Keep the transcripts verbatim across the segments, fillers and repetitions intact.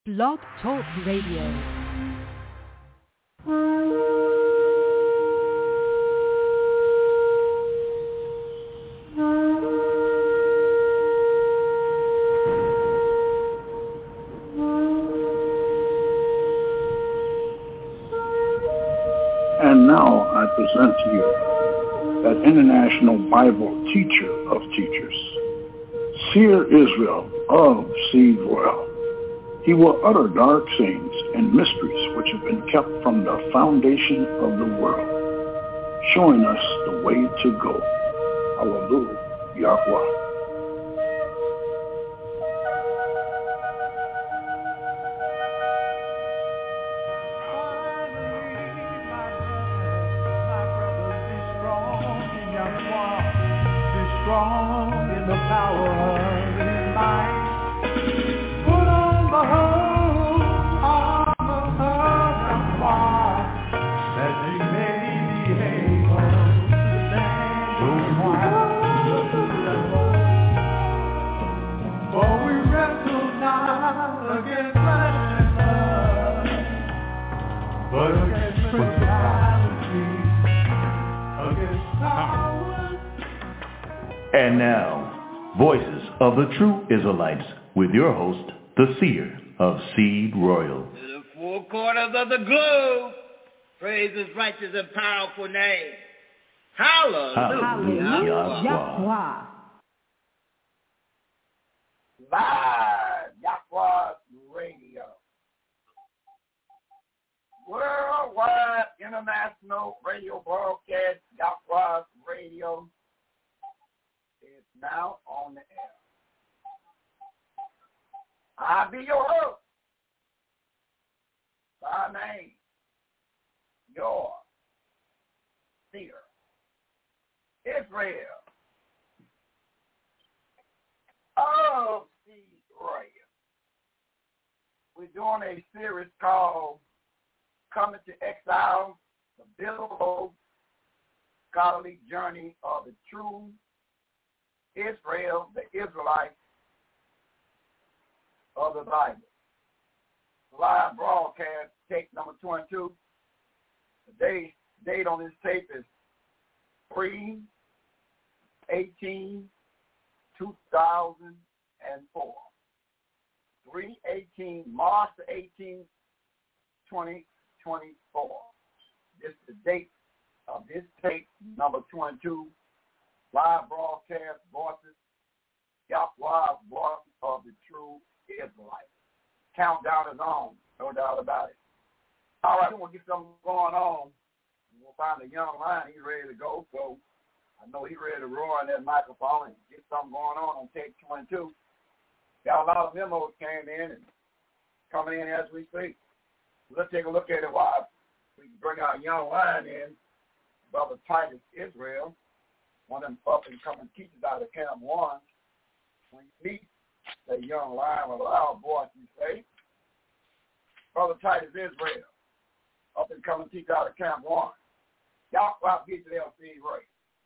Blog Talk Radio. And now I present to you that international Bible teacher of teachers, Seer Israel of Seed Royal. He will utter dark sayings and mysteries which have been kept from the foundation of the world, showing us the way to go. Hallelujah, Yahweh. And now, Voices of the True Israelites, with your host, the Seer of Seed Royal. To the four corners of the globe, praise his righteous and powerful name. Hallelujah. Hallelujah. Yahweh. Live Yahweh Radio. Worldwide international radio broadcast, Yahweh Radio, is now on the air. I'll be your host. By name, your Seer Israel of Seed Royal. We're doing a series called Coming to Exile, the Biblical Scholarly Journey of the True Israel, the Israelites of the Bible. Live broadcast, tape number twenty-two. The date, date on this tape is three eighteen two thousand four. three eighteen, March the eighteenth, twenty twenty-four. This is the date of this tape, number twenty-two. Live broadcast, Voices, Yahweh, Voice of the True Israelites. Countdown is on, no doubt about it. All right, we'll get something going on. We'll find a young lion. He's ready to go, so I know he's ready to roar on that microphone and get something going on on tape twenty-two. Got a lot of memos came in and coming in as we speak. Let's take a look at it while we bring our young lion in, Brother Titus Israel, one of them up-and-coming teachers out of Camp One. When you meet that young lion with a loud voice, you say, Brother Titus Israel, up-and-coming teacher out of Camp One. Yahweh get you there, Seed Royal.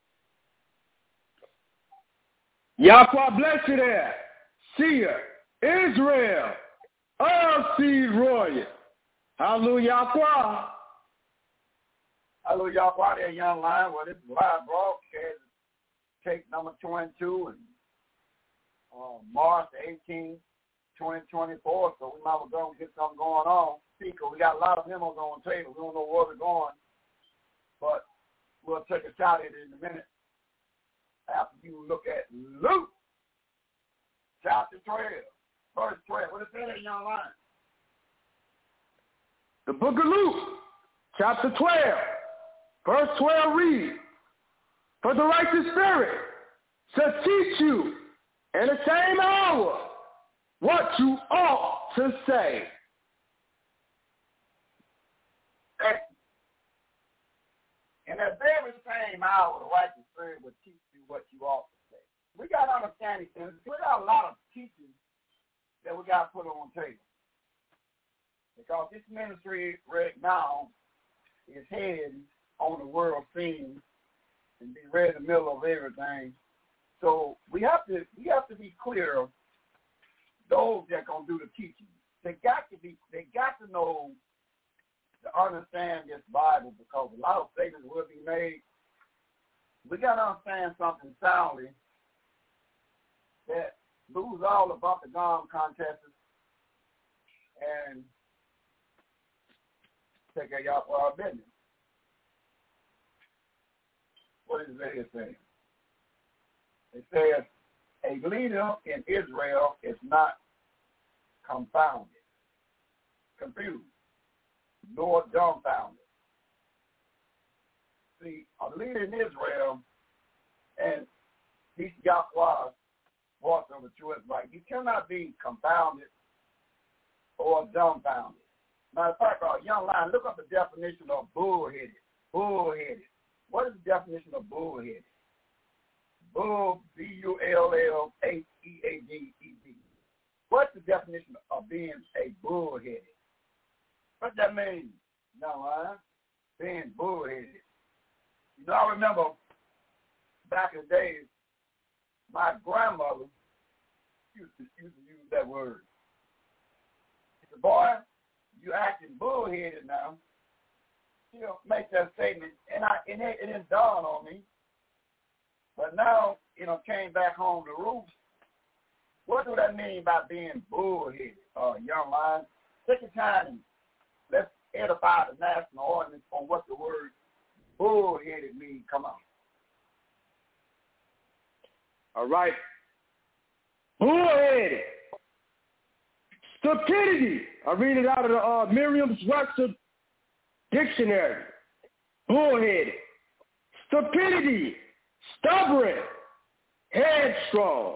Yahweh bless you there, Seer Israel of Seed Royal. Hallelujah, Yahweh. Hallelujah, Yahweh, there, young lion. Well, this is live broadcast. Take number twenty-two and uh, March eighteenth, twenty twenty-four. So we might as well go and get something going on. See, because we got a lot of memos on the table. We don't know where we're going, but we'll take a shot at it in a minute. After you look at Luke, chapter twelve, verse twelve. What is that, young lion? The book of Luke, chapter twelve, verse twelve reads, For the righteous spirit shall teach you in the same hour what you ought to say. In that very same hour, the righteous spirit will teach you what you ought to say. We got to understand it. We got a lot of teaching that we got to put on the table. Because this ministry right now is heading on the world scene and be right in the middle of everything. So we have to we have to be clear of those that are going to do the teaching. They got to know, to understand this Bible, because a lot of statements will be made, we got to understand something soundly that lose all about the gum contest and take care of y'all for our business. What is it saying? It says, a leader in Israel is not confounded, confused, nor dumbfounded. See, a leader in Israel, and he's Yahweh's voice of the true Israelite. You cannot be confounded or dumbfounded. Matter of fact, our young line, look up the definition of bullheaded. Bullheaded. What is the definition of bullheaded? Bull, B U L L H E A D E D. What's the definition of being a bullheaded? What that mean? No, huh? Being bullheaded. You know, I remember back in the days, my grandmother used to, used to use that word. She said, boy, you acting bullheaded now. She'll make that statement, and I and it, it didn't dawn on me. But now, you know, came back home to roots. What do that mean by being bullheaded, uh, young man? Take your time and let's edify the national audience on what the word bullheaded means. Come on. All right. Bullheaded. Stupidity. I read it out of the uh, Merriam-Webster dictionary. Bullheaded. Stupidity. Stubborn. Headstrong.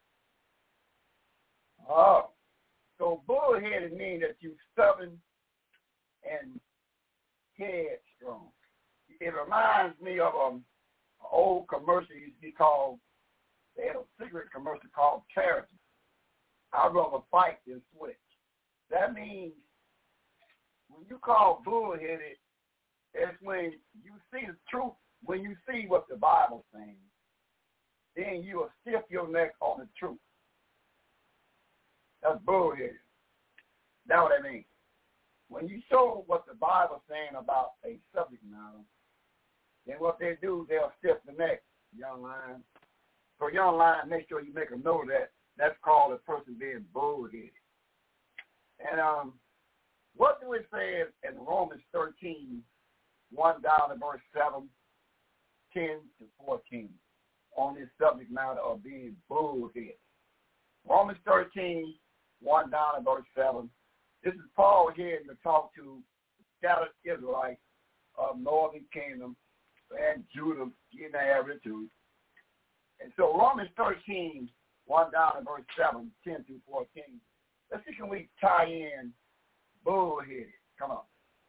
Oh. So bullheaded means that you're stubborn and headstrong. It reminds me of um, an old commercial used to be called, they had a cigarette commercial called Charity. I'd rather fight than switch. That means when you call bullheaded, it's when you see the truth, when you see what the Bible's saying, then you will stiff your neck on the truth. That's bullheaded. That's what I mean. When you show what the Bible's saying about a subject matter, then what they do, they'll stiff the neck, young lion. So young lion, make sure you make a note of that. That's called a person being bullheaded. And um, what do it say in Romans thirteen, one down to verse seven, ten to fourteen, on this subject matter of being bullheaded? Romans thirteen, one down to verse seven. This is Paul here to talk to scattered Israelites of northern kingdom and Judah in the area too. And so Romans thirteen, one down to verse seven, ten through fourteen. Let's see, can we tie in bullheaded? Come on.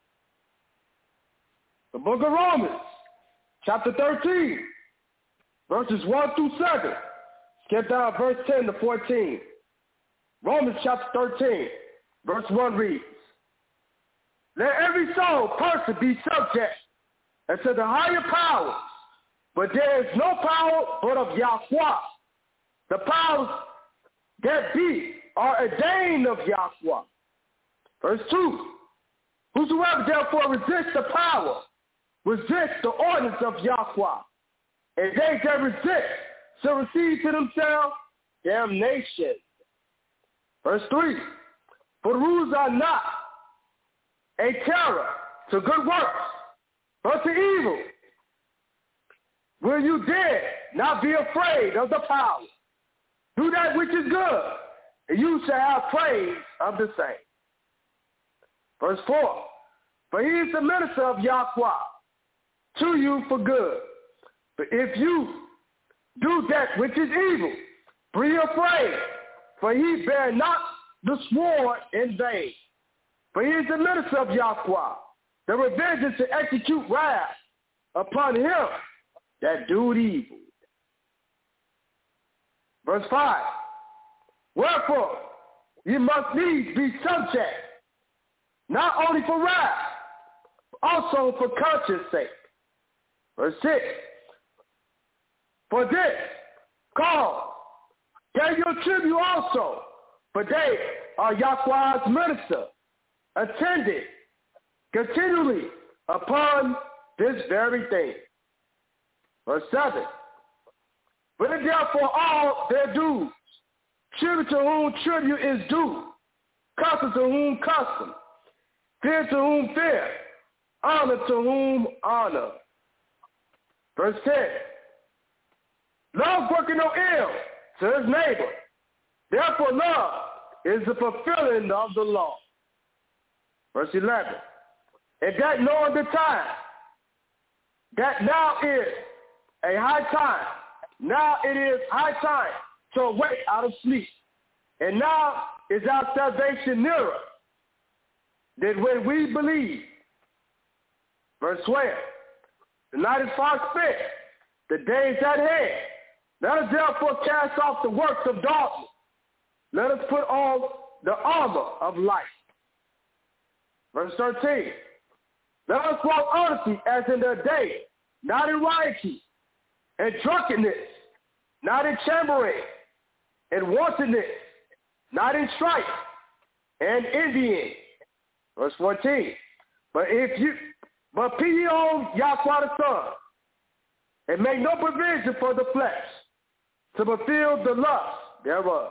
The book of Romans, chapter thirteen, verses one through seven. Skip down verse ten to fourteen. Romans chapter thirteen, verse one reads, let every soul person be subject unto the higher powers, but there is no power but of Yahweh. The powers that be are ordained of Yahweh. Verse two, whosoever therefore resists the power, resists the ordinance of Yahweh, and they that resist shall receive to themselves damnation. Verse three, for the rules are not a terror to good works, but to evil. Will you dare not be afraid of the power? Do that which is good, and you shall have praise of the same. Verse four, for he is the minister of Yahweh to you for good. But if you do that which is evil, be afraid, for he bear not the sword in vain. For he is the minister of Yahweh, the revenger to execute wrath upon him that do evil. Verse five, wherefore ye must needs be subject, not only for wrath, but also for conscience sake. Verse six, for this cause pay your tribute also, for they are Yahweh's minister. attended continually upon this very thing. Verse seven. But therefore all their dues, tribute to whom tribute is due, custom to whom custom, fear to whom fear, honor to whom honor. Verse ten. Love working no ill to his neighbor. Therefore love is the fulfilling of the law. Verse eleven. And that knowing the time, that now is a high time. Now it is high time to awake out of sleep. And now is our salvation nearer than when we believe. Verse twelve. The night is far spent, the day is at hand. Let us therefore cast off the works of darkness. Let us put on the armor of light. Verse thirteen. Let us walk honestly as in the day, not in rioting and drunkenness, not in chambering and wantonness, not in strife and envying. Verse fourteen. But if you, but pity on Yahweh the Son, and make no provision for the flesh to fulfill the lust thereof.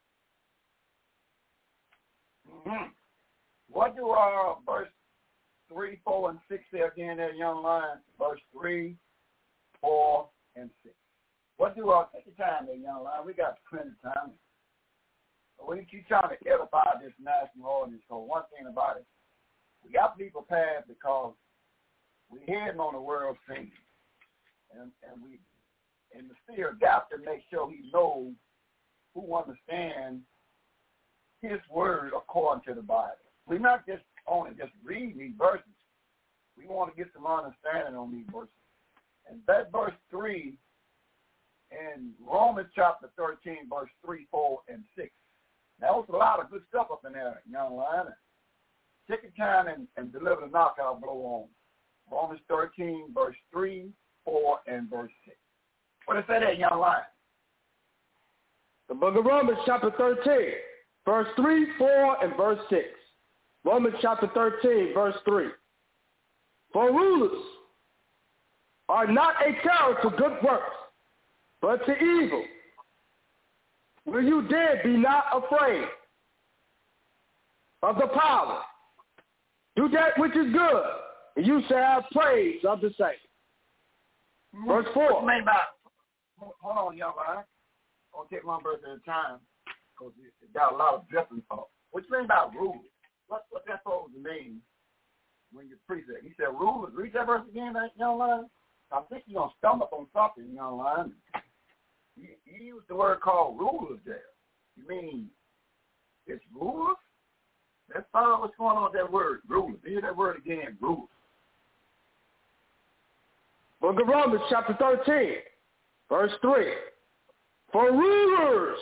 Mm-hmm. What do our verse three, four, and six say again there, young lion? Verse three, four, and six. What do our, take your time there, young lion. We got plenty of time. We keep trying to edify this national audience. So one thing about it, we got people passed because we're heading on the world scene. And, and we, and the seer got to make sure he knows who understands his word according to the Bible. We're not just only just reading these verses. We want to get some understanding on these verses. And that verse three in Romans chapter thirteen, verse three, four, and six. That was a lot of good stuff up in there, young lion. Take your time and, and deliver the knockout blow on Romans thirteen, verse three, four, and verse six. What does it say there, young lion? The book of Romans chapter thirteen, verse three, four, and verse six. Romans chapter thirteen, verse three. For rulers are not a terror to good works, but to evil. Will you then be not afraid of the power? Do that which is good, and you shall have praise of the same. Mm-hmm. Verse four. What about, hold on, young man. I'll take one verse at a time because it got a lot of different thoughts. What you mean about rulers? What, what that supposed to mean when you preach that? He said rulers. Read that verse again, that young man. I think you're going to stumble on something, young man. You, you used the word called rulers there. You mean it's rulers? Let's find out what's going on with that word, rulers. Hear that word again, rulers. Book of Romans chapter thirteen, verse three. For rulers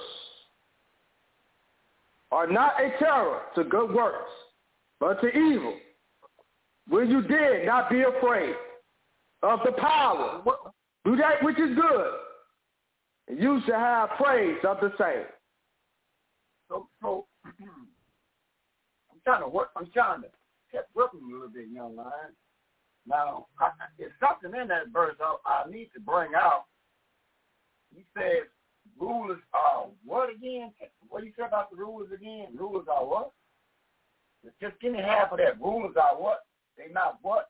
are not a terror to good works, but to evil. Will you then not be afraid of the power? Do that which is good, and you shall have praise of the same. So, so I'm trying to work. I'm trying to keep working a little bit, young man. Now, I, there's something in that verse I, I need to bring out. He says, rulers are what again? What do you say about the rulers again? Rulers are what? Just give me half of that. Rulers are what? They not what?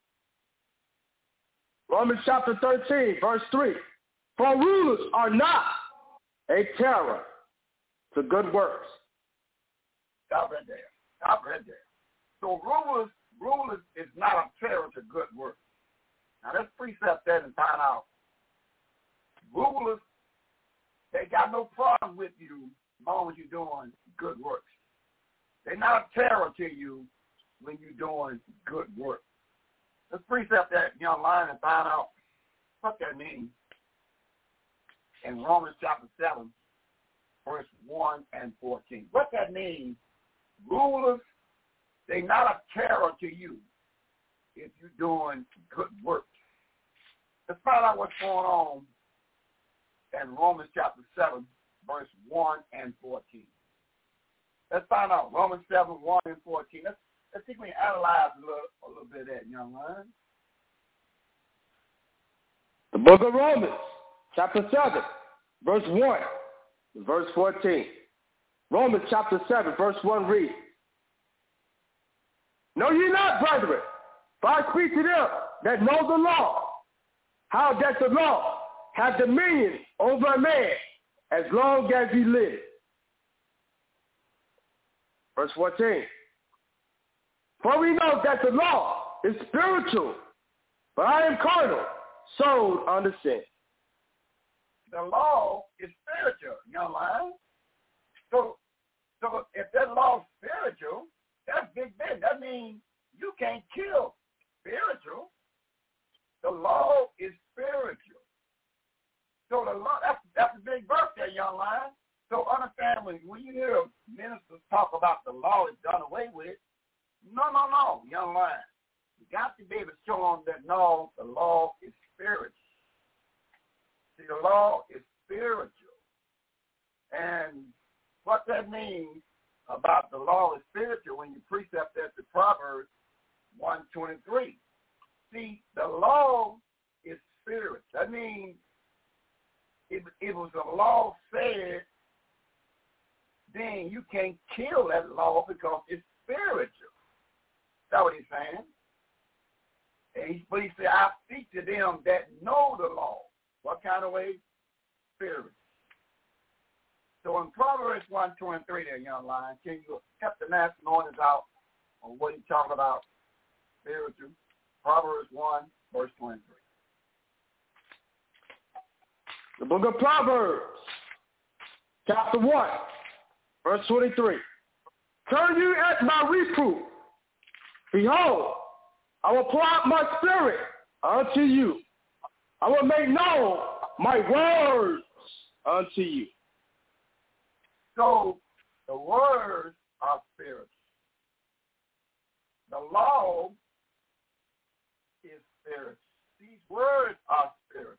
Romans chapter thirteen, verse three. For rulers are not a terror to good works. Stop right there. Stop right there. So rulers, rulers is not a terror to good works. Now let's precept that and find out. Rulers, they got no problem with you as long as you're doing good works. They're not a terror to you when you're doing good work. Let's precept that young line and find out what that means. In Romans chapter seven, verse one and fourteen. What that means, rulers, they're not a terror to you if you're doing good work. Let's find out what's going on in Romans chapter seven, verse one and fourteen. Let's find out. Romans seven, one and fourteen. Let's, let's see if we can analyze a little, a little bit of that, young man. The book of Romans, chapter seven, verse one, verse fourteen. Romans chapter seven, verse one reads, Know ye not, brethren, for I speak to them that know the law, how that the law hath dominion over a man as long as he lives. Verse fourteen. For we know that the law is spiritual, but I am carnal, sold under sin. The law is spiritual, young man. So, so if that law is spiritual, that's big business. That means you can't kill spiritual. The law is spiritual. So the law, that's, that's a big verse there, young man. So understand, when, when you hear ministers talk about the law is done away with, no, no, no, young man. You got to be able to show them that, no, the law is spiritual. See, the law is spiritual. And what that means about the law is spiritual when you precept that to Proverbs one twenty-three. See, the law is spirit. That means if it was a law said, then you can't kill that law because it's spiritual. That's what he's saying. And he, but he said, I speak to them that know the law. What kind of way? Spirit. So in Proverbs one twenty-three there, young lion, can you help the master noise out on what he's talking about? Spiritual. Proverbs one, verse twenty-three. The book of Proverbs, chapter one, verse twenty-three. Turn you at my reproof. Behold, I will pour out my spirit unto you. I will make known my words unto you. So the words are spiritual. The law is spiritual. These words are spiritual.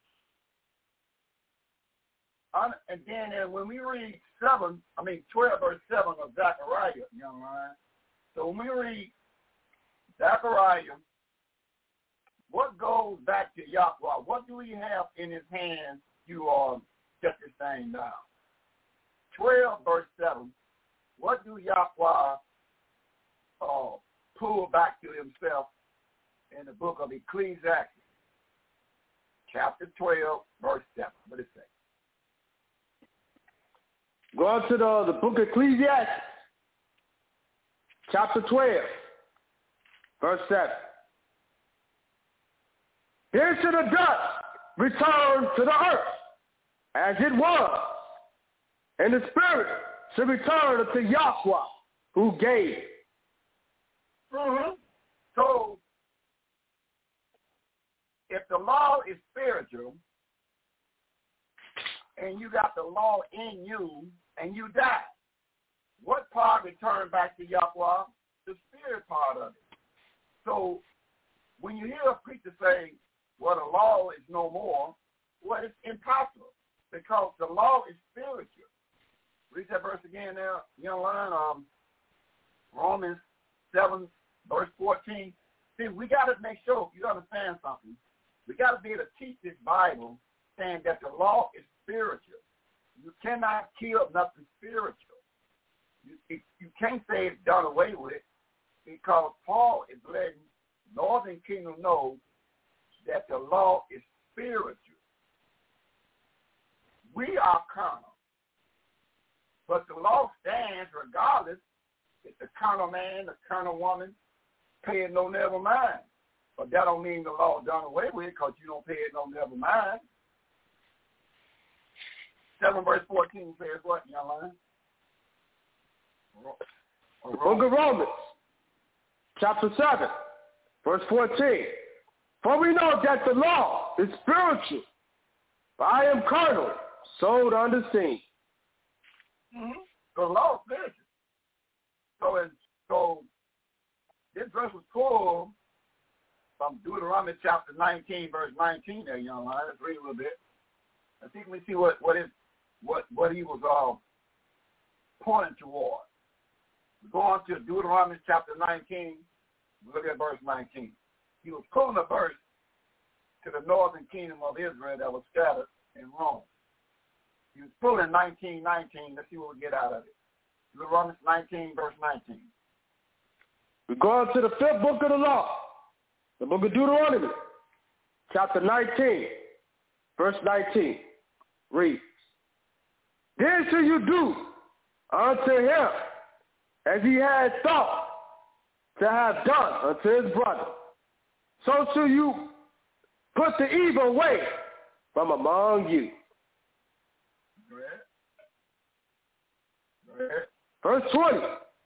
And then uh, when we read seven, I mean twelve verse seven of Zechariah, young man. So when we read Zechariah, what goes back to Yahweh? What do he have in his hand? You all get this thing down. twelve verse seven. What do Yahweh uh, pull back to himself in the book of Ecclesiastes? Chapter twelve, verse seven. What does it say? Go on to the, the book of Ecclesiastes, chapter twelve, verse seven. Here should the dust return to the earth as it was, and the spirit should return unto Yahweh who gave. Mm-hmm. So, if the law is spiritual, and you got the law in you, and you die, what part return back to Yahweh? The spirit part of it. So, when you hear a preacher say, well, the law is no more, well, it's impossible, because the law is spiritual. Read that verse again there, young line, um, Romans seven, verse fourteen. See, we got to make sure you understand something. We got to be able to teach this Bible saying that the law is spiritual. You cannot kill nothing spiritual. You, you can't say it's done away with because Paul is letting Northern Kingdom know that the law is spiritual. We are carnal. But the law stands regardless if the carnal man, the carnal woman, pay it no never mind. But that don't mean the law done away with because you don't pay it no never mind. seven verse fourteen says what, young man? The book of Romans, chapter seven, verse fourteen. For we know that the law is spiritual, but I am carnal, sold under sin. Mm-hmm. The law is spiritual. So, in, so this verse was pulled from Deuteronomy chapter nineteen, verse nineteen there, young man. Let's read a little bit. Let's see if we see what, what, is, what, what he was uh, pointing toward. Go on to Deuteronomy chapter nineteen. Look at verse nineteen. He was pulling a verse to the northern kingdom of Israel that was scattered in Rome. He was pulling nineteen nineteen. Let's see what we get out of it. Deuteronomy nineteen, verse nineteen. We're going to the fifth book of the law, the book of Deuteronomy, chapter nineteen, verse nineteen. Reads, then shall you do unto him as he had thought to have done unto his brother. So shall you put the evil away from among you. Go ahead. Go ahead. Verse twenty.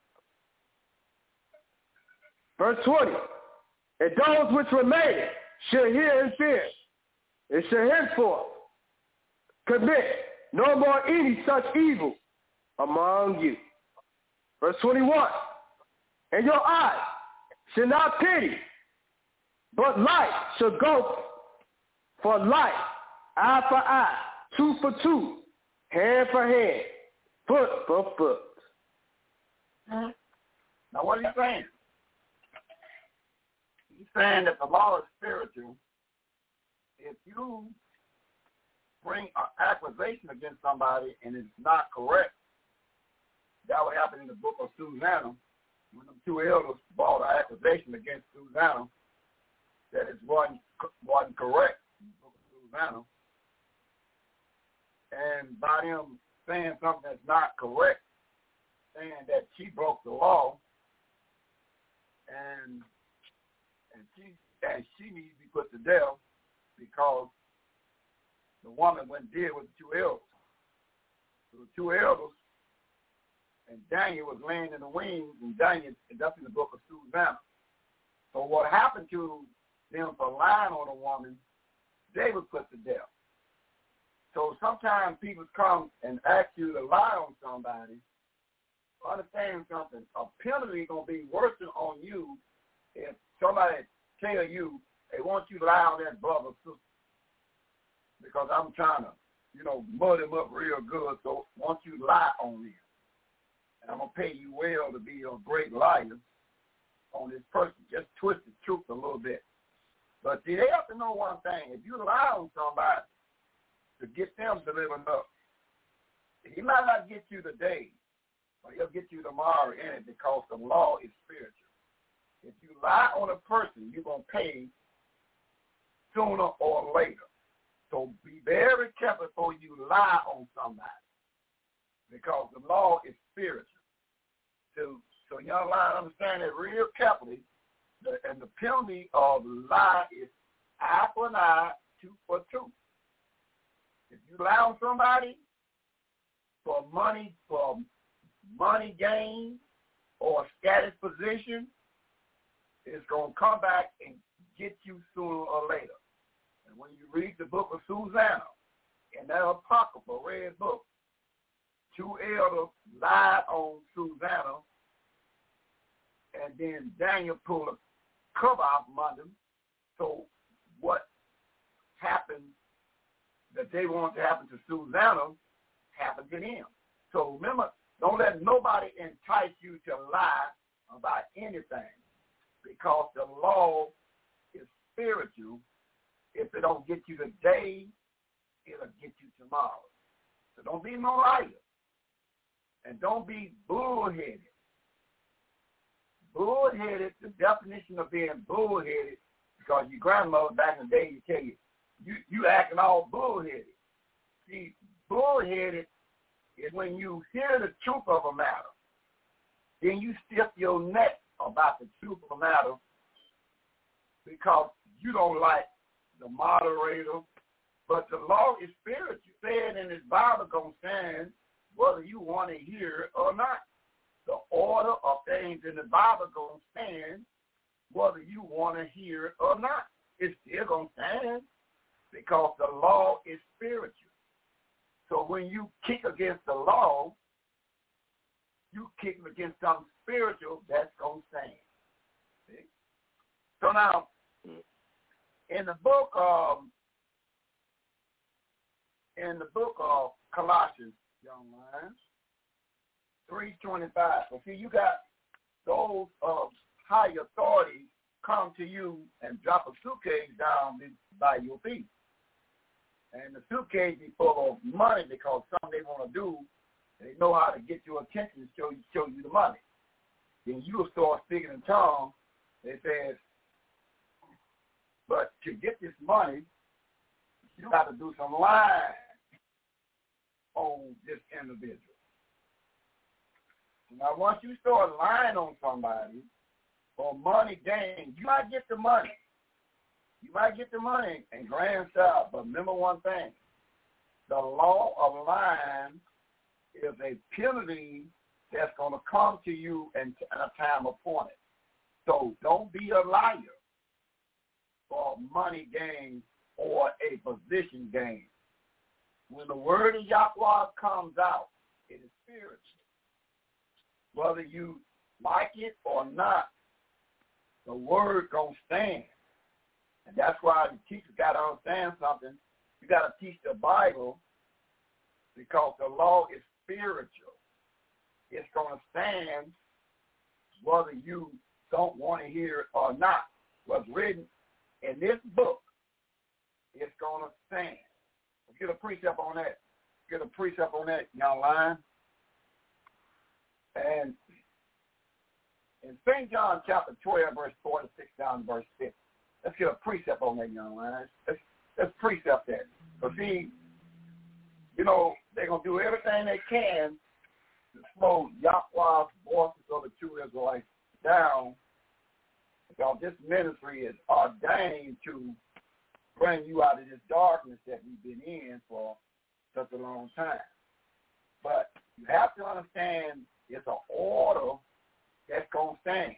Verse twenty. And those which remain shall hear and fear, and shall henceforth commit no more any such evil among you. Verse twenty-one. And your eye shall not pity, but light shall go for light, eye for eye, tooth for tooth, hand for hand, foot for foot. Mm-hmm. Now what are you saying? He's saying that the law is spiritual. If you bring an accusation against somebody and it's not correct, that would happen in the book of Susanna when the two elders brought an accusation against Susanna that it wasn't, wasn't correct in the book of Susanna. And by them saying something that's not correct, saying that she broke the law, and and she and she needs to be put to death because the woman went and did with the two elders. So the two elders and Daniel was laying in the wings, and Daniel, and that's in the book of Susanna. So what happened to them for lying on a woman, they were put to death. So sometimes people come and ask you to lie on somebody. Understand something. A penalty is going to be worse on you if somebody tell you they want you to lie on that brother or sister because I'm trying to, you know, mud him up real good, so I want you to lie on them. And I'm going to pay you well to be a great liar on this person. Just twist the truth a little bit. But see, they have to know one thing. If you lie on somebody to get them to live up, he might not get you today, but he'll get you tomorrow in it because the law is spiritual. If you lie on a person, you're going to pay sooner or later. So be very careful before you lie on somebody because the law is spiritual. So, so young line, understand it real carefully. The, and the penalty of lie is eye for an eye, tooth for tooth. If you lie on somebody for money, for money gain or status position, it's going to come back and get you sooner or later. And when you read the book of Susanna, in that apocryphal red book, two elders lied on Susanna, and then Daniel pulled a cover off from them. So what happened that they wanted to happen to Susanna happened to them. So remember, don't let nobody entice you to lie about anything because the law is spiritual. If it don't get you today, it'll get you tomorrow. So don't be no liar. And don't be bullheaded. Bullheaded, the definition of being bullheaded, because your grandmother back in the day, you tell you, you, you acting all bullheaded. See, bullheaded is when you hear the truth of a matter, then you stiff your neck about the truth of a matter because you don't like the moderator. But the law is spiritual. Said in this Bible gonna stand whether you want to hear it or not. The order of things in the Bible gonna stand whether you want to hear it or not. It's still gonna stand because the law is spiritual. So when you kick against the law, you kick against something spiritual that's gonna stand. See? So now, in the book of in the book of Colossians, young lions, three twenty-five. Well, see, you got those of high authority come to you and drop a suitcase down by your feet. And the suitcase is full of money because something they want to do, they know how to get your attention and show you, show you the money. Then you will start speaking in tongues. They said, but to get this money, you got to do some lying on this individual. Now, once you start lying on somebody for money gain, you might get the money. You might get the money and grand style, but remember one thing. The law of lying is a penalty that's going to come to you in a time appointed. So don't be a liar for money gain or a position gain. When the word of Yahweh comes out, it is spiritual. Whether you like it or not, the word going to stand. And that's why the teacher got to understand something. You got to teach the Bible because the law is spiritual. It's going to stand whether you don't want to hear it or not. What's written in this book, it's going to stand. Get a precept on that. Get a precept on that, young lion. And in Saint John chapter twelve, verse forty-six down to verse fifty, let's get a precept on that, young lion. Let's, let's precept that. Because see, you know, they're going to do everything they can to slow Yahweh's voices of the true Israelites down, because this ministry is ordained to bring you out of this darkness that we've been in for such a long time. But you have to understand it's an order that's going to stand.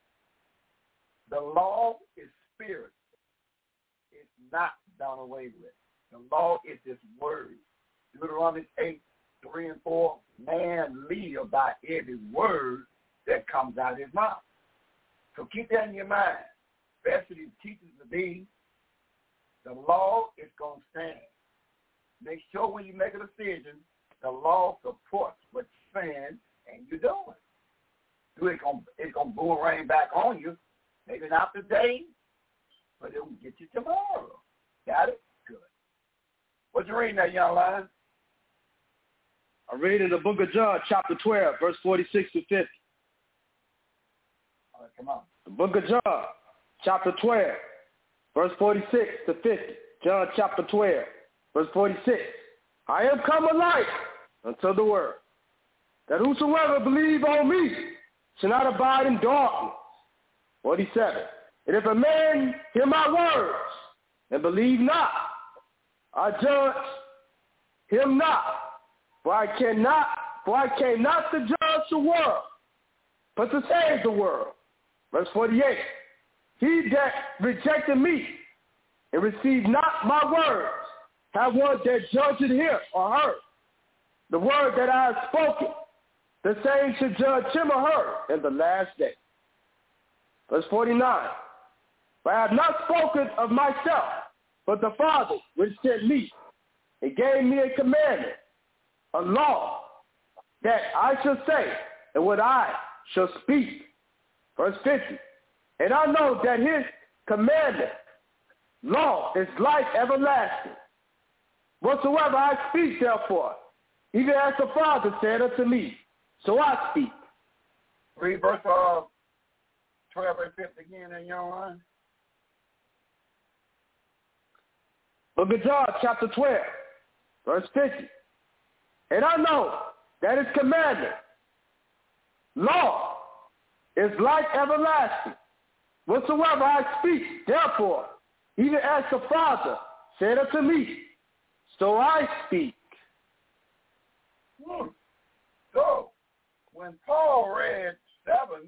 The law is spiritual. It's not done away with. The law is this word. Deuteronomy eight, three and four, man live by every word that comes out of his mouth. So keep that in your mind, especially the teachers to be. The law is going to stand. Make sure when you make a decision, the law supports what you're saying and you're doing. It's going it's going to boomerang back on you. Maybe not today, but it will get you tomorrow. Got it? Good. What you reading there, young lion? I'm reading the book of John, chapter twelve, verse forty-six to fifty. All right, come on. The book of John, chapter twelve, verse forty-six to fifty. John chapter twelve, verse forty-six. I am come a light unto the world, that whosoever believe on me shall not abide in darkness. forty-seven. And if a man hear my words and believe not, I judge him not, for I cannot, for I came not to judge the world, but to save the world. Verse forty-eight. He that rejected me and received not my words, have one that judgeth him or her. The word that I have spoken, the same should judge him or her in the last day. Verse forty-nine. For I have not spoken of myself, but the Father which sent me, and gave me a commandment, a law, that I shall say, and what I shall speak. Verse fifty. And I know that his commandment, law, is life everlasting. Whatsoever I speak, therefore, even as the Father said unto me, so I speak. Read verse uh, twelve and fifty again in your line. Book of John, chapter twelve, verse fifty. And I know that his commandment, law, is life everlasting. Whatsoever I speak, therefore, even as the Father said unto me, so I speak. Hmm. So, when Paul read seven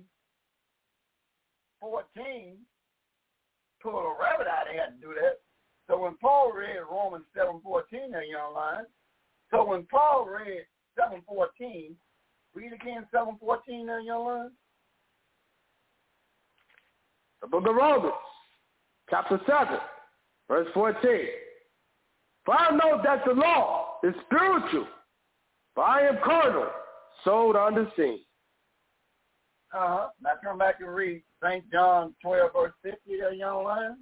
fourteen, pull a rabbit out, he had to do that. So when Paul read Romans seven fourteen there, young line, so when Paul read seven fourteen, read again seven fourteen there, young line. The book of Romans, chapter seven, verse fourteen. For I know that the law is spiritual, but I am carnal, sold under sin. Uh-huh. Now come back and read Saint John twelve, verse fifty, there, young lion.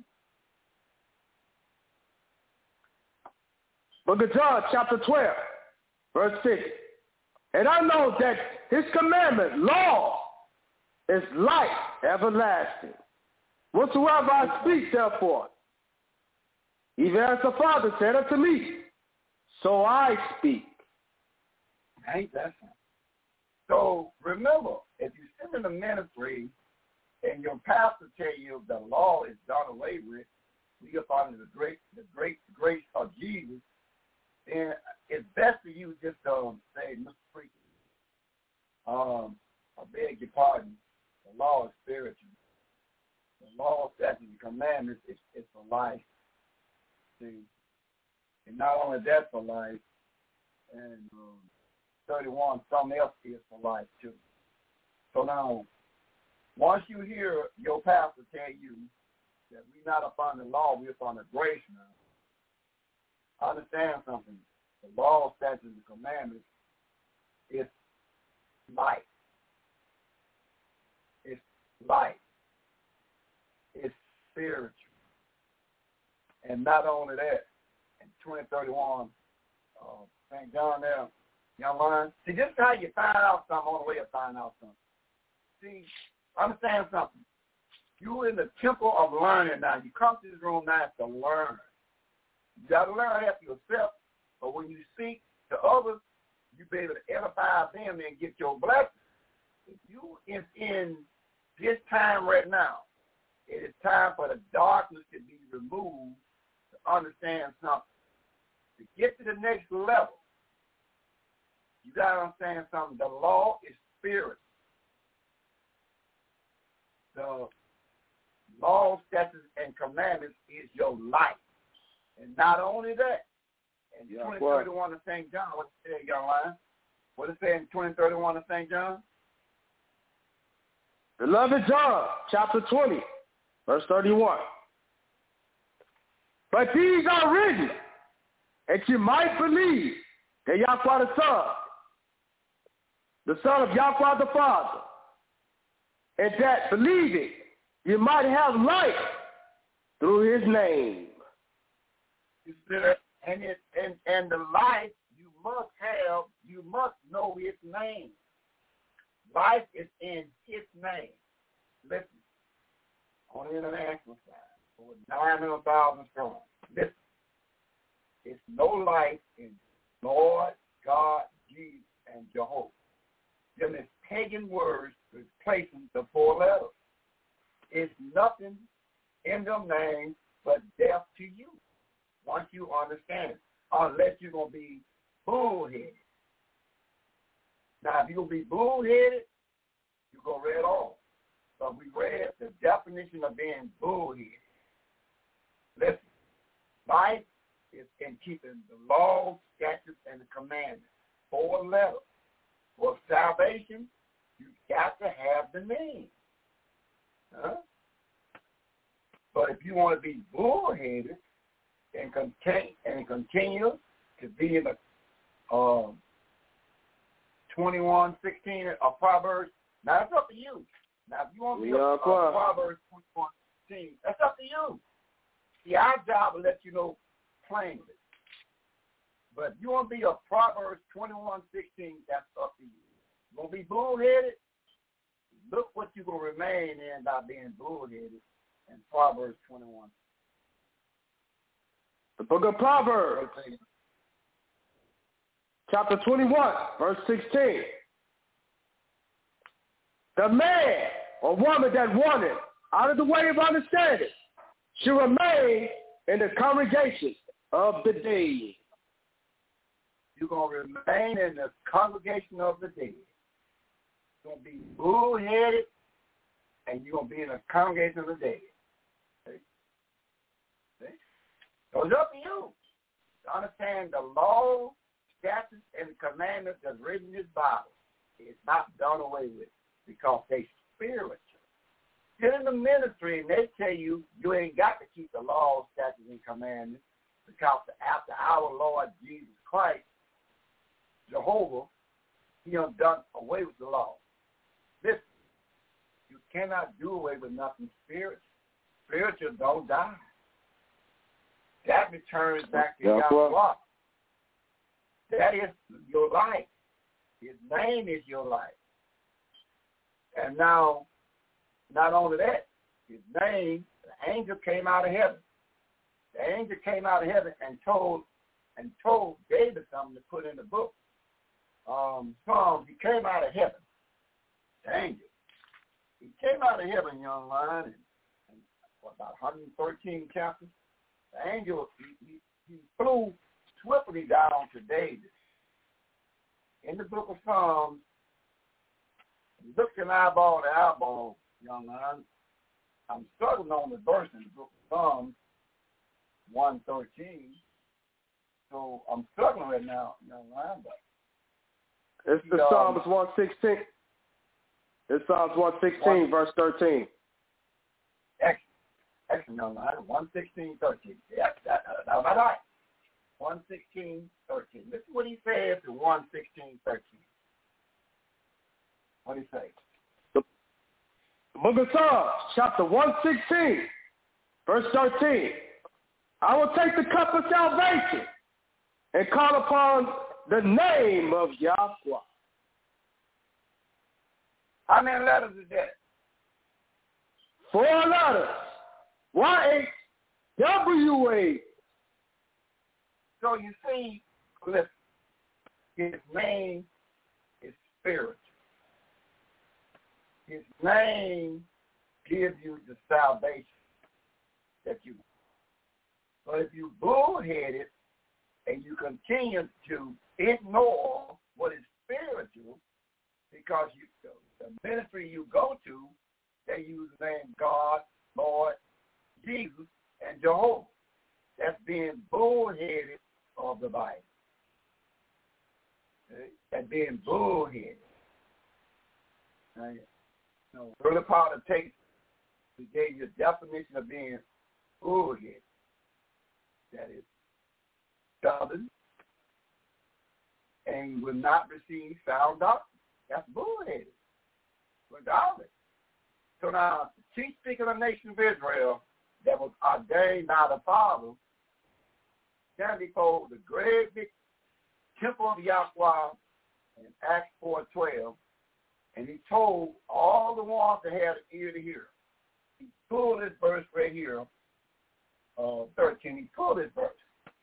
Book of John, chapter twelve, verse fifty. And I know that his commandment, law, is life everlasting. Whatsoever I speak, therefore, even as the Father said unto me, so I speak. Ain't that something? So remember, if you sit in the ministry and your pastor tell you the law is done away with, we are under the great, the great grace of Jesus, then it's best for you just to um, say, Mister Preacher, um, I beg your pardon, the law is spiritual. The law, statutes, and commandments is, is for life. See, and not only that for life, and um, thirty-one, something else is for life too. So now, once you hear your pastor tell you that we're not upon the law, we're upon the grace now, understand something. The law, statutes, and commandments is life. It's life. It's spiritual. And not only that, in twenty thirty-one, uh, Saint John there, young man, see, this is how you find out something on the way of finding out something. See, understand something. You're in the temple of learning now. You come to this room now to learn. You got to learn after yourself, but when you speak to others, you be able to edify them and get your blessing. If you is in this time right now, it is time for the darkness to be removed to understand something. To get to the next level, you got to understand something. The law is spirit. The law, statutes, and commandments is your life. And not only that, in yeah, twenty thirty-one of Saint John, what it say, young lion? What it say in twenty thirty-one of Saint John? Beloved John, chapter twenty, verse thirty-one. But these are written, that you might believe that Yahweh the Son, the Son of Yahweh the Father, and that believing you might have life through his name. You see that? And, it, and, and the life you must have, you must know his name. Life is in his name. Listen, on the international side, over nine hundred thousand strong. Listen, it's no life in Lord, God, Jesus, and Jehovah. Them is pagan words replacing the four letters. It's nothing in them names but death to you once you understand it, unless you're going to be bullheaded. Now, if you're going to be bullheaded, you're going to read all. But we read the definition of being bullheaded. Listen, life is in keeping the laws, statutes, and the commandments. Four letters. For salvation, you got to have the name. Huh? But if you want to be bullheaded and continue and continue to be in the um, twenty-one sixteen of Proverbs, now it's up to you. Now, if you want to be a, a Proverbs twenty-one sixteen, that's up to you. See, our job will let you know plainly. But if you want to be a Proverbs twenty-one sixteen, that's up to you. You want to be bullheaded? Look what you're going to remain in by being bullheaded in Proverbs twenty-one. The book of Proverbs, chapter twenty-one, verse sixteen. The man or woman that wanted out of the way of understanding should remain in the congregation of the dead. You're going to remain in the congregation of the dead. You're going to be bullheaded, and you're going to be in the congregation of the dead. See? See? So it's up to you to understand the law, statutes, and commandments that's written in this Bible. It's not done away with because they're spiritual. Get in the ministry, and they tell you you ain't got to keep the law, statutes, and commandments because after our Lord Jesus Christ, Jehovah, he done done away with the law. Listen, cannot do away with nothing spiritual. Spiritual don't die. That returns back to Yahweh. That is your life. His name is your life. And now, not only that, his name, the angel came out of heaven. The angel came out of heaven and told and told David something to put in the book. Um, Psalms, he came out of heaven. The angel. He came out of heaven, young lion, and, and what, about one hundred thirteen chapters. The angel, he, he, he flew swiftly down to David. In the book of Psalms, looking eyeball to eyeball, young man, I'm struggling on the verse in the book of Psalms, one thirteen. So I'm struggling right now, young man. But it's the um, Psalms one sixteen. It's Psalms one sixteen, one, verse thirteen. Excellent, excellent, young man. one sixteen, thirteen. Yes, that, that, that was right. one sixteen, thirteen. Listen what he says to one sixteen, thirteen. What do he say? The book of Psalms, chapter one sixteen, verse thirteen. I will take the cup of salvation and call upon the name of Yahweh. How many letters is that? Four letters. Y H W A. So you see, listen, his name is spiritual. His name gives you the salvation that you want. But if you bullheaded and you continue to ignore what is spiritual, because you the ministry you go to, they use the name God, Lord, Jesus, and Jehovah. That's being bullheaded of the Bible. That's being bullheaded. Right? No, early part of tape, we gave you a definition of being bullheaded. That is stubborn and will not receive sound doctrine. That's bullheaded. Regardless. So now, the chief speaker of the nation of Israel that was ordained by the Father stand before the great big temple of Yahweh in Acts four twelve, and he told all the ones that had an ear to hear. He pulled this verse right here, uh, thirteen. He pulled this verse.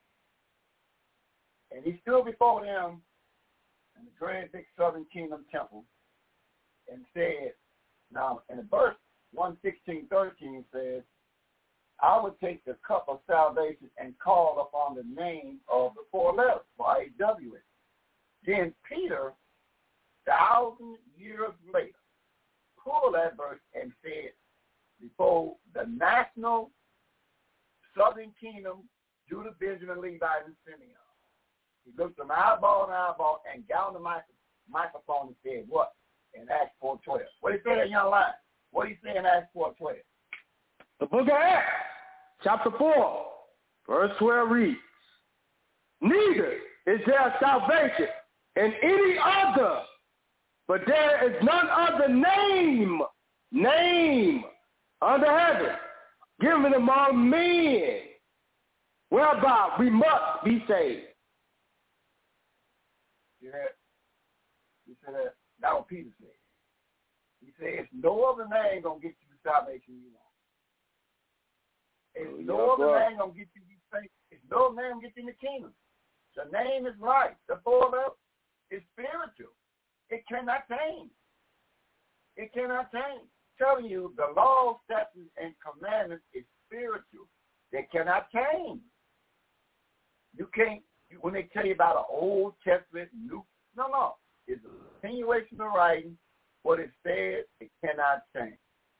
And he stood before them in the great big southern kingdom temple and said, now in the verse one sixteen, thirteen says, I would take the cup of salvation and call upon the name of the four letters, Y H W A. Then Peter, thousand years later, pulled that verse and said, before the national southern kingdom, Judah, Benjamin, Levi, and Simeon, he looked them eyeball to eyeball and got on the mic- microphone and said, what? In Acts four twelve. What did he say in young line? What did he say in Acts four twelve? The book of Acts, chapter four, verse twelve reads, neither is there salvation in any other, but there is none other name, name under heaven, given among men, whereby we must be saved. You heard? You said that. That's what Peter said. He said, it's no other name going to get you the salvation you want. It's oh, no other boy. name going to get you the faith. It's no other name going to get you in the kingdom. The name is right. The four letters is spiritual. It cannot change. It cannot change. I'm telling you, the law, statutes, and commandments is spiritual. They cannot change. You can't, when they tell you about an Old Testament, New, no, no. It's a continuation of writing. What it said, it cannot change.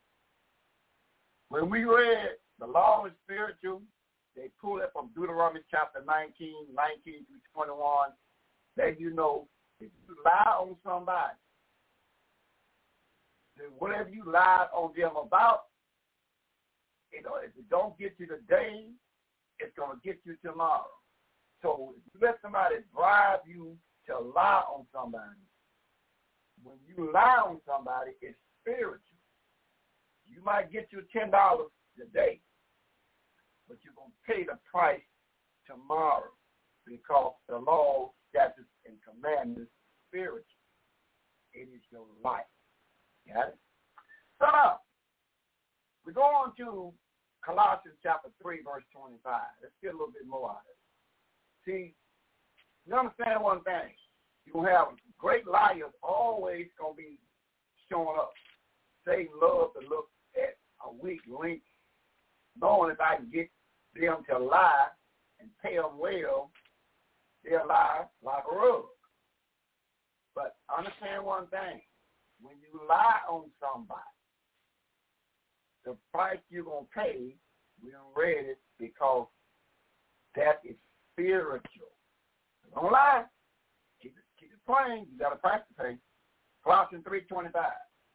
When we read the law is spiritual, they pull it from Deuteronomy chapter nineteen, nineteen through twenty-one. Let you know if you lie on somebody, then whatever you lied on them about, you know, if it don't get you today, it's going to get you tomorrow. So if you let somebody bribe you to lie on somebody, when you lie on somebody, it's spiritual. You might get you ten dollars today, but you're going to pay the price tomorrow because the law, statutes, and commandments are spiritual. It is your life. Got it? So now, we go on to Colossians chapter three, verse twenty-five. Let's get a little bit more out of it. See, you understand one thing. You're going to have great liars always going to be showing up. Satan loves to look at a weak link, knowing if I can get them to lie and pay them well, they'll lie like a rug. But understand one thing. When you lie on somebody, the price you're going to pay, we read it because that is spiritual. Don't lie. Keep it, keep it plain. You got a price to pay. Colossians three twenty-five.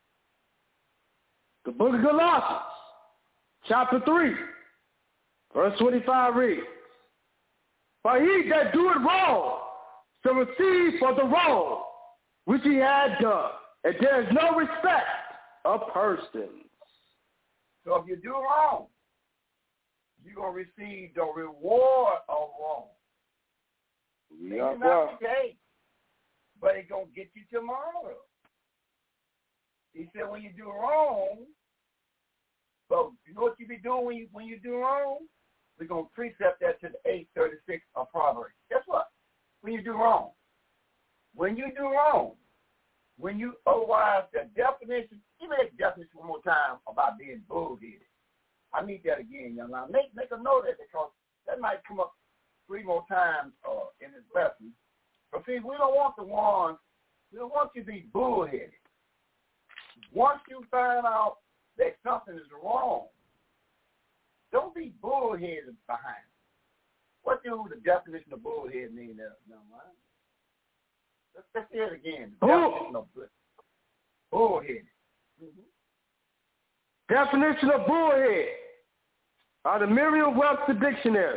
The book of Colossians, chapter three, verse twenty-five reads, "For he that doeth wrong shall receive for the wrong which he had done, and there is no respect of persons." So if you do wrong, you're going to receive the reward of wrong. Yeah, Maybe not today, but it's going to get you tomorrow. He said when you do wrong, but you know what you be doing when you, when you do wrong? We're going to precept that to the eight thirty-six of Proverbs. Guess what? When you do wrong. When you do wrong, when you, otherwise, the definition, give me that definition one more time about being bullheaded. I need that again, young man. Make, make a note of that because that might come up three more times uh, in this lesson. But see, we don't want the ones, we don't want you to be bullheaded. Once you find out that something is wrong, don't be bullheaded behind it. What do the definition of bullhead mean there, young man? Let's, let's hear it again. The definition of bullhead. Mm-hmm. Definition of bullhead out of Merriam-Webster Dictionary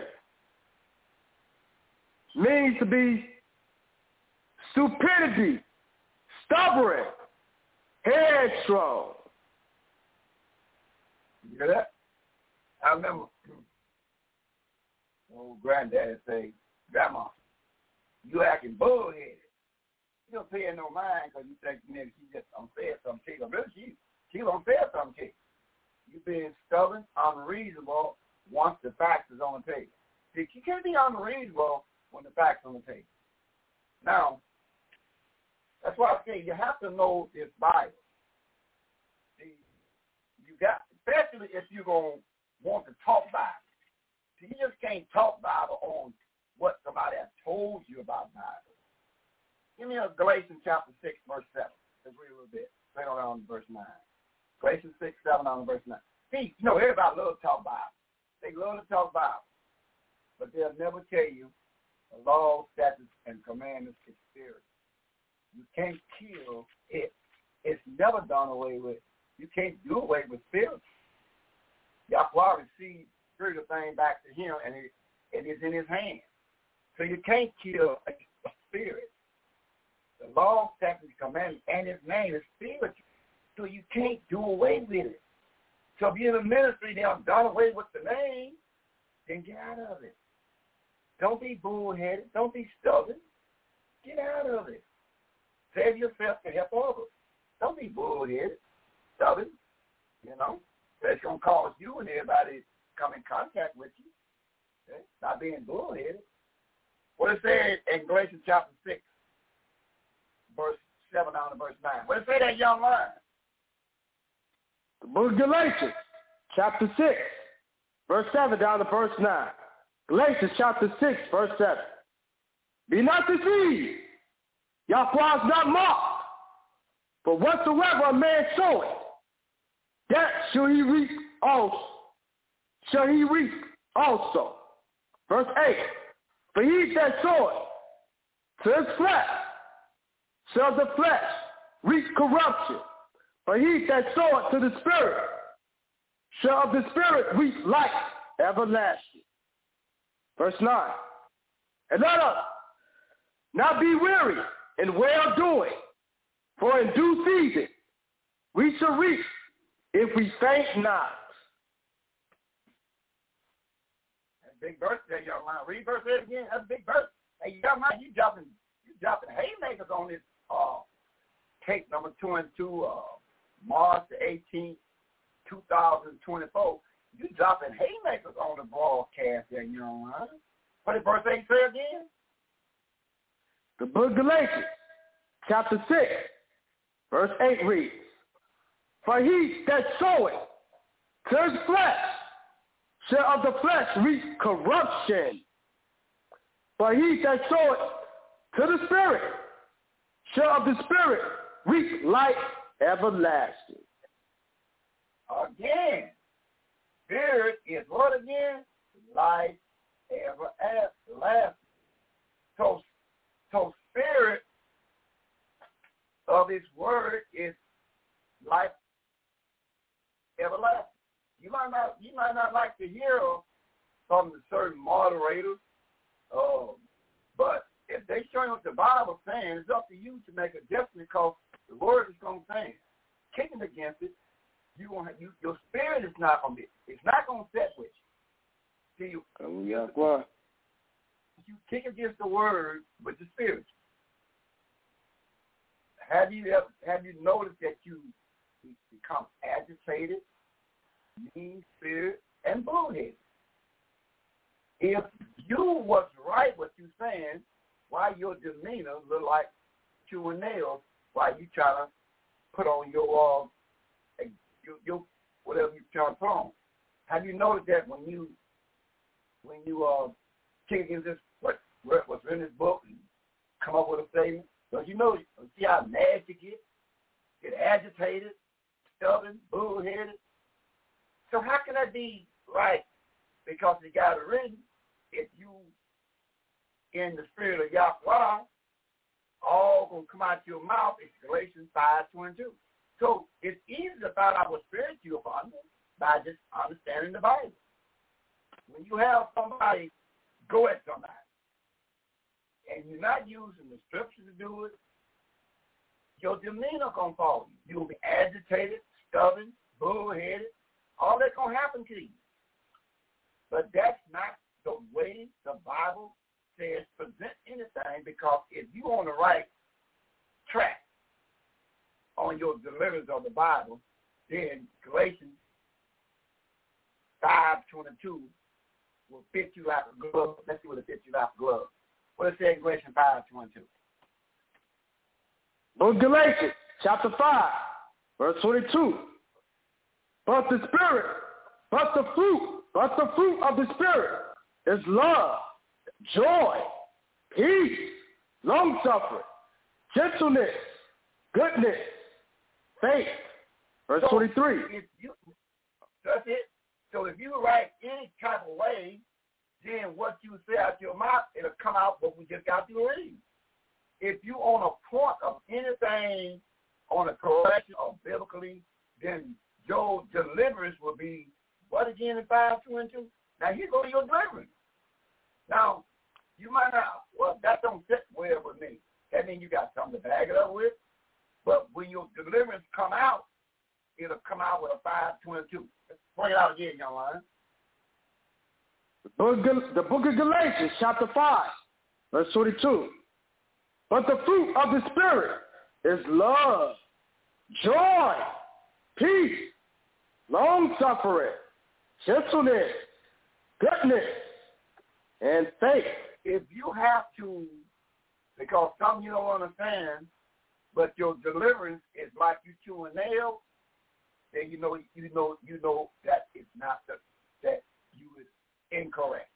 means to be stupidity, stubborn, headstrong. You hear that? I remember old granddaddy say, "Grandma, you acting bullheaded. You don't pay no mind because you think maybe she just unfair something to you. Really, she, she unfair something to you. You being stubborn, unreasonable once the facts is on the table. See, you can't be unreasonable when the facts on the table. Now, that's why I say you have to know this Bible. See, you got, especially if you're going to want to talk Bible. See, you just can't talk Bible on what somebody has told you about Bible. Give me a Galatians chapter six, verse seven. Let's read a little bit. Straight on down to verse nine. Galatians six, seven on verse nine. See, you know, everybody loves to talk Bible. They love to talk Bible. But they'll never tell you the law, statutes, and commandments is spiritual. You can't kill it. It's never done away with. You can't do away with spirit. Yahweh received spiritual thing back to him, and it, it is in his hand. So you can't kill a, a spirit. The law, statutes, commandments, and his name is spiritual. So you can't do away with it. So if you're in the ministry, they have done away with the name, then get out of it. Don't be bullheaded. Don't be stubborn. Get out of it. Save yourself to help others. Don't be bullheaded, stubborn, you know. That's going to cause you and everybody come in contact with you. Okay? Not being bullheaded. What it says in Galatians chapter six, verse seven down to verse nine. What it say that, young man? The book of Galatians, chapter six, verse seven down to verse nine. Galatians chapter six, verse seven. Be not deceived. Yahweh is not mocked. For whatsoever a man soweth, that shall he reap also. Shall he reap also. Verse eight. For he that soweth to his flesh shall the flesh reap corruption. But he that soweth to the Spirit shall of the Spirit reap life everlasting. Verse nine. And let us not be weary in well-doing, for in due season we shall reap if we faint not. That's a big verse there, young man. Read verse eight again. That's a big verse. Hey, young man, you dropping, you dropping haymakers on this uh, tape number two and two, uh, March the eighteenth, two thousand twenty-four. You dropping haymakers on the broadcast there, young man. What did verse eight say again? The book of Galatians, chapter six, verse eight reads, for he that soweth to his flesh shall of the flesh reap corruption. But he that soweth to the Spirit shall of the Spirit reap life everlasting. Again, Spirit is what again? Life everlasting. So, so Spirit of His Word is life everlasting. You might not, you might not like to hear from the certain moderators, uh, but if they show you what the Bible is saying, it's up to you to make a judgment because the Word is going to stand. Kicking against it, you won't have, you, your spirit is not going to be. It's not going to set with you. See, you, oh, yeah, well. you kick against the Word with the Spirit. Have you ever, have you noticed that you become agitated, mean spirit, and bullheaded? If you was right what you saying, why your demeanor look like chewing nails while you try to put on your uh, your, your whatever you trying to put on? Have you noticed that when you when you uh kick against this what what's in this book and come up with a statement? Don't you know? See how mad you get, get agitated, stubborn, bullheaded. So how can that be right? Because you got it written. If you in the spirit of Yahweh, all gonna come out your mouth. It's Galatians five twenty-two. So it's easy to find out what spirit you're under by just understanding the Bible. When you have somebody go at somebody, and you're not using the scripture to do it, your demeanor gonna follow you. You'll be agitated, stubborn, bullheaded. All that's gonna happen to you. But that's not the way the Bible says present anything, because if you're on the right track on your deliverance of the Bible, then Galatians five twenty-two will fit you like a glove. Let's see what it fits you like a glove. What does it say in Galatians five twenty-two? Book Galatians, chapter five, verse twenty-two. But the Spirit, but the fruit, but the fruit of the Spirit is love, joy, peace, long-suffering, gentleness, goodness, faith. Verse so twenty-three. If you, that's it. So if you write any type of way, then what you say out your mouth, it'll come out what we just got to read. If you on a point of anything on a correction or biblically, then your deliverance will be what again in five twenty-two? Now here go your deliverance. Now, you might not, well, that don't fit well with me. That means you got something to bag it up with. But when your deliverance come out, it'll come out with a five twenty-two. Let's bring it out again, young man. The book, the book of Galatians, chapter five, verse twenty-two. But the fruit of the Spirit is love, joy, peace, long-suffering, gentleness, goodness, and faith. If you have to, because some you don't understand, but your deliverance is like you chewing nails, then you know you know you know that it's not the, that you is incorrect.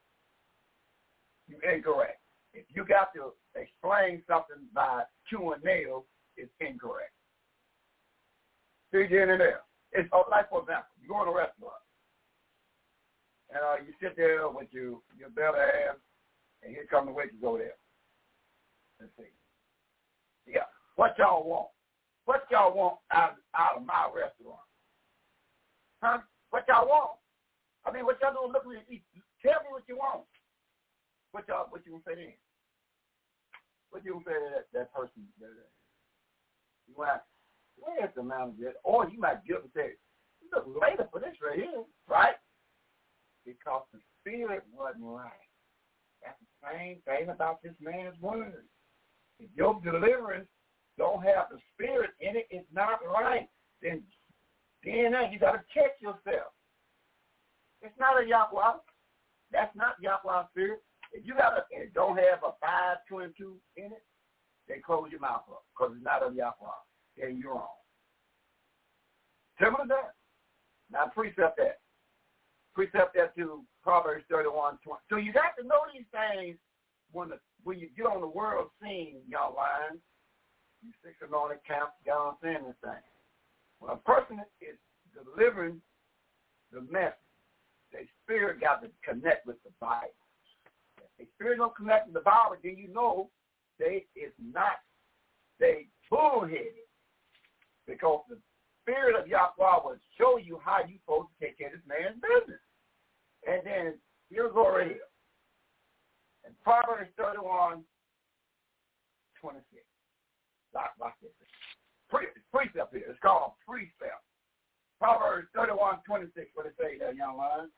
You incorrect. If you got to explain something by chewing nails, it's incorrect. See you in there. It's like, for example, you go in a restaurant, and uh, you sit there with your your belly ass, and here come the waitress over there. Let's see. Yeah. What y'all want? What y'all want out, out of my restaurant? Huh? What y'all want? I mean, what y'all doing looking at me? Tell me what you want. What y'all, what you gonna say then? What you gonna say to that, that person? That, that, you want, where's the manager? Or you might get up and say, look later for this right here, right? Because the spirit wasn't right. That's the same thing about this man's word. If your deliverance don't have the spirit in it, it's not right. Then, then you got to check yourself. It's not a Yahweh. That's not Yahweh's spirit. If you got a, it don't have a five twenty-two in it, then close your mouth up because it's not of Yahweh. Then you're wrong. Simple as that. Now precept that. Precept that to Proverbs thirty-one twenty. So you got to know these things when the when you get on the world scene, y'all lines. You six anointed camp, y'all understand this thing. When a person is delivering the message, their spirit got to connect with the Bible. If their spirit don't connect with the Bible, then you know they is not, they bullheaded. Because the spirit of Yahweh will show you how you're supposed to take care of this man's business. And then here's over here. In Proverbs thirty-one twenty-six. Watch this. Precept here. It's called precept. Proverbs thirty-one twenty-six. What it say there, young man?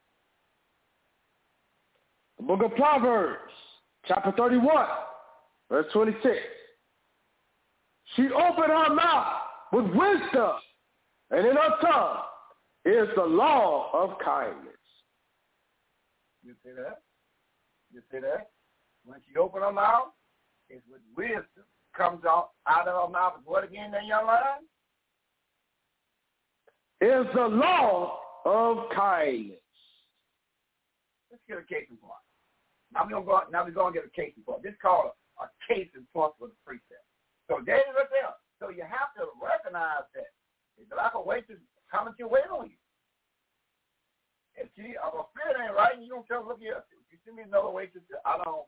The book of Proverbs, chapter thirty-one, verse twenty-six. She opened her mouth with wisdom, and in her tongue is the law of kindness. You see that? You see that? When she opened her mouth, it's with wisdom. Comes out, out of her mouth is what again, that young man? Is the law of kindness. Let's get a case in point. Now we're gonna go. Now we're gonna get a case in point. This is called a, a case in point for the precept. So there it is. There. So you have to recognize that. It's like a waitress coming to wait on you. If she, if a spirit ain't right, you don't tell her, look here. If you see me another waitress, I don't.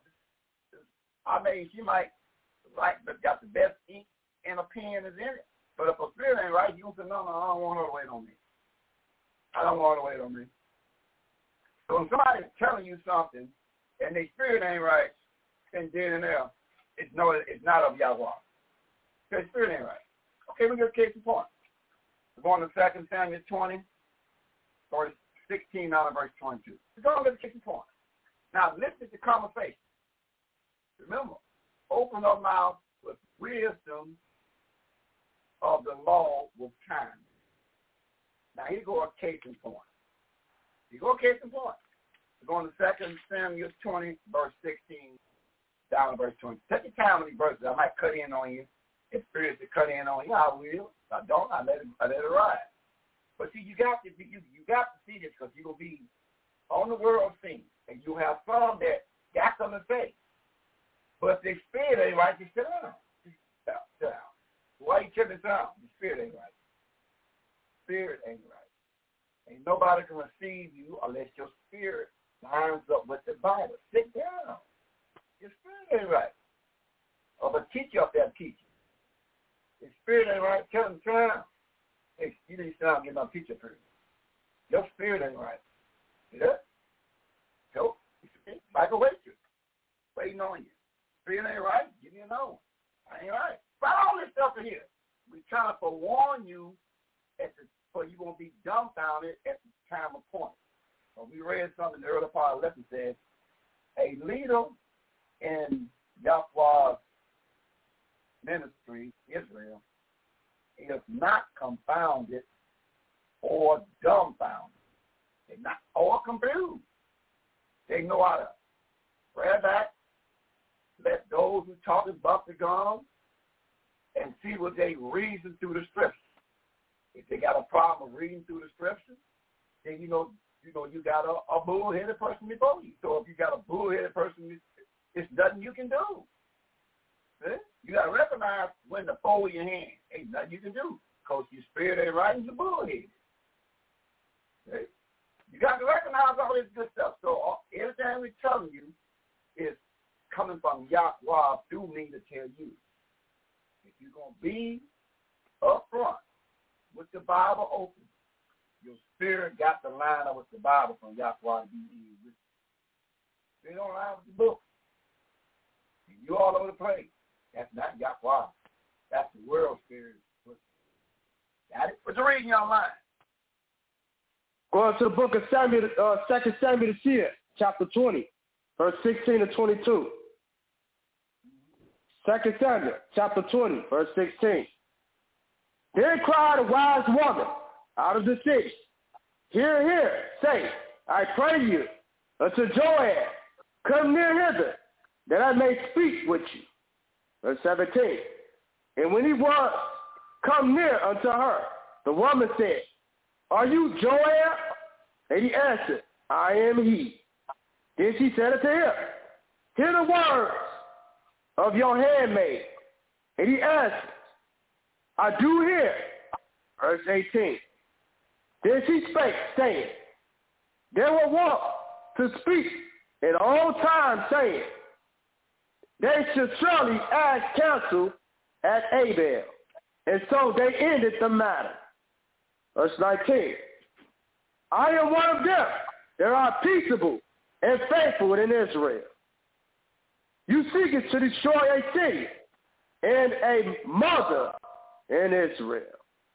I mean, she might like, but got the best ink and a pen is in it. But if a spirit ain't right, you don't say, no, no, I don't want her to wait on me. I don't want her to wait on me. So when somebody's telling you something and their spirit ain't right, then then and there, it's no, it's not of Yahweh. Their spirit ain't right. Okay, we get a case in point. We're going to Second Samuel twenty, verse sixteen down to verse twenty-two. We're going to get a case in point. Now, listen to the conversation. Remember, open our mouth with wisdom of the law with kindness. Now, here go a case in point. Here go a case in point. We're going to Second Samuel twenty, verse sixteen, down to verse twenty. Take your time with these verses. I might cut in on you. If spirits to cut in on you, I will. If I don't, I let it, I let it ride. But see, you got to you, you got to see this because you're going to be on the world scene, and you have some that got something to say. But if the spirit ain't right, you sit down. Sit down. Sit down. Why you killing down? The spirit ain't right. Spirit ain't right. Ain't nobody can receive you unless your spirit lines up with the Bible. Sit down. Your spirit ain't right. Or the teacher up there teaching. Your spirit ain't right. Tell him, sit down. Hey, you need to sit down and get my teacher period. Your spirit ain't right. See that? So, like a waitress. Waiting on you. Spirit ain't right, give me a no. I ain't right. But all this stuff in here, we trying to forewarn you at the, so you won't be dumbfounded at the time of point. So we read something in the early part of the lesson says, a leader in Yahweh's ministry, Israel, is not confounded or dumbfounded. They're not or confused. They know how to spread back. Let those who talk about the gum and see what they reason through the scriptures. If they got a problem reading through the scriptures, then you know you know you got a, a bull-headed person before you. So if you got a bull-headed person, it's nothing you can do. See? You got to recognize when to fold your hand. Ain't nothing you can do because your spirit ain't right and you're bull-headed. See? You got to recognize all this good stuff. So everything we're telling you is coming from Yahweh through me to tell you. If you're going to be up front with the Bible open, your spirit got to line up with the Bible from Yahweh to be with. They don't line with the book. You're all over the place. That's not Yahweh. That's the world spirit. Got it? But you're reading online. Going to the book of Samuel, uh, Second Samuel the seer, chapter twenty, verse sixteen to twenty-two. Second Samuel, chapter twenty, verse sixteen. Then cried a wise woman out of the city, Hear, hear, say, I pray you, unto Joab, come near hither, that I may speak with you. Verse seventeen. And when he was come near unto her, the woman said, Are you Joab? And he answered, I am he. Then she said unto him, Hear the words of your handmaid. And he answered, I do hear. Verse eighteen. Then she spake, saying, They were wont to speak in old time, saying, They should surely ask counsel at Abel. And so they ended the matter. Verse nineteen. I am one of them that are peaceable and faithful in Israel. You seek it to destroy a city and a mother in Israel.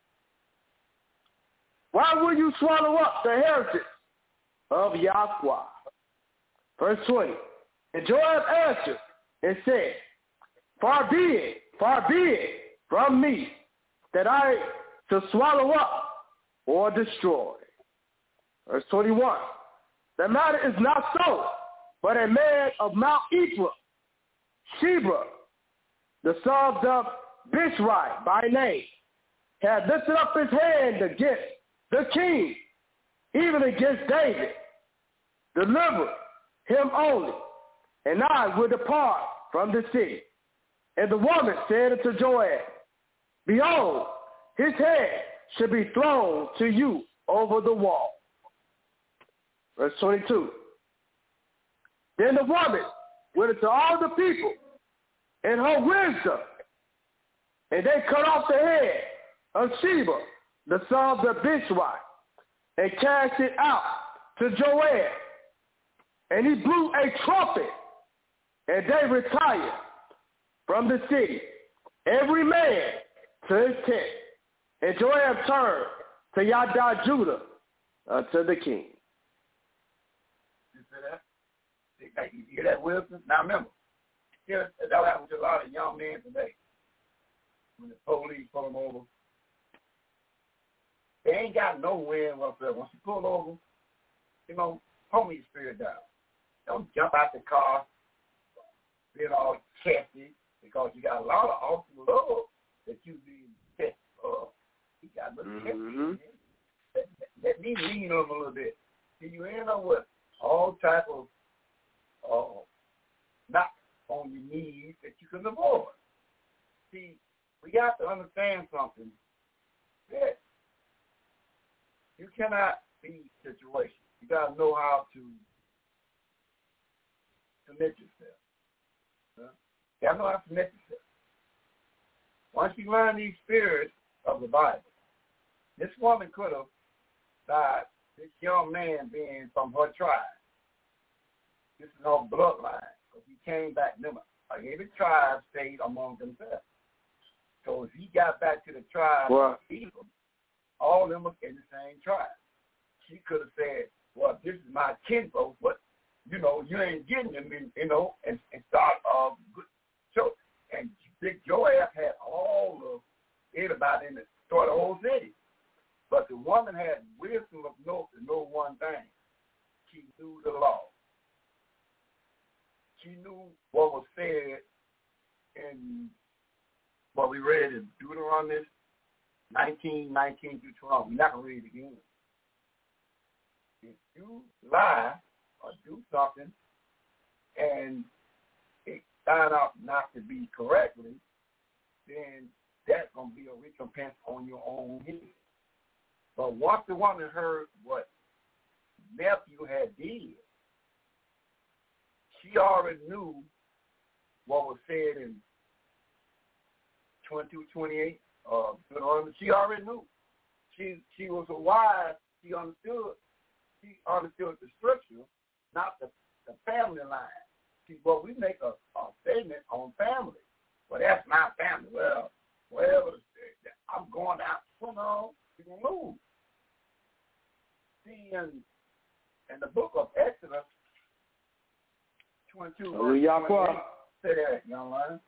Why will you swallow up the heritage of Yahweh? Verse twenty. And Joab answered and said, Far be it, far be it from me that I should swallow up or destroy. Verse twenty-one. The matter is not so, but a man of Mount Ephraim, Sheba, the sons of Bishrai by name, had lifted up his hand against the king, even against David. Deliver him only, and I will depart from the city. And the woman said unto Joab, Behold, his head should be thrown to you over the wall. Verse twenty-two. Then the woman went into all the people in her wisdom, and they cut off the head of Sheba, the son of Bishrai, and cast it out to Joab. And he blew a trumpet, and they retired from the city, every man to his tent. And Joab turned to Yada Judah unto the king. You see that? You hear that, Wilson? Now remember, that happens to a lot of young men today. When the police pull them over, they ain't got no wind whatsoever. Once you pull over, you know, calm your spirit down. Don't jump out the car, being all chesty, because you got a lot of awesome love that you be chesty of. You got a little mm-hmm. chesty. Let, let me lean on them a little bit. See, you end up with all type of uh, knocks on your knees that you can avoid. See, we got to understand something, that you cannot be situations. You got to know how to submit yourself. Huh? You got to know how to submit yourself. Once you learn these spirits of the Bible, this woman could have died, this young man being from her tribe. This is her bloodline, because he came back. Remember, every tribe stayed among themselves. So if he got back to the tribe well, of people, all of them were in the same tribe. She could have said, well, this is my kinfolk, but, you know, you ain't getting them, in, you know, and, and start a good show. And Big Joab had all of everybody in the start of the whole city. But the woman had wisdom of know to know one thing. She knew the law. She knew what was said in what we read in Deuteronomy nineteen, nineteen through twelve. We're not going to read it again. If you lie or do something and it turns out not to be correctly, then that's going to be a recompense on your own head. But once the woman heard what nephew had did, she already knew what was said in twenty-two, twenty-eight. Uh, she already knew. She she was a wise. She understood. She understood the scripture, not the, the family line. See, well, we make a, a statement on family. Well, that's my family. Well, well, I'm going out. Well, no, you're gonna lose. see in, in the book of Exodus, twenty-two, verse twenty-eight. Say that, young man.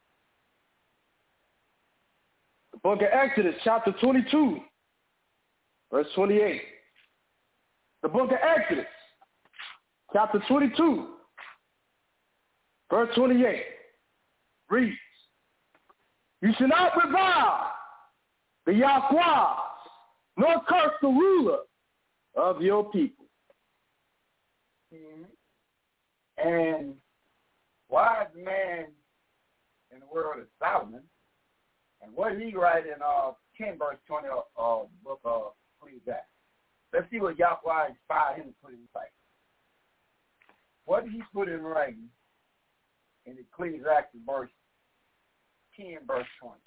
The book of Exodus, chapter twenty-two, verse twenty-eight. The book of Exodus, chapter twenty-two, verse twenty-eight, reads, "You shall not revile the Yahweh, nor curse the ruler of your people." Mm-hmm. And wise man in the world is Solomon. And what did he write in uh, ten verse twenty of uh, the book of Ecclesiastes? Let's see what Yahweh inspired him to put in writing. What did he put in writing in Ecclesiastes verse ten verse twenty?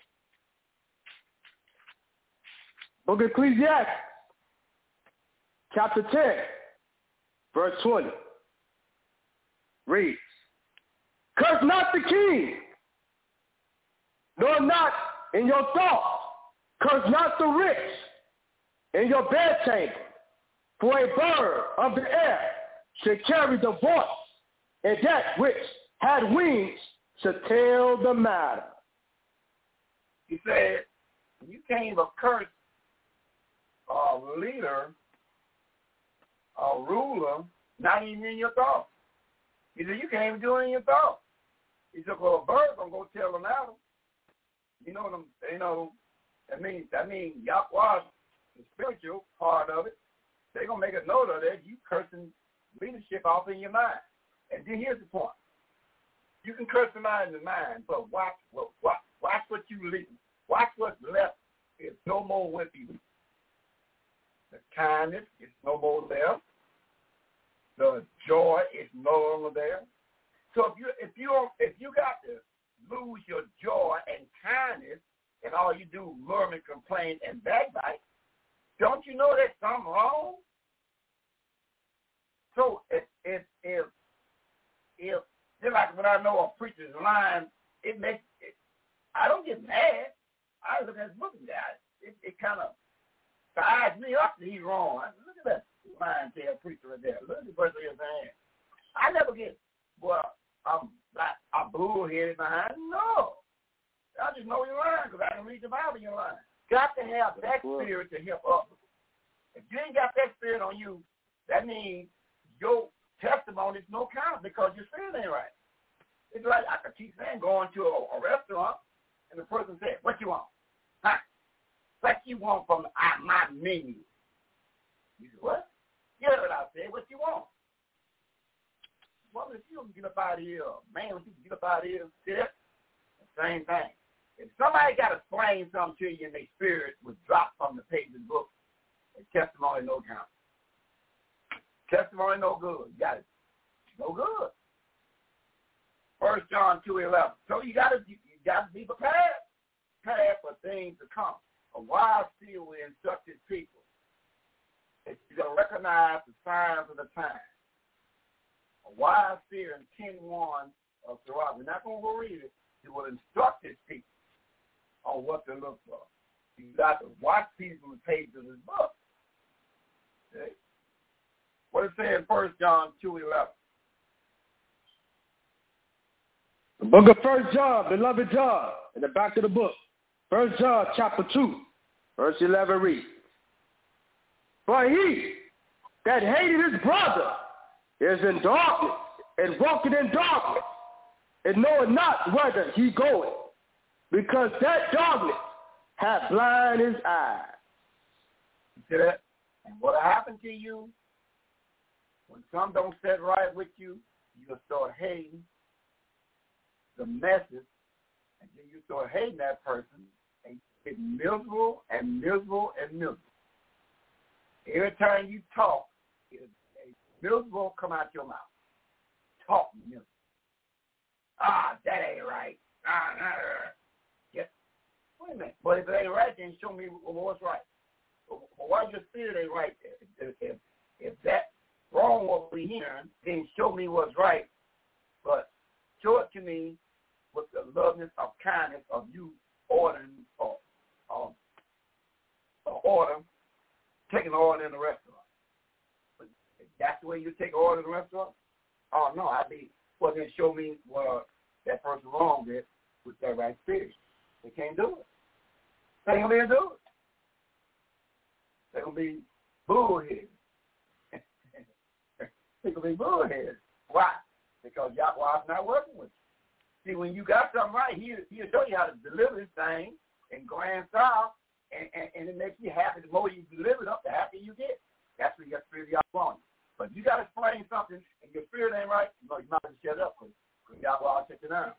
Book of Ecclesiastes, chapter ten, verse twenty, reads, "Curse not the king, nor not in your thoughts. Curse not the rich in your bedchamber, for a bird of the air should carry the voice, and that which had wings should tell the matter." He said, you can't even curse a leader, a ruler, not even in your thoughts. He said, you can't even do it in your thoughts. He said, well, a bird's going to go tell them out. You know what I'm, you know, that means, that means Yahweh, the spiritual part of it, they're going to make a note of that. You cursing leadership off in your mind. And then here's the point. You can curse them out in the mind, but watch, watch, watch what you leave. Watch what's left. It's no more with you. The kindness is no more there. The joy is no longer there. So if you if you if you got to lose your joy and kindness, and all you do murmur, complain, and backbite, don't you know there's something wrong? So if if if if just like when I know a preacher's lying, it makes it, I don't get mad. I look at looking at it. It, it kind of fires me up that he's wrong. I, look at that lying tail preacher right there. Look at the person in his hand. I never get, well, I'm like I'm bullheaded behind. No. I just know you're lying because I can read the Bible you're lying. Got to have that spirit to help up. If you ain't got that spirit on you, that means your testimony is no count because your spirit ain't right. It's like I could keep saying going to a, a restaurant and the person said, "What you want?" Huh? What you want from the, uh, my menu? You said, "What?" Yeah, what I said. What you want? Well, if you don't get up out of here, man, if you can get up out of here, see that? Same thing. If somebody got to explain something to you and their spirit was dropped from the page of the book, it's testimony no count. Testimony no good. You got it. No good. First John two eleven. So you got to you, you got to be prepared, prepared for things to come. A wise seer will instruct his people. You're going to recognize the signs of the time. A wise seer in ten one of Torah. We're not going to go read it. He will instruct his people on what to look for. You got to watch these on the page of this book. Okay? What it says in First John two eleven. The book of First John, beloved John, in the back of the book. First John chapter two, verse eleven reads, "For he that hated his brother is in darkness, and walking in darkness, and knoweth not whither he goeth, because that darkness hath blinded his eyes." You see that? And what happened to you when some don't set right with you, you start hating the message, and then you start hating that person, and you get miserable and miserable and miserable. Every time you talk, a miserable come out your mouth. Talk miserable. Ah, that ain't right. Ah, nah, nah. Yes. Wait a minute. But if it ain't right, then show me what's right. Well, why your spirit ain't right? If, if, if that's wrong what we're hearing, then show me what's right. But show it to me with the loveness of kindness of you ordering or, or, or order, taking order in the restaurant. That's the way you take order in the restaurant? Oh, no, I'd be, well, then show me what uh, that person wrong with with that right spirit. They can't do it. They ain't going to be able to do it. They're going to be bullheaded. They're going to be bullheaded. Why? Because Yahweh's not working with you. See, when you got something right, he, he'll show you how to deliver this thing in grand style, and, and, and it makes you happy. The more you deliver it up, the happier you get. That's what your spirit of Yahweh on you. But if you got to explain something and your spirit ain't right, you know, you might as well shut up because Yahweh will take it down.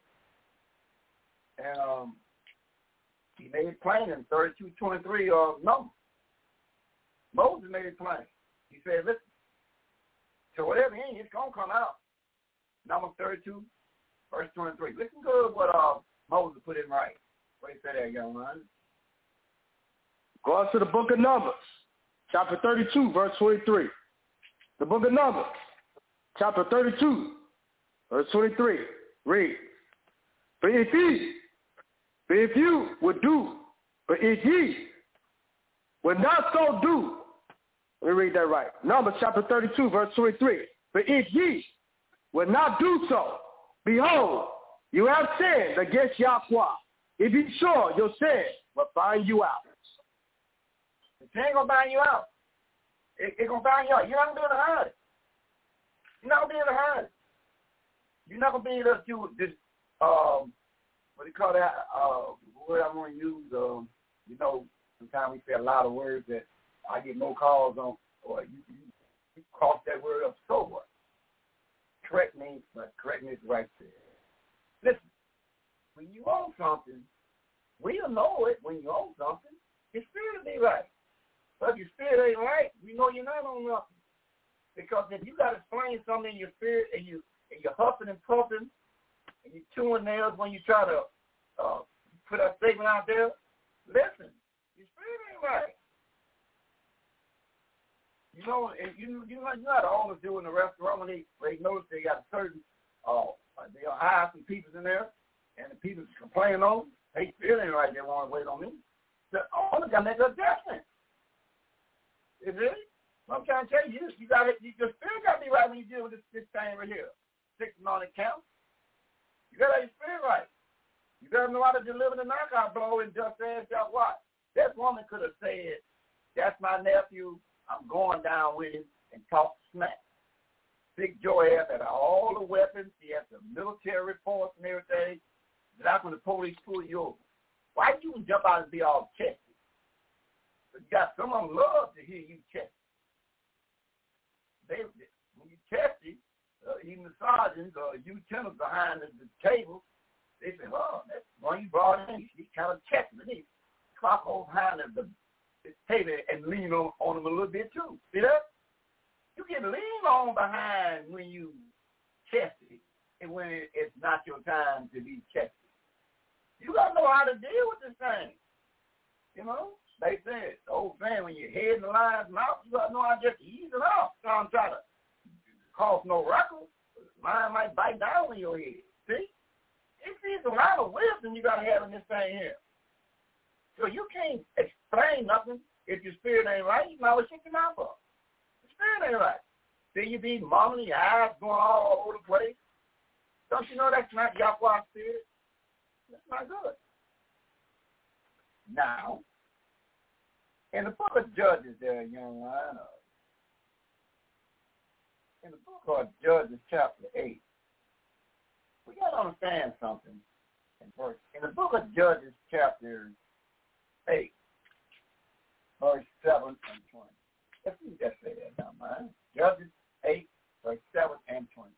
And um, he made it plain in thirty-two twenty-three of uh, Numbers. Moses made it plain. He said, listen, so whatever in you, it's going to come out. Numbers thirty-two, verse twenty-three. Listen to what uh, Moses put in right. What he said there, young man. Go on to the book of Numbers, chapter thirty-two, verse twenty-three. The book of Numbers, chapter thirty-two, verse twenty-three. Read. For if ye, for if you would do, for if ye would not so do, let me read that right. Numbers chapter thirty-two, verse twenty-three. For if ye would not do so, behold, you have sinned against Yahweh. If you sure, your sin will find you out. The sin ain't going to find you out. It's it going to find you out. You're not going to be able to hide it. You're not going to be able to hide it. You're not going to be able to do this, um, what do you call that, uh, word I'm going to use, um, you know, sometimes we say a lot of words that I get no calls on, or you, you, you cross that word up, so what? Correct me, but correct me is right there. Listen, when you own something, we'll know it when you own something. Your spirit will be right. But if your spirit ain't right, we know you're not on nothing. Because if you got to explain something in your spirit and, you, and you're huffing and puffing and you're chewing nails when you try to uh, put a statement out there, listen, your spirit ain't right. You know, and you you know, you know how the owners do in the restaurant when they, they notice they got a certain, uh, they'll hire some people in there, and the people complain on them. They feel ain't right, they want to wait on me. The owner got to make an adjustment. Is it? I'm trying to tell you, you got to, you, your spirit got to be right when you deal with this, this thing right here. Sixteen on the count. You got to have your spirit right. You got to know how to deliver the knockout blow and just ask y'all what. That woman could have said, that's my nephew. I'm going down with him and talk smack. Big Joab had all the weapons. He had the military reports and everything. That's when the police pull you over. Why you jump out and be all chesty? But you got some of them love to hear you chesty. They, when you chesty, uh, even the sergeants or lieutenants behind the, the table, they say, oh, that's one you brought in. He's kind of chesty. He clock over behind the, the table and lean on, on them a little bit too. See that? You can lean on behind when you chesty and when it, it's not your time to be chesty. You got to know how to deal with this thing. You know? They said, the old saying, when your head in the lion's mouth, you got to know how to just ease it off. So I'm trying to cause no ruckus. The lion might bite down on your head. See? It's, it's a lot of wisdom you got to have in this thing here. So you can't explain nothing if your spirit ain't right. You might as well shut your mouth up. The spirit ain't right. Then you be mumbling, your eyes going all over the place. Don't you know that's not Yahweh's spirit? That's not good. Now, in the book of Judges there, young man, in the book of Judges chapter eight, we got to understand something. In, verse, in the book of Judges chapter eight, verse seven and twenty. Let's see that say that now, man. Judges eight, verse seven and twenty.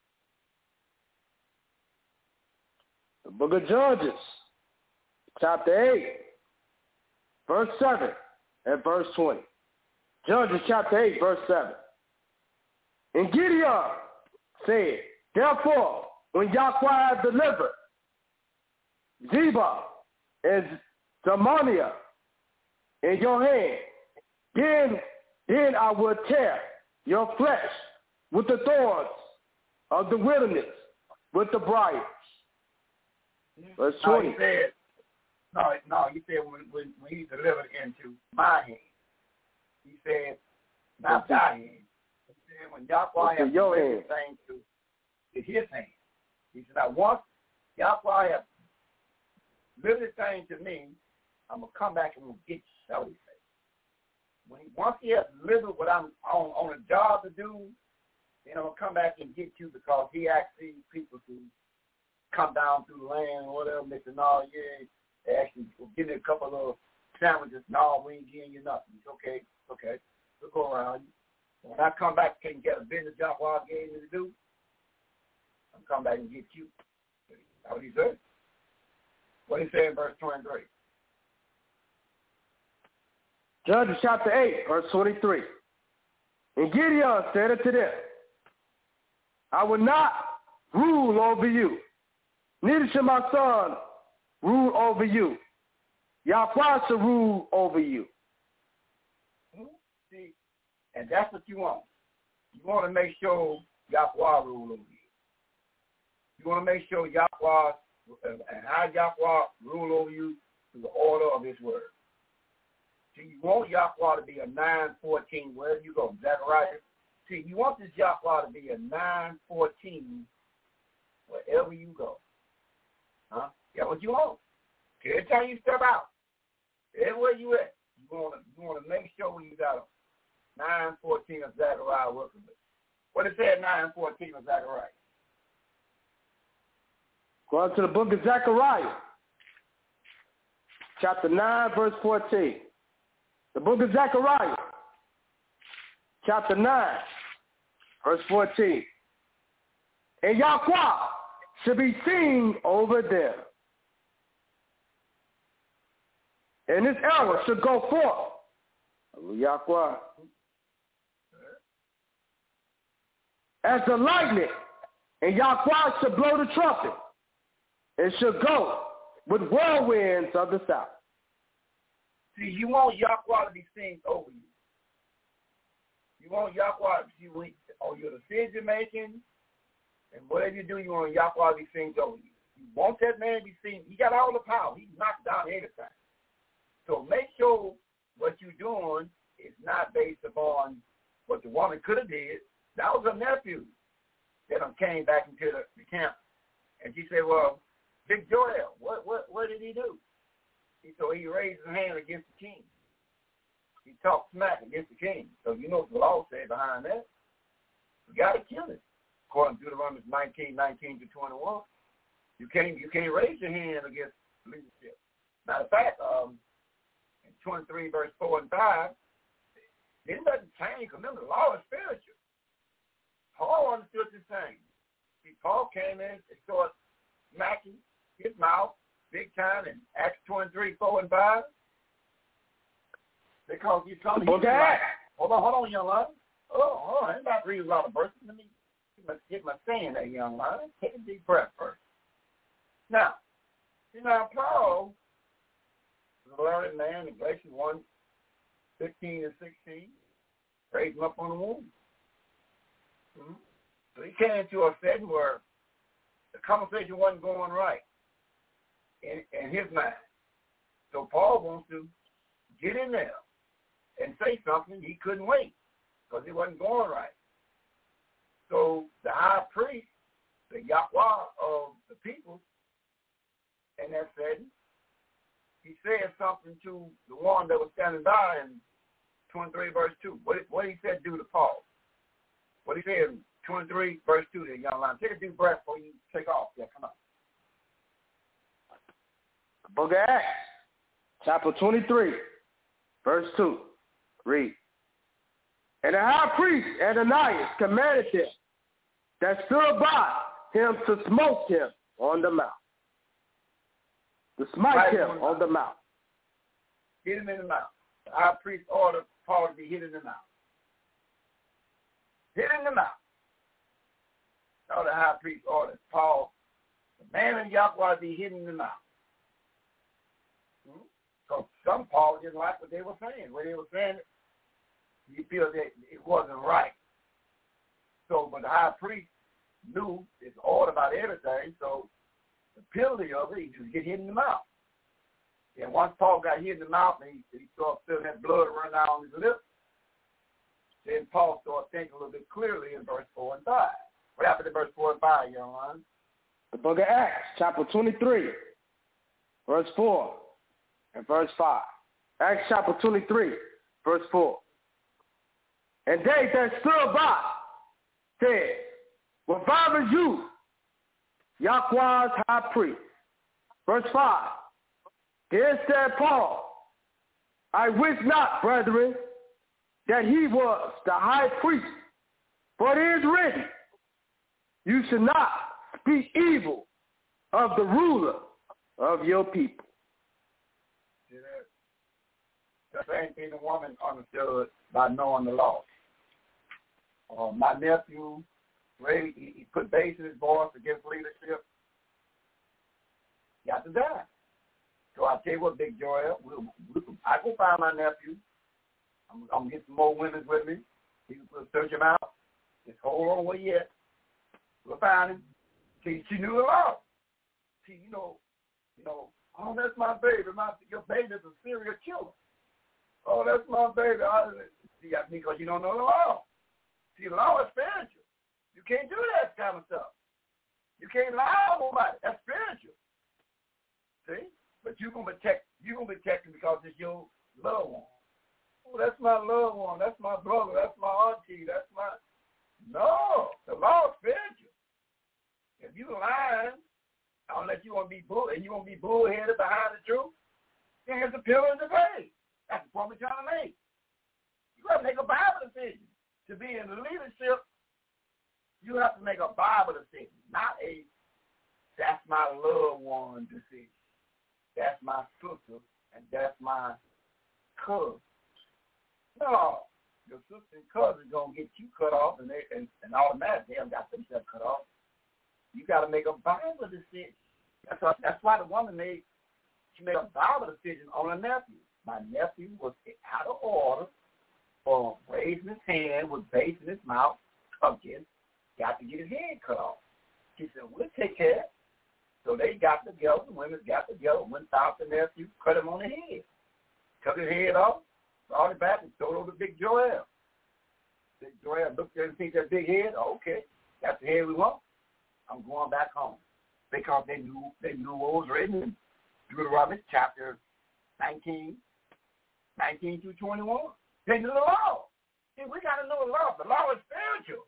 The book of Judges, chapter eight, verse seven and verse twenty. Judges chapter eight, verse seven. And Gideon said, therefore, when Yahweh had delivered Zebah and Zalmunna in your hand, then, then I will tear your flesh with the thorns of the wilderness, with the briars. Verse twenty. No, he said, no, no, he said when, when, when he delivered into my hand, he said, not thy hand. He said when Yahweh has delivered things to, to his hand, he said, now once Yahweh has delivered things to me, I'm going to come back and I'm going to get you. That's what he said. When he, once he has delivered what I'm on, on a job to do, then I'm going to come back and get you because he asked these people to come down through the land or whatever. They said, no, yeah, they actually will give me a couple of sandwiches. No, we ain't giving you nothing. It's okay. It's okay. We'll go around you. When I come back and get a business job what I gave me to do, I'm come back and get you. That's what he said. What he said in verse twenty-three. Judges chapter eight, verse twenty-three. And Gideon said unto them, I will not rule over you, neither shall my son rule over you. Yahweh shall rule over you. See, and that's what you want. You want to make sure Yahweh rule over you. You want to make sure Yahweh and how Yahweh rule over you through the order of his word. See, you want Yahweh to be a nine fourteen wherever you go. Zechariah. See, you want this Yahweh to be a nine fourteen wherever you go. Huh? That's what you want. Every time you step out, everywhere you at, you want to you want to make sure when you got a nine fourteen of Zechariah working with. What it said nine fourteen of Zechariah? Go on to the book of Zechariah, chapter nine, verse fourteen. The book of Zechariah, chapter nine, verse fourteen. And Yahweh shall be seen over them. And this arrow shall go forth, Yahweh, as the lightning, and Yahweh shall blow the trumpet, and shall go with whirlwinds of the south. See, you want Yahweh to be seen over you. You want Yahweh to see on your decision making, and whatever you do, you want Yahweh to be seen over you. You want that man to be seen. He got all the power. He knocked down anything. So make sure what you're doing is not based upon what the woman could have did. That was her nephew that came back into the, the camp, and she said, "Well, Big Joel, what what what did he do?" So he raised his hand against the king. He talked smack against the king. So you know what the law said behind that. You got to kill him. According to Deuteronomy nineteen, nineteen to twenty-one. You can't you can't raise your hand against leadership. Matter of fact, um, in twenty-three, verse four and five, it doesn't change. Remember, the law is spiritual. Paul understood this thing. See, Paul came in and started smacking his mouth big time in Acts twenty-three, four and five. Because you told me. Okay. Like, hold on, hold on, young lady. Oh, hold on. I'm not reading a lot of verses. Let me get my, get my saying there, young lady. Take a deep breath first. Now, you know, Paul was a learned man in Galatians one, fifteen and sixteen. Raised him up on the womb. Mm-hmm. So he came to a setting where the conversation wasn't going right in, in his mind. So Paul wants to get in there and say something. He couldn't wait because it wasn't going right. So the high priest, the Yahweh of the people, in that setting, he said something to the one that was standing by in twenty-three, verse two. What, what he said do to Paul? What he said in twenty-three, verse two there, young line. Take a deep breath before you take off. Yeah, come on. Book of Acts, chapter twenty-three, verse two. Read. And the high priest Ananias commanded them that stood by him to smote him on the mouth. To smite right him on the mouth. Hit him in the mouth. The high priest ordered Paul to be hit in the mouth. Hit in the mouth. So the high priest ordered Paul, the man in Yahweh, to be hit in the mouth. So some Paul didn't like what they were saying. What they were saying, you feel that it wasn't right. So, but the high priest knew his order about everything, so the penalty of it, he just get hit in the mouth. And once Paul got hit in the mouth, and he, he started feeling that blood run down his lips, Then Paul started thinking a little bit clearly in verse four and five. What happened in verse four and five, young man? The book of Acts, chapter twenty-three, verse four and verse five. Acts chapter twenty-three, verse four. And they that stood by said, revive you, Yahweh's high priest. Verse five. Then said Paul, I wish not, brethren, that he was the high priest, but it is written, you should not speak evil of the ruler of your people. See that? The same thing the woman understood by knowing the law. Uh, my nephew, Ray, he, he put base in his voice against leadership. He got to die. So I tell you what, Big Joel, we'll, we'll, I go find my nephew. I'm, I'm going to get some more women with me. We'll search him out. Just hold on where he at. We'll find him. See, she knew the law. See, you know, you know, oh, that's my baby. My, your baby's a serial killer. Oh, that's my baby. I, see, I think because you don't know the law. See, the law is spiritual. You can't do that kind of stuff. You can't lie on nobody. That's spiritual. See? But you're going to protect, you're going to protect him because it's your loved one. Oh, that's my loved one. That's my brother. That's my auntie. That's my... No, the law is spiritual. If you lying, unless you want to be bull, and you want to be bullheaded behind the truth, then it's a pillar in the grave. That's the point we're trying to make. You got to make a Bible decision. To be in the leadership, you have to make a Bible decision, not a that's my loved one decision. That's my sister, and that's my cousin. No, your sister and cousin going to get you cut off, and, they, and, and automatically they have got themselves cut off. You got to make a Bible decision. That's why, that's why the woman made, she made a Bible decision on her nephew. My nephew was out of order for raising his hand with base in his mouth, again, got to get his head cut off. She said, we'll take care of it. So they got together, the women got together, went out the nephew, cut him on the head. Cut his head off, brought it back, and threw it over to Big Joel. Big Joel looked at him and seen that big head. Oh, okay, that's the head we want. I'm going back home. Because they knew they knew what was written in Deuteronomy chapter nineteen, nineteen through twenty-one. They knew the law. See, we got to know the law. The law is spiritual.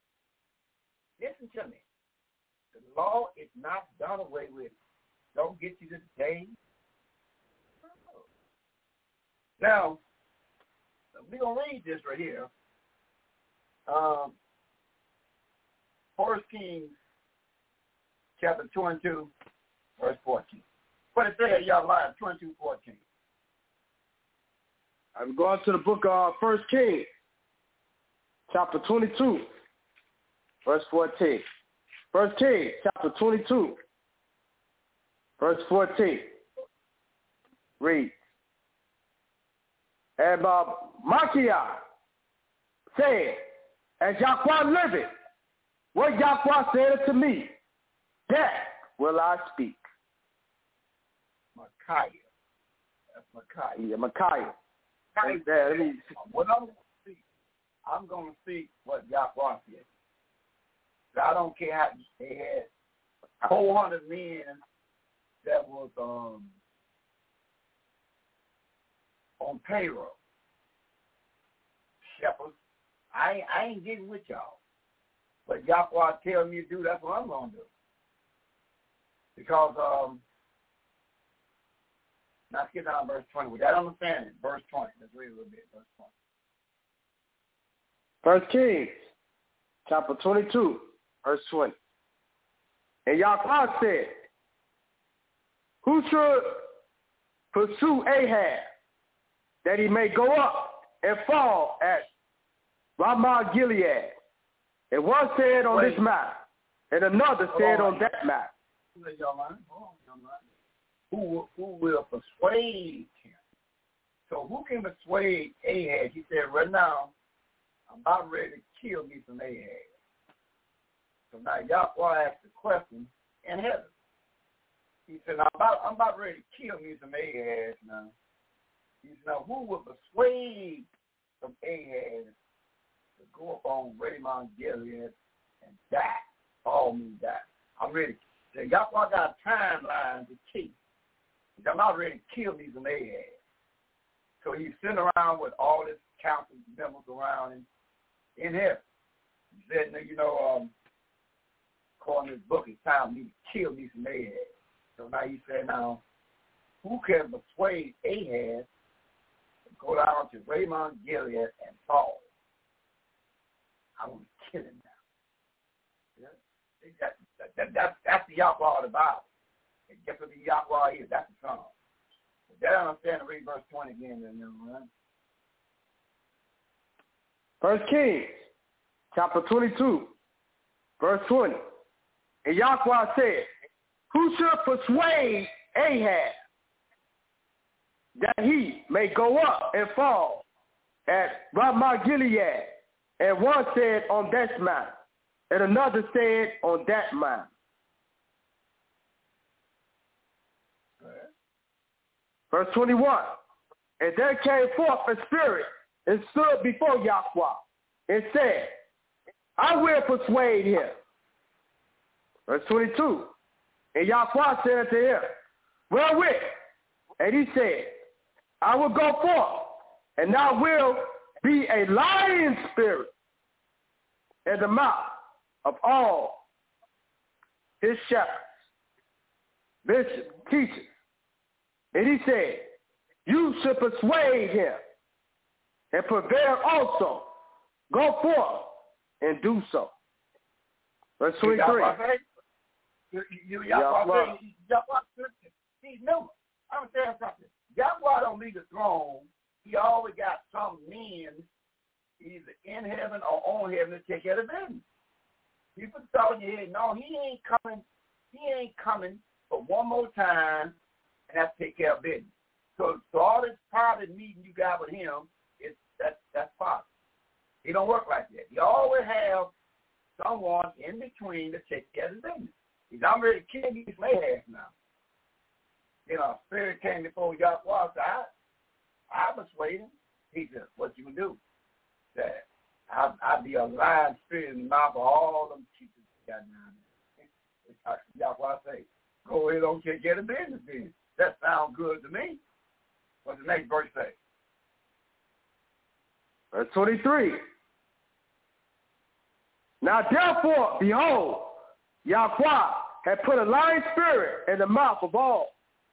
Listen to me. The law is not done away with. Don't get you to the day. Now, we're going to read this right here. Um, First Kings chapter twenty-two, verse fourteen. What it says, y'all line, twenty-two, fourteen. I'm going to the book of First Kings, chapter twenty-two, verse fourteen. First Kings, chapter twenty-two, verse fourteen. Read. And uh, Micaiah said, as Yahweh liveth, what Yahweh said to me, that will I speak. Micaiah. That's Micaiah. Yeah, Micaiah. Right there. Let me... What I'm going to speak, I'm going to speak what Yahweh said. I don't care how they had four hundred men that was um, on payroll. Shepherds. I ain't, I ain't getting with y'all. But Yahweh tell me to do, that's what I'm going to do. Because, um, now let's get down to verse twenty. With that understanding, verse twenty. Let's read a little bit, verse twenty. First Kings, chapter twenty-two, verse twenty. And Yahweh said, who should pursue Ahab, that he may go up and fall at Ramoth Gilead? And one said on Wait. this matter, and another Hold said on, on that matter. Who, who will persuade him? So who can persuade Ahab? He said, right now, I'm about ready to kill me some Ahab. So now Yahweh asked the question in heaven. He said, I'm about, I'm about ready to kill me some Ahab now. He said, now who will persuade some Ahab to go up on Raymond Gilead and die. All me die. I'm ready. So Yahweh got a timeline to keep. I'm not ready to kill me some Ahab. So he's sitting around with all his council members around him in heaven. He said, you know, um, according to this book, it's time for me to kill me some Ahab. So now he said, now, who can persuade Ahab to go down to Raymond Gilead and fall? I want to kill him now. Yeah? That, that, that, that's, that's the Yahweh of the Bible. And guess what the Yahweh is? That's the song. That I understand to read verse twenty again, then, right? First Kings, chapter twenty-two, verse twenty. And Yahweh said, who should persuade Ahab that he may go up and fall at Ramoth Gilead? And one said, on this mount, and another said, on that mount. Verse twenty-one, and there came forth a spirit and stood before Yahweh and said, I will persuade him. Verse twenty-two, and Yahweh said unto him, wherewith? And he said, I will go forth, and thou wilt be a lying spirit in the mouth of all his shepherds, bishops, teachers. And he said, you should persuade him and prevail also. Go forth and do so. Verse twenty-three. You, you, Yahweh, Yahweh, see, remember, I'm going to tell you something. Yahweh don't need the throne. He always got some men either in heaven or on heaven to take care of business. People thought in your head, no, he ain't coming. He ain't coming but one more time and have to take care of business. So, so all this private meeting you got with him, is that's that's possible. He don't work like that. He always have someone in between to take care of the business. He's I'm ready to kill these mayhaps now. You know, spirit came before Yahweh, so I, I persuaded him. He said, what you can do? That I, I'd be a lying spirit in the mouth of all them teachers you got down there. Yahweh say, go ahead and take care of the business then. That sounds good to me. What's the next verse say? Verse twenty-three. Now therefore, behold, Yahweh had put a lying spirit in the mouth of all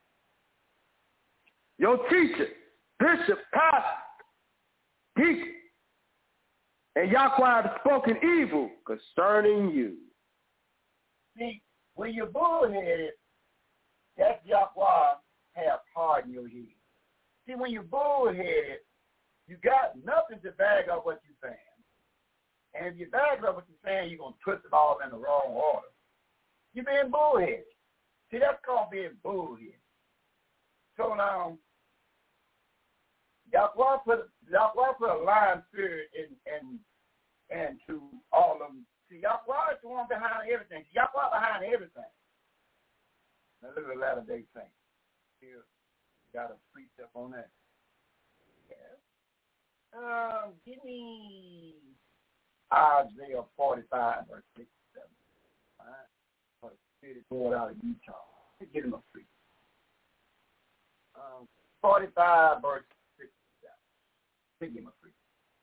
your teachers, bishop, pastor, deacon, and Yahweh had spoken evil concerning you. See, when you're bullheaded, that's Yahweh have hardened your head. See, when you're bullheaded, you got nothing to back up what you're saying. And if you back up what you're saying, you're going to twist it all in the wrong order. You're being bullheaded. See, that's called being bullheaded. So now, Yahweh put, Yahweh put a lying spirit in, in, into all of them. See, Yahweh is the one behind everything. See, Yahweh behind everything. Now look at the latter day saints. Here, got a precept on that. Yeah. Um, give me Isaiah forty-five, verse sixty-seven. All right. For the city board out of Utah. Get him a free. Um, forty-five, verse sixty-seven. Give him a free.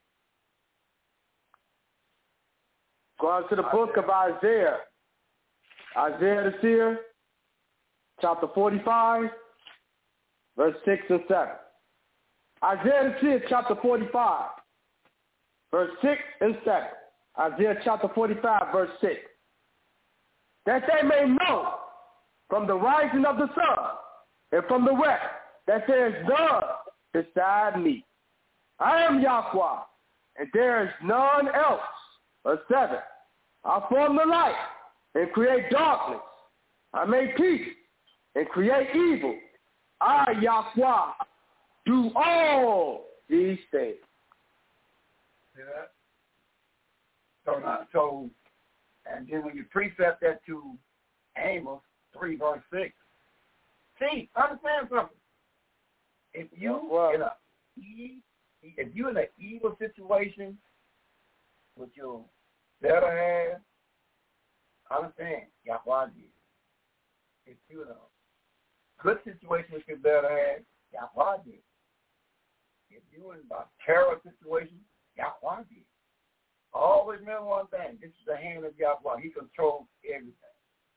Go on to the book of Isaiah. Isaiah the seer, chapter forty-five, verse six and seven. Isaiah the seer, chapter forty-five, verse six and seven. Isaiah chapter forty-five, verse six. That they may know from the rising of the sun and from the west that there is none beside me. I am Yahweh, and there is none else. Verse seven. I form the light and create darkness. I make peace and create evil. I, Yahweh, do all these things. See that? So, not, so, and then when you precept that to Amos three, verse six, see, understand something. If you well, in a if you're in an evil situation, with your better half, understand, Yahweh did. If you know, good situation with your better half, Yahweh did. If you in a terror situation, Yahweh did. Always remember one thing. This is the hand of Yahweh. He controls everything.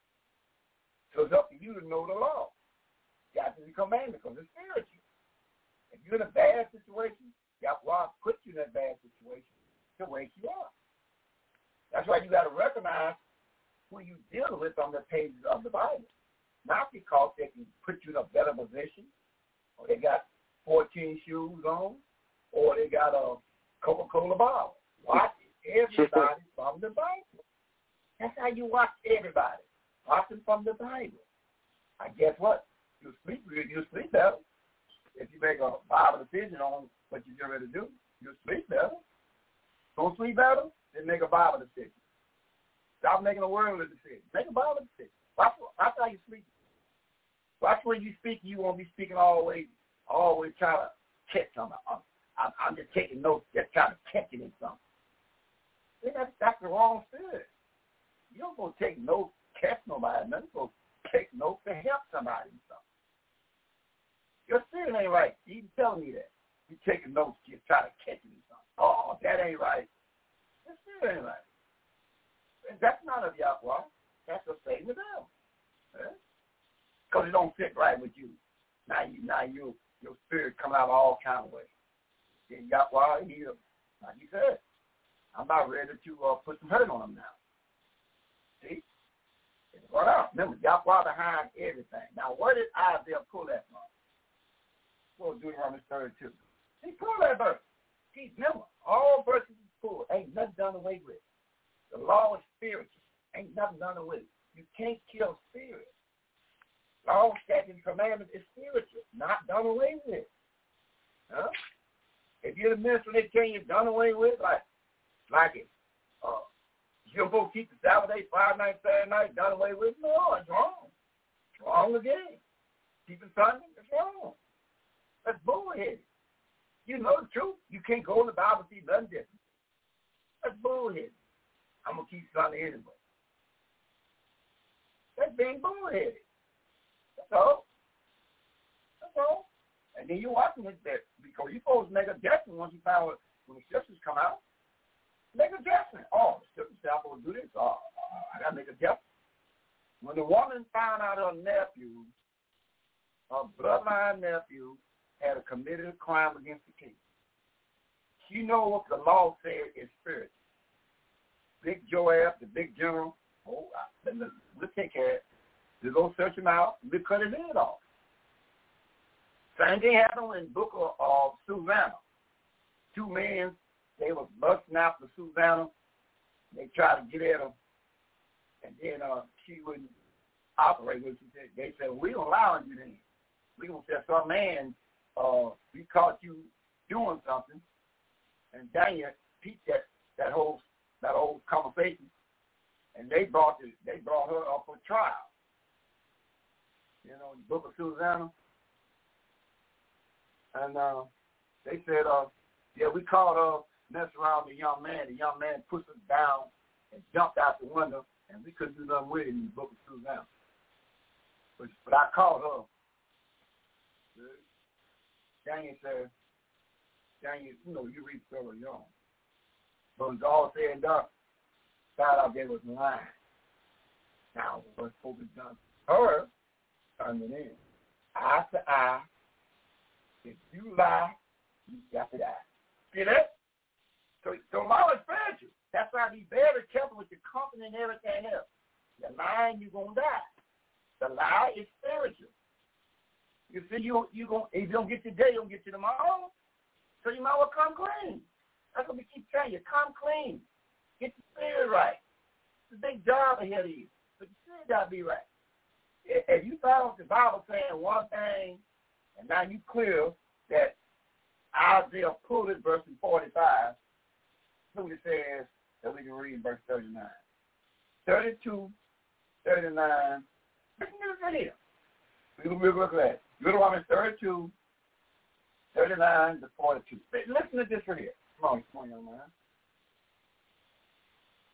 So it's up to you to know the law. That's the commandment because it's spiritual. If you're in a bad situation, Yahweh puts you in that bad situation to wake you up. That's why you got to recognize who you deal with on the pages of the Bible. Not because they can put you in a better position, or they got fourteen shoes on, or they got a Coca-Cola bottle. Watch everybody from the Bible. That's how you watch everybody. Watch them from the Bible. I guess what? You sleep, you sleep better. If you make a Bible decision on what you're getting ready to do, you'll sleep better. Don't sleep better, then make a Bible decision. Stop making a worldly decision. Make a Bible decision. Watch, watch how you sleep. Watch when you speak, you won't be speaking always, always trying to catch something. I'm, I'm, I'm just taking notes, just trying to catch it in something. See, that's, that's the wrong spirit. You don't go take notes, catch nobody, nothing. You go take notes to help somebody in something. Your spirit ain't right. You telling me that. You taking notes, just try to catch it in something. Oh, that ain't right. Your spirit ain't right. And that's not of Yahweh. That's a Satan of them. Because it don't fit right with you. Now you, now you, your spirit come out all kind of ways. Then Yahweh, he, like you said, I'm about ready to uh, put some hurt on him now. See? It's brought out. Remember, Yahweh behind everything. Now, where did Isaiah pull that from? Well, Deuteronomy thirty-two. He pulled that verse. See, remember, all verses is pulled. Ain't nothing done away with. The law is spiritual. Ain't nothing done away with. You can't kill spirit. Law, statute, and commandments is spiritual, not done away with. Huh? If you're the minister, they tell you done away with, like, like it. Uh, you're supposed to keep the Sabbath day, Friday night, Saturday night, done away with. No, it's wrong. It's wrong again. Keeping Sunday, it's wrong. That's bullheaded. You know the truth. You can't go in the Bible and see nothing different. That's bullheaded. I'm going to keep Sunday anyway. That's being bullheaded. That's all. That's all. And then you're watching it that because you're supposed to make a judgment once you find out when the scriptures come out. Make a judgment. Oh, the scriptures say I'm going to do this. Oh, I got to make a judgment. When the woman found out her nephew, her bloodline nephew, had a committed a crime against the king, she know what the law said is spiritual. Big Joab, the big general, oh, we'll take care of it. We'll go search him out. We'll cut his head off. Same thing happened in the book of, of Susanna. Two men, they was busting after Susanna. They tried to get at her, and then uh, she wouldn't operate with her. They said, we don't allow you then. We going to say, some man, uh, we caught you doing something, and Daniel peeped that, that whole that whole conversation, and they brought the, they brought her up for trial. You know, the book of Susanna. And uh, they said, uh, yeah, we caught her messing around with the young man. The young man pushed us down and jumped out the window, and we couldn't do nothing with it in the book of Susanna. But, but I caught her. Daniel said, Daniel, you know, you read so young. But it's all said and done. God out there was lying. Now, what's supposed to be done to her, turn it in. Eye to eye. If you lie, you got to die. See that? So, so law is spiritual. That's why be very careful with your company and everything else. You're lying, you're going to die. The lie is spiritual. You see, you you going if you don't get you today, you don't get you tomorrow. So you might well come clean. That's what we keep telling you. Come clean. Get your spirit right. It's a big job ahead of you. But your spirit got to be right. If you found the Bible saying one thing, and now you clear that Isaiah pulled it, verse forty-five, look what it says that we can read verse thirty-nine. thirty-two, thirty-nine. Listen to this right here. We'll look at it. Deuteronomy thirty-two, thirty-nine to forty-two. Listen to this right here. Come on, come on, young man.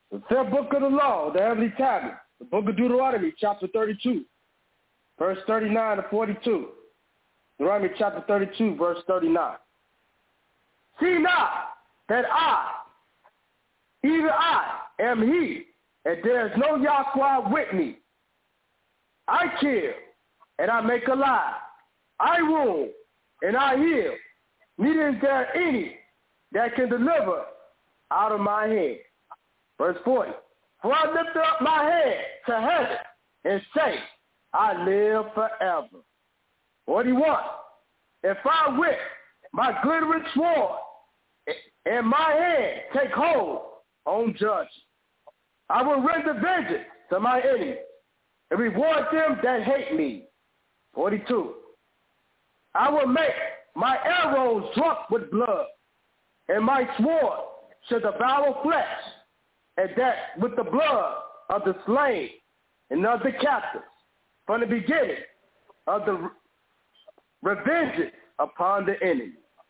The fifth book of the law, the heavenly tablet, the book of Deuteronomy, chapter thirty-two, verse thirty-nine to forty-two. Deuteronomy chapter thirty-two, verse thirty-nine. See not that I, even I, am he, and there is no Yahweh with me. I kill, and I make alive. I wound, and I heal. Neither is there any that can deliver out of my hand. Verse forty. For I lift up my head to heaven and say, I live forever. forty-one. If I with my glittering sword and my hand take hold on judgment, I will render vengeance to my enemies and reward them that hate me. forty-two. I will make my arrows drunk with blood, and my sword shall devour flesh, and that with the blood of the slain and of the captives, from the beginning of the re- revenge upon the enemy.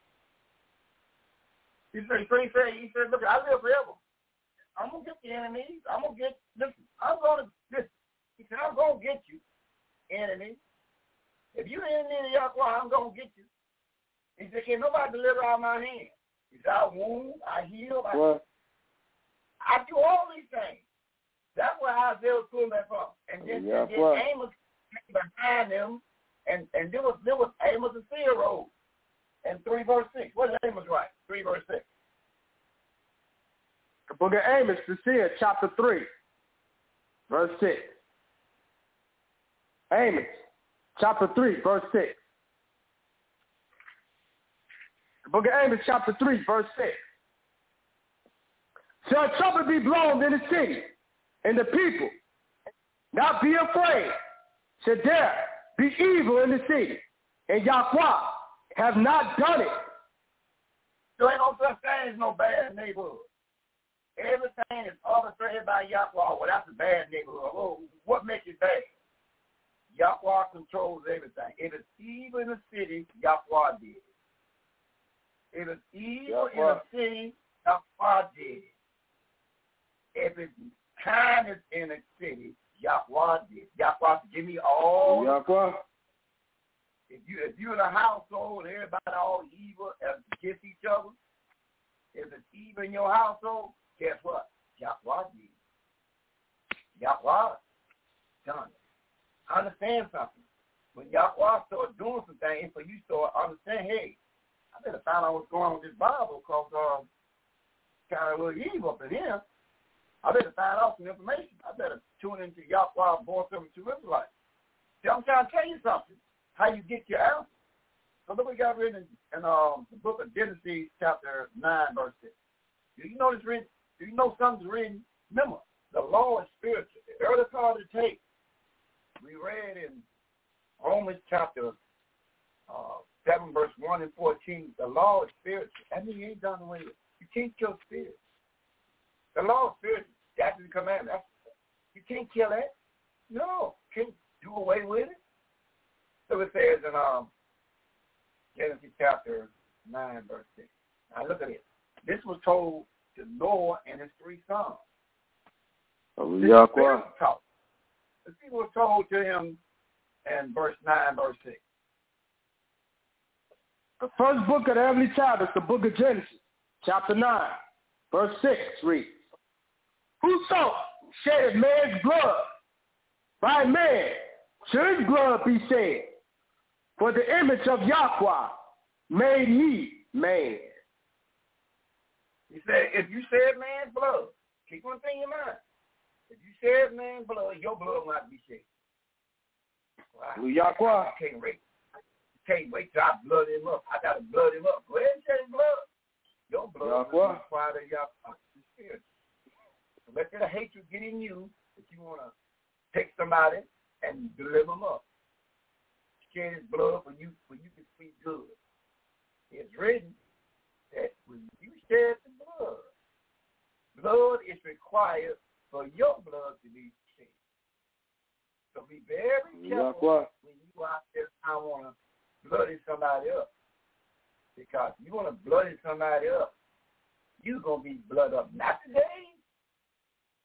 He said, he said, he said, look, I live forever. I'm going to get the enemies. I'm going to get, listen, I'm going to, listen. He said, I'm going to get you, enemy. If you enemy of Yahweh, I'm going to get you. He said, can nobody deliver out of my hand? He said, I wound, I heal, I Well, I do all these things. That's where Isaiah was pulling that from. And then, yeah, and then well. Amos came behind them, and, and there was there was Amos and Seer rose. And three verse six. What is Amos right? Three verse six. The book of Amos, the Seer, chapter three, verse six. Amos, chapter three, verse six. The book of Amos, chapter three, verse six. Shall a trumpet be blown in the city, and the people not be afraid? Shall there be evil in the city, and Yahweh have not done it? There ain't no such thing as no bad neighborhood. Everything is orchestrated by Yahweh. Well, that's a bad neighborhood. Well, what makes it bad? Yahweh controls everything. If it's evil in the city, Yahweh did it. If it's evil Yahweh. in the city, Yahweh did it. If it's kindness in the city, Yahweh did. Yahweh said, give me all. Yahweh. If you if you're in a household and everybody all evil and against each other, if it's evil in your household, guess what? Yahweh did. Yahweh done it. Understand something. When Yahweh started doing some things, for you start understand, hey, I better find out what's going on with this Bible because um, kind of a little evil up in here. I better find out some information. I better tune into Yahweh, born seventy-two Israelites. See, I'm trying to tell you something, how you get your answer. So look what we got written in, in um, the book of Genesis, chapter nine, verse six. Do you know this written? Do you know something's written? Remember, the law is spiritual. The early part of the tape, we read in Romans chapter uh, seven, verse one and fourteen, the law is spiritual. That means you ain't done away with it. You can't kill spirit. The law is spiritual. That's the commandment. You can't kill that. No. You can't do away with it. So it says in um, Genesis chapter nine, verse six. Now look at it. This was told to Noah and his three sons. Oh, this Yahweh. The people were told to him in verse nine, verse six. The first book of the heavenly tablets, the book of Genesis, chapter nine, verse six reads, whoso sheddeth man's blood, by man should his blood be shed. For the image of Yahweh made he man. He said, if you shed man's blood, keep one thing in mind. If you shed man's blood, your blood will not be shed. Well, Yahweh. I can't wait. I can't wait till I blood him up. I got to blood him up. Go ahead and shed his blood. Your blood will be quiet of Yahweh's spirit. So let that hatred get in you that you want to take somebody and deliver them up. Shed his blood when you when you can speak good. It's written that when you shed the blood, blood is required for your blood to be shed. So be very careful when you out there I want to bloody somebody up. Because you want to bloody somebody up, you're going to be blood up. Not today.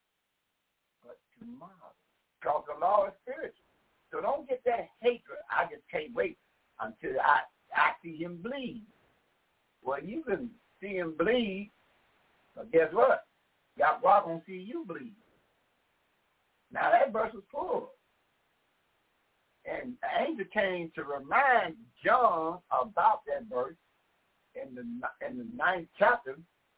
but tomorrow. Because the law is spiritual. So don't get that hatred. I just can't wait until I, I see him bleed. Well, you can see him bleed, but guess what? Yahweh gonna see you bleed. Now that verse was full. And the angel came to remind John about that verse in the in the ninth chapter,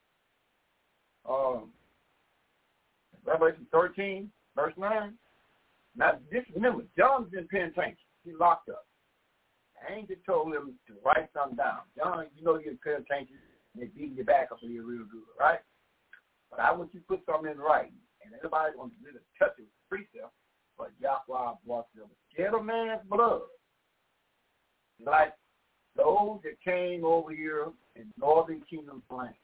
um, Revelation thirteen, verse nine. Now, just remember, John's been paying attention. He's locked up. The angel told him to write something down. John, you know you're paying attention. They're beating you back up so you're real good, right? But I want you to put something in writing. And everybody wants to really touch it with precept, but Yahweh brought them. Shed a man's blood. Like those that came over here in Northern Kingdom land.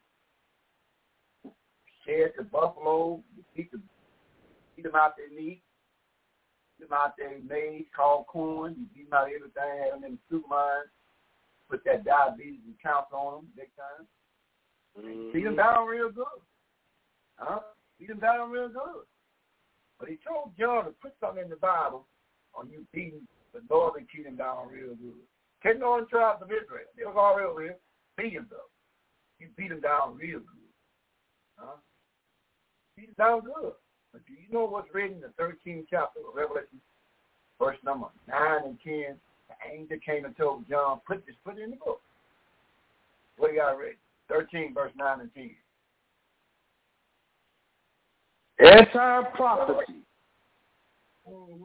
Shed the buffalo, beat, the, beat them out their meat, beat them out their maize called corn, you beat them out everything, had them in the soup mine, put that diabetes and cancer on them big time. Mm-hmm. Beat them down real good. Huh? Beat them down real good. But he told John to put something in the Bible on you beating the Northern Kingdom down real good. Ten northern tribes of Israel. They was all real here. Billions of them. You beat them down real good. Huh? Beat them down good. But do you know what's written in the thirteenth chapter of Revelation, verse number nine and ten? The angel came and told John, put this, put it in the book. What do you got read? thirteen, verse nine and ten. Anti-prophecy. Mm-hmm.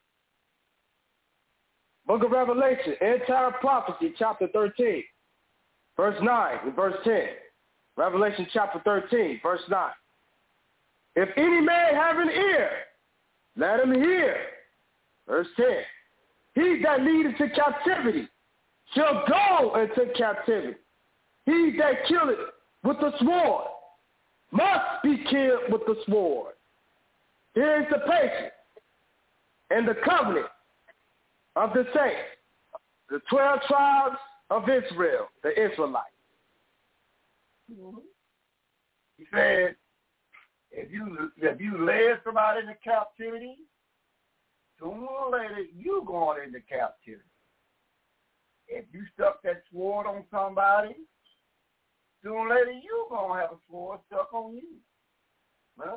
Book of Revelation, anti-prophecy, chapter thirteen, verse nine and verse ten. Revelation chapter thirteen, verse nine. If any man have an ear, let him hear. Verse ten. He that leadeth to captivity shall go into captivity. He that killeth with the sword must be killed with the sword. Here is the patience and the covenant of the saints, the twelve tribes of Israel, the Israelites. Mm-hmm. He said, if you if you led somebody into captivity, sooner or later you going into captivity. If you stuck that sword on somebody, sooner or later you gonna have a sword stuck on you. Huh?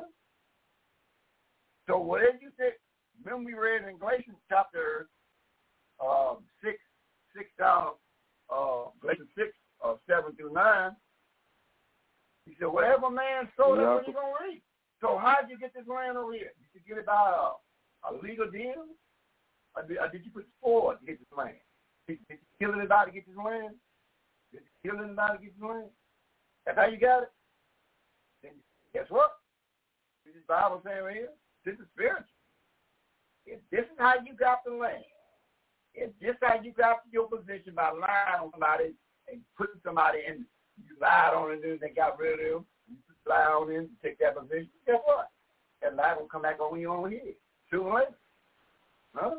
So whatever you said, remember we read in Galatians chapter uh, six, six down, uh, Galatians six, uh, seven through nine. He said, whatever man sowed, that's what you're gonna reap. So how did you get this land over here? Did you get it by a, a legal deal, or did, or did you put sword to get this land? Did, did you kill anybody to get this land? Did you kill anybody to get this land? That's how you got it. Then guess what? This is Bible saying right here. This is spiritual. If this is how you got the land, if this is how you got to your position by lying on somebody and putting somebody in, you lied on it and they got rid of them, you lie on them to take that position, guess what? That lie will come back on you on here. Sooner or later. Huh?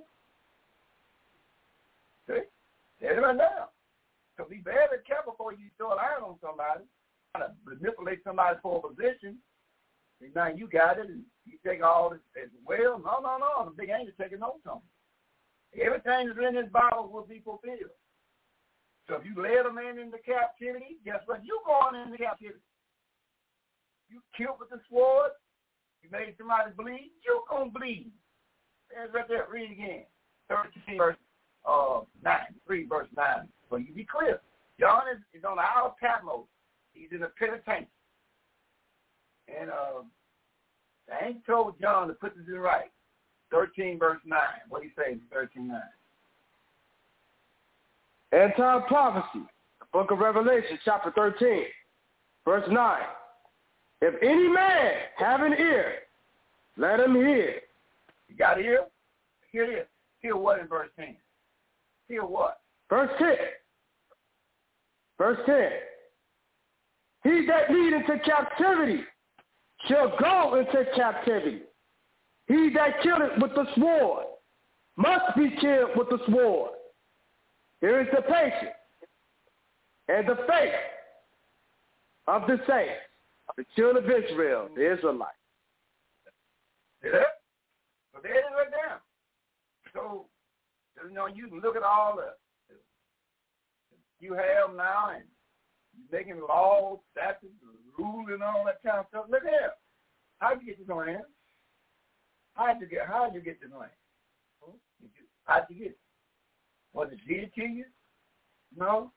See? There's it right now. So be very careful before you start lying on somebody, trying to manipulate somebody for a position. And now you got it, and you take all this as well. No, no, no. The big angel taking notes on it. Everything that's in this Bible will be fulfilled. So if you led a man into captivity, guess what? You going into captivity. You killed with the sword. You made somebody bleed. You gonna bleed. There's right there. Read again. thirteen verse uh, nine. Three verse nine. So you be clear. John is, is on the Isle of Patmos. He's in a penitentiary. And uh, the angel told John to put this in right. thirteen verse nine. What do you say in thirteen nine? Anti-prophecy. The book of Revelation, chapter thirteen, verse nine. If any man have an ear, let him hear. You got to hear? Hear this. Hear what in verse ten? Hear what? Verse ten. Verse ten. He that lead into captivity shall go into captivity. He that killeth with the sword must be killed with the sword. Here is the patience and the faith of the saints, the children of Israel, the Israelites. See that? know, you can look at all the you have now, and you're making laws, statutes, rules, and all that kind of stuff. Look here. How'd you get this land? How'd you get? How'd you get this land? How'd you get it? Was it given to you? No.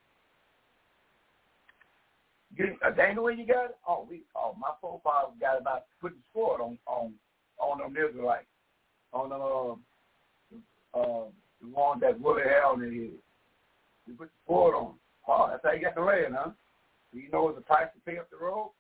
You, uh, that ain't the way you got it. Oh, we. Oh, my forefathers got it by putting sword on on on them Israelites, on the uh, uh, the one that Willie hell in his. You put the sword on. Oh, that's how you got the land, huh? Do you know what the price to pay up the road?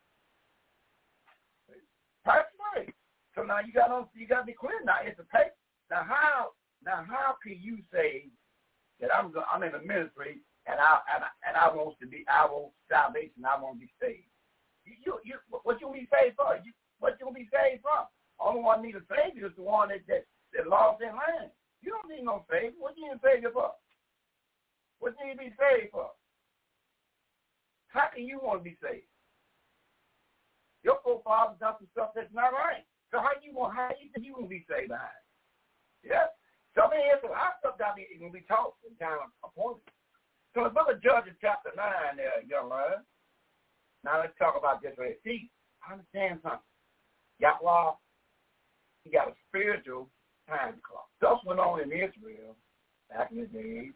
Price right. So now you got to you got to be clear. Now it's a pay. Now how now how can you say that I'm I'm in the ministry and I and I, and I want to be I want salvation, I want to be saved? You you, you what you gonna be saved for? You what you gonna be saved from? Only one need a savior is the one that that, that lost their land. You don't need no savior. What you need a savior for? What you need to be saved for? How can you want to be saved? Your forefathers done some stuff that's not right. So how you want how you think you gonna be saved behind? Yeah. So I mean, it's a lot of stuff that be gonna be taught in time appointed. So the book of Judges chapter nine there, young man. Now let's talk about this right. See, understand something. Yahweh, he got a spiritual time clock. Stuff went on in Israel back in the days.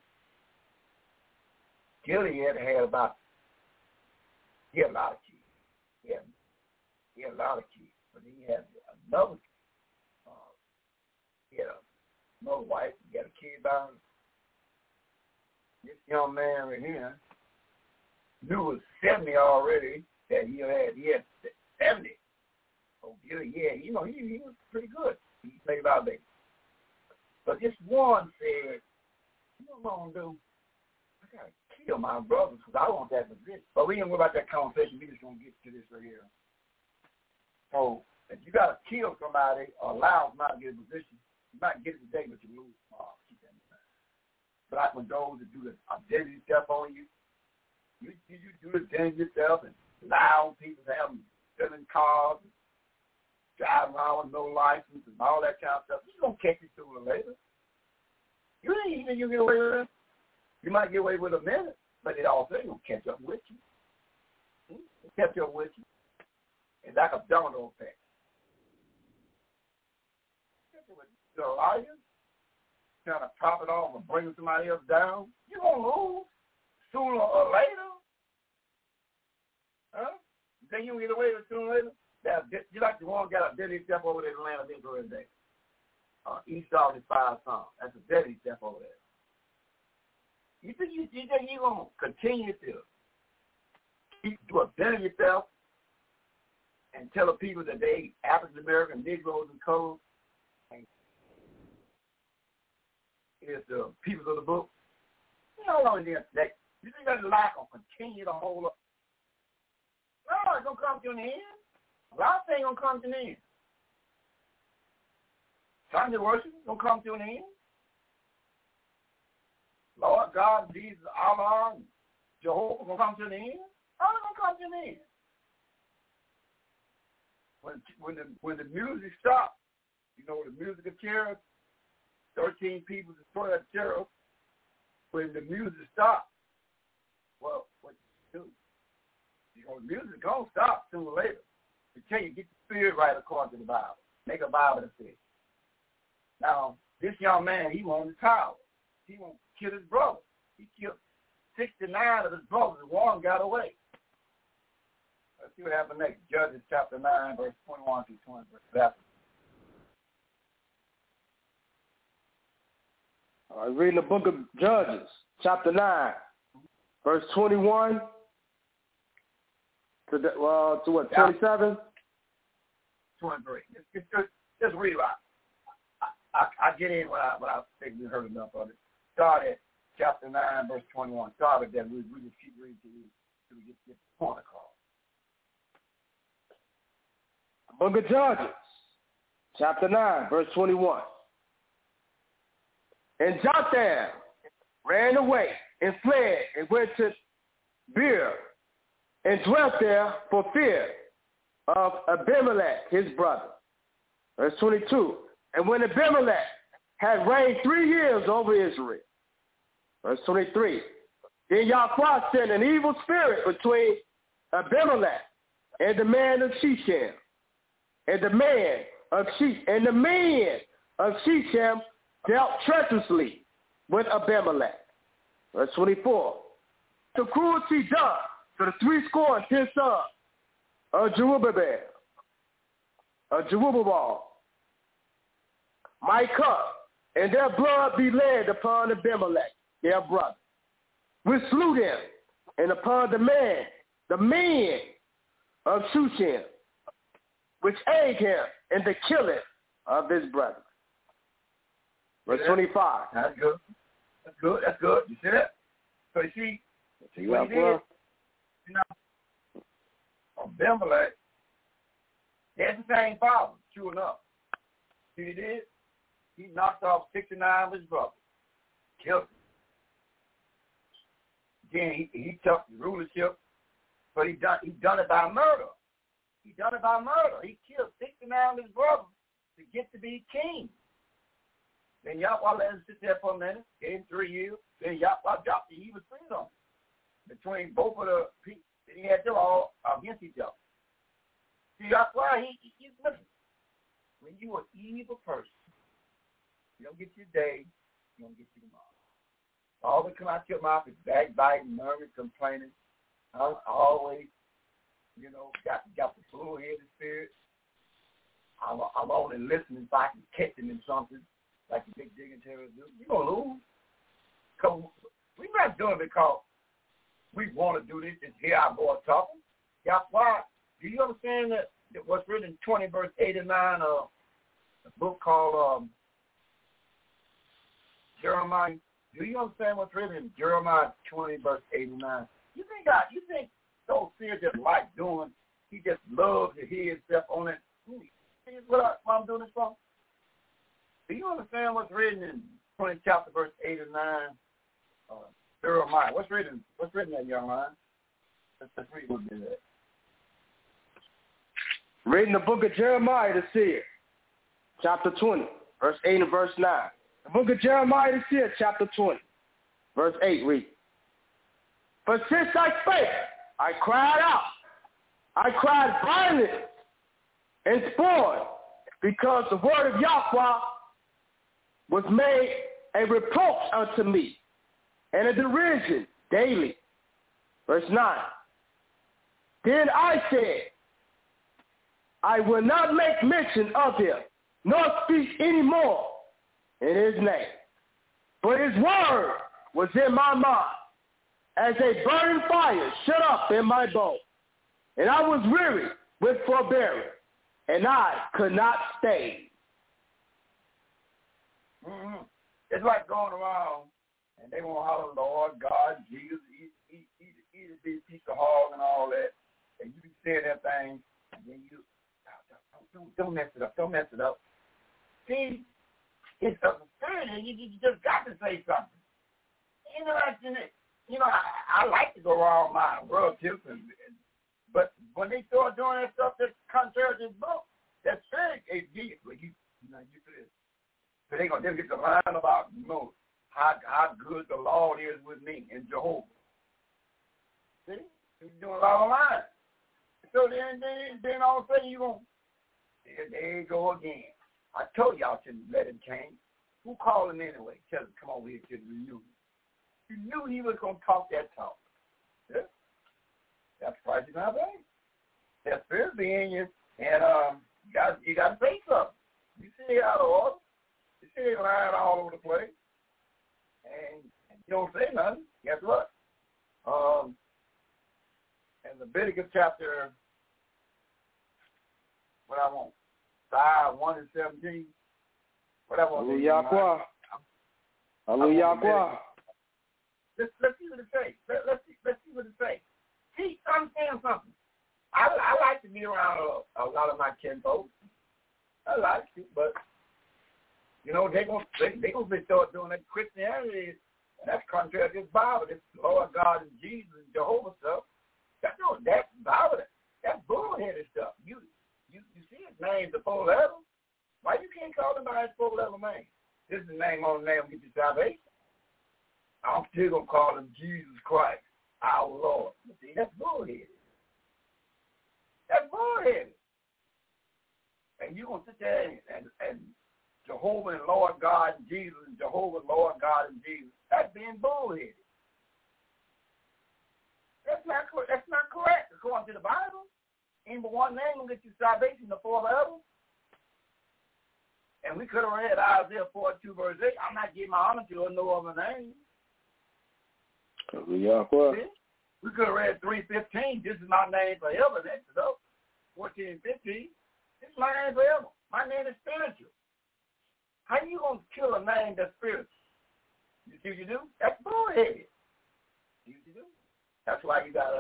Gilead had about he had a lot of kids. He had, he had a lot of kids, but he had another uh, he had another wife, he got a kid by him. This young man right here knew was seventy already, that he had he had seventy. Oh yeah, you know, he he was pretty good. He played about that. But this one said, you know what I'm gonna do? I gotta kill my brothers because I want that position. But we ain't gonna go about that conversation, we just gonna get to this right here. So if you gotta kill somebody or allow somebody to get a position, you might get it today, but you lose tomorrow. Keep that in mind. But like when those that do the identity stuff on you, you you, you do the identity yourself and lie on people, have them selling cars, and driving around with no license and all that kind of stuff. You're gonna catch you sooner or later. You ain't even you get away with it. You might get away with a minute, but it also ain't gonna catch up with you. It'll catch up with you. It's like a domino effect. You're a liar, trying to top it off and bring somebody else down. You're gonna lose sooner or later. Huh? You think you can get away with it sooner or later? That's, you like the one got a deadly step over there in the land of Israel today. Uh, Esau and his five sons. That's a deadly step over there. You think you, you think you're going to continue to keep to identify yourself and tell the people that they African American, Negroes, and colors is the people of the book? You know, only that. You think that lie going to continue to hold up? No, it's going to come to an end. A lot of things going to come to an end. Sunday worship is going to come to an end. Lord God, Jesus, Allah, and Jehovah going to come to an end. All going to come to an end. When, when, the, when the music stops, you know, the music of cherubs, thirteen people destroy that cherub. When the music stops, well, what you do? You know, the music going to stop sooner or later. You can't get the spirit right according to the Bible. Make a Bible that says. Now, this young man, he wanted the tower. He wanted to kill his brother. He killed sixty-nine of his brothers, and one got away. Let's see what happened next. Judges chapter nine, verse twenty-one through twenty. All right, reading the book of Judges, chapter nine, verse twenty-one to, the, uh, to what, twenty-seven? twenty-three. Just, just, just, just read it out. I, I, I get in when I, when I think we heard enough of it. Start at chapter nine, verse twenty-one. Start at that. We, we just keep reading till we, till we get, get the point across. Book of Judges, chapter nine, verse twenty-one. And Jotham ran away and fled and went to Beer and dwelt there for fear of Abimelech, his brother. Verse twenty-two. And when Abimelech had reigned three years over Israel. Verse twenty-three. Then Yahweh sent an evil spirit between Abimelech and the man of Shechem, and the man of Shechem, and the men of Shechem dealt treacherously with Abimelech. Verse twenty-four. The cruelty done to the three score and ten sons of Jerubbaal, of Jerubbaal, might come, and their blood be laid upon Abimelech, their brother. We slew them, and upon the man, the men of Shechem, which aid him in the killing of his brother. Verse yeah. twenty-five. That's good. That's good. That's good. You see that? So you see, see what he did? You know, Abimelech, he had the same problem, true enough. See what he did? He knocked off sixty-nine of his brothers, killed them. Then he, he took the rulership, but he done he done it by murder. He done it by murder. He killed sixty-nine of his brothers to get to be king. Then Yahweh let him sit there for a minute, gave him three years. Then Yahweh dropped the evil spirit on him. Between both of the people, he had them all against each other. See, Yahweh, he, he, he's listen. When you're an evil person, you don't get your day, you don't get your tomorrow. All that come out your mouth is backbiting, murmuring, complaining. I always, you know, got got the full-headed spirit. I'm, I'm only listening if I can catch him in something, like the big dignitaries do. You're going to lose. Cause we're not doing it because we want to do this and hear our boy talking. That's why. Do you understand that, that what's written in twenty, verse eight and nine of a book called um, Jeremiah? Do you understand what's written in Jeremiah twenty, verse eight and nine? You think I, you think those seers just like doing, he just loves to hear himself on it? See what, I, what I'm doing this for? Do you understand what's written in twenty chapter, verse eight and nine? Uh, Jeremiah. What's written? What's written in your mind? Let's, let's read what it is. Reading the book of Jeremiah the seer, chapter twenty, verse eight and verse nine. The book of Jeremiah the seer, chapter twenty, verse eight, read. But since I spake, I cried out. I cried violence and scorn, because the word of Yahweh was made a reproach unto me, and a derision daily. Verse nine. Then I said, I will not make mention of him, nor speak any more in his name. But his word was in my mind, as a burning fire shut up in my bones. And I was weary with forbearance, and I could not stay. Mm-hmm. It's like going around, and they want to holler, Lord, God, Jesus, eat, eat, eat, eat a big piece of hog and all that, and you be saying that thing, and then you, don't, don't mess it up, don't mess it up. See, it's a spirit, and you, you just got to say something. You know, you know, I, I like to go around my relatives, and, and, but when they start doing that stuff that's contrary to this book, that spirit is deep. Well, you, you know, you this. So they're going to get the line about, you know, how, how good the Lord is with me in Jehovah. See? He's doing a lot of lying. So then, then, then all of a sudden you're going, there, there you go again. I told y'all to let him change. Who called him anyway? Tell him, come over here to the reunion. You knew he was going to talk that talk. Yeah? That's why you're not right. That spirit be in you, and um, you got you got to say something. You see out of order. You see they lying all over the place, and, and you don't say nothing. Guess what? Um, in Leviticus chapter, what I want, five, one and seventeen. What I want. Hallelujah. Hallelujah. Let's let's see what it says. Let, let's see let's see what it says. See, understand something. I, I like to be around a, a lot of my kinfolk. I like to, but you know they gonna they they gonna start doing that Christianity, and that's contrary to this Bible. This Lord God and Jesus and Jehovah stuff. That's no that Bible. That's bullheaded stuff. You you you see his name's the four letter. Why you can't call him by his four letter name? This is the name on the name will get you salvation. I'm still going to call him Jesus Christ, our Lord. But see, that's bullheaded. That's bullheaded. And you're going to sit there and, and, and Jehovah and Lord God and Jesus and Jehovah, Lord God and Jesus. That's being bullheaded. That's not, that's not correct according to the Bible. Ain't but one name will get you salvation before the other. And we could have read Isaiah forty-two, verse eight. I'm not giving my honor to no other name. See? We could have read three fifteen. This is my name forever. That's it up. fourteen and fifteen. This is my name forever. My name is spiritual. How you going to kill a name that's spiritual? You see what you do? That's bullheaded. See what you do? That's why you got to,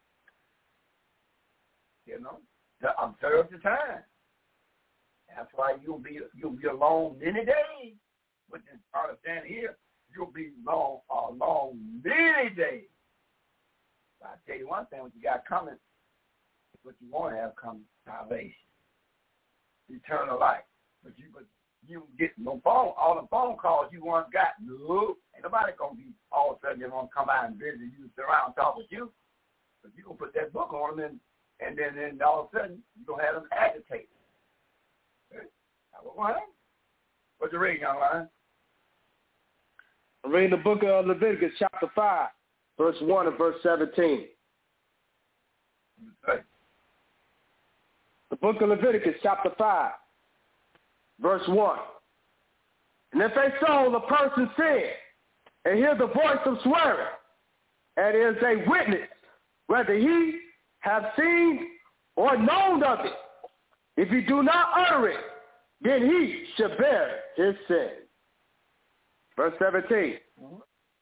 you know, to observe the time. That's why you'll be you'll be alone many days. But just understand here, you'll be long alone many days. But I tell you one thing, what you got coming, what you want to have coming, salvation, eternal life. But you but you get no phone, all the phone calls you once got. No, ain't nobody gonna be all of a sudden gonna come out and visit you, sit around and talk with you. But you gonna put that book on them, and and then then all of a sudden you gonna have them agitated. What's the reading, young man? I'm reading the book of Leviticus, chapter five, verse one and verse seventeen. Okay. The book of Leviticus, chapter five, verse one. And if they saw the person sin and hear the voice of swearing, and is a witness, whether he have seen or known of it, if he do not utter it, then he shall bear his sin. Verse seventeen. Mm-hmm.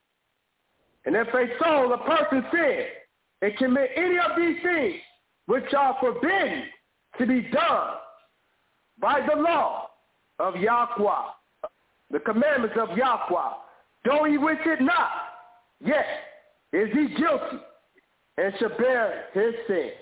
And if they saw the person sin and commit any of these things which are forbidden to be done by the law of Yahweh, the commandments of Yahweh, though he wish it not, yet is he guilty and shall bear his sin.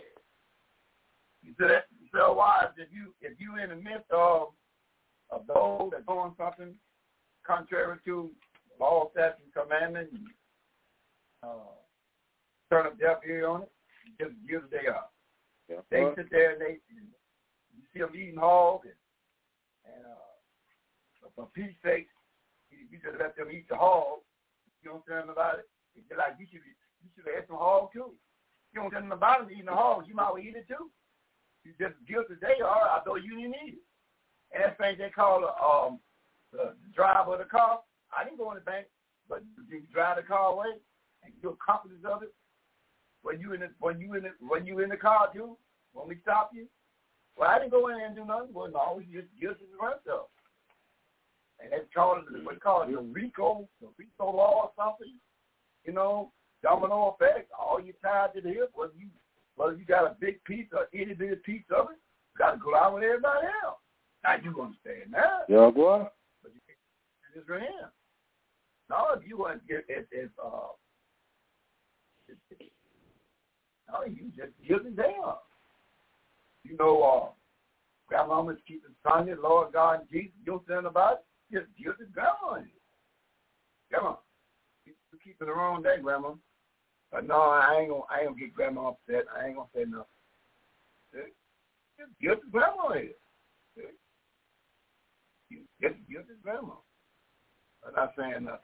You said, so why if you if you in the midst of of those that doing something contrary to law, statutes, and commandments, and, uh, turn up deaf ear on it, just give the day up. Yeah. They sit there and they you see them eating hog and, and uh, for peace sake, you should have let them eat the hog. You don't tell them about it. It's like you should be, you should have had some hog too. You don't tell them about it eating the hog. You might well eat it too. You just guilty they are, although you didn't eat it. And that's thing they call the, um, the driver of the car. I didn't go in the bank, but you drive the car away and you're confident of it. When you in the when you in the when you in the car too, when we stop you, well, I didn't go in there and do nothing. Well, no, you just guilty the rest of it. And that's called what they call it, the RICO, the RICO law or something. You know, domino effect. All you tied to the hip, whether you whether you got a big piece or any big piece of it, you got to go out with everybody else. Now you understand that? Yeah, boy. But you can't do this for him. No, if you want to get if, if uh, if, if, no, you just give it down. You know, uh, grandmama's keeping Sunday, Lord God, and Jesus. You know something about it? Just give it down. Come on, you keeping the wrong day, grandma. But no, I ain't gonna, I ain't gonna get grandma upset. I ain't gonna say nothing. See? Just give it to grandma here. See? You just give it to grandma. I'm not saying nothing.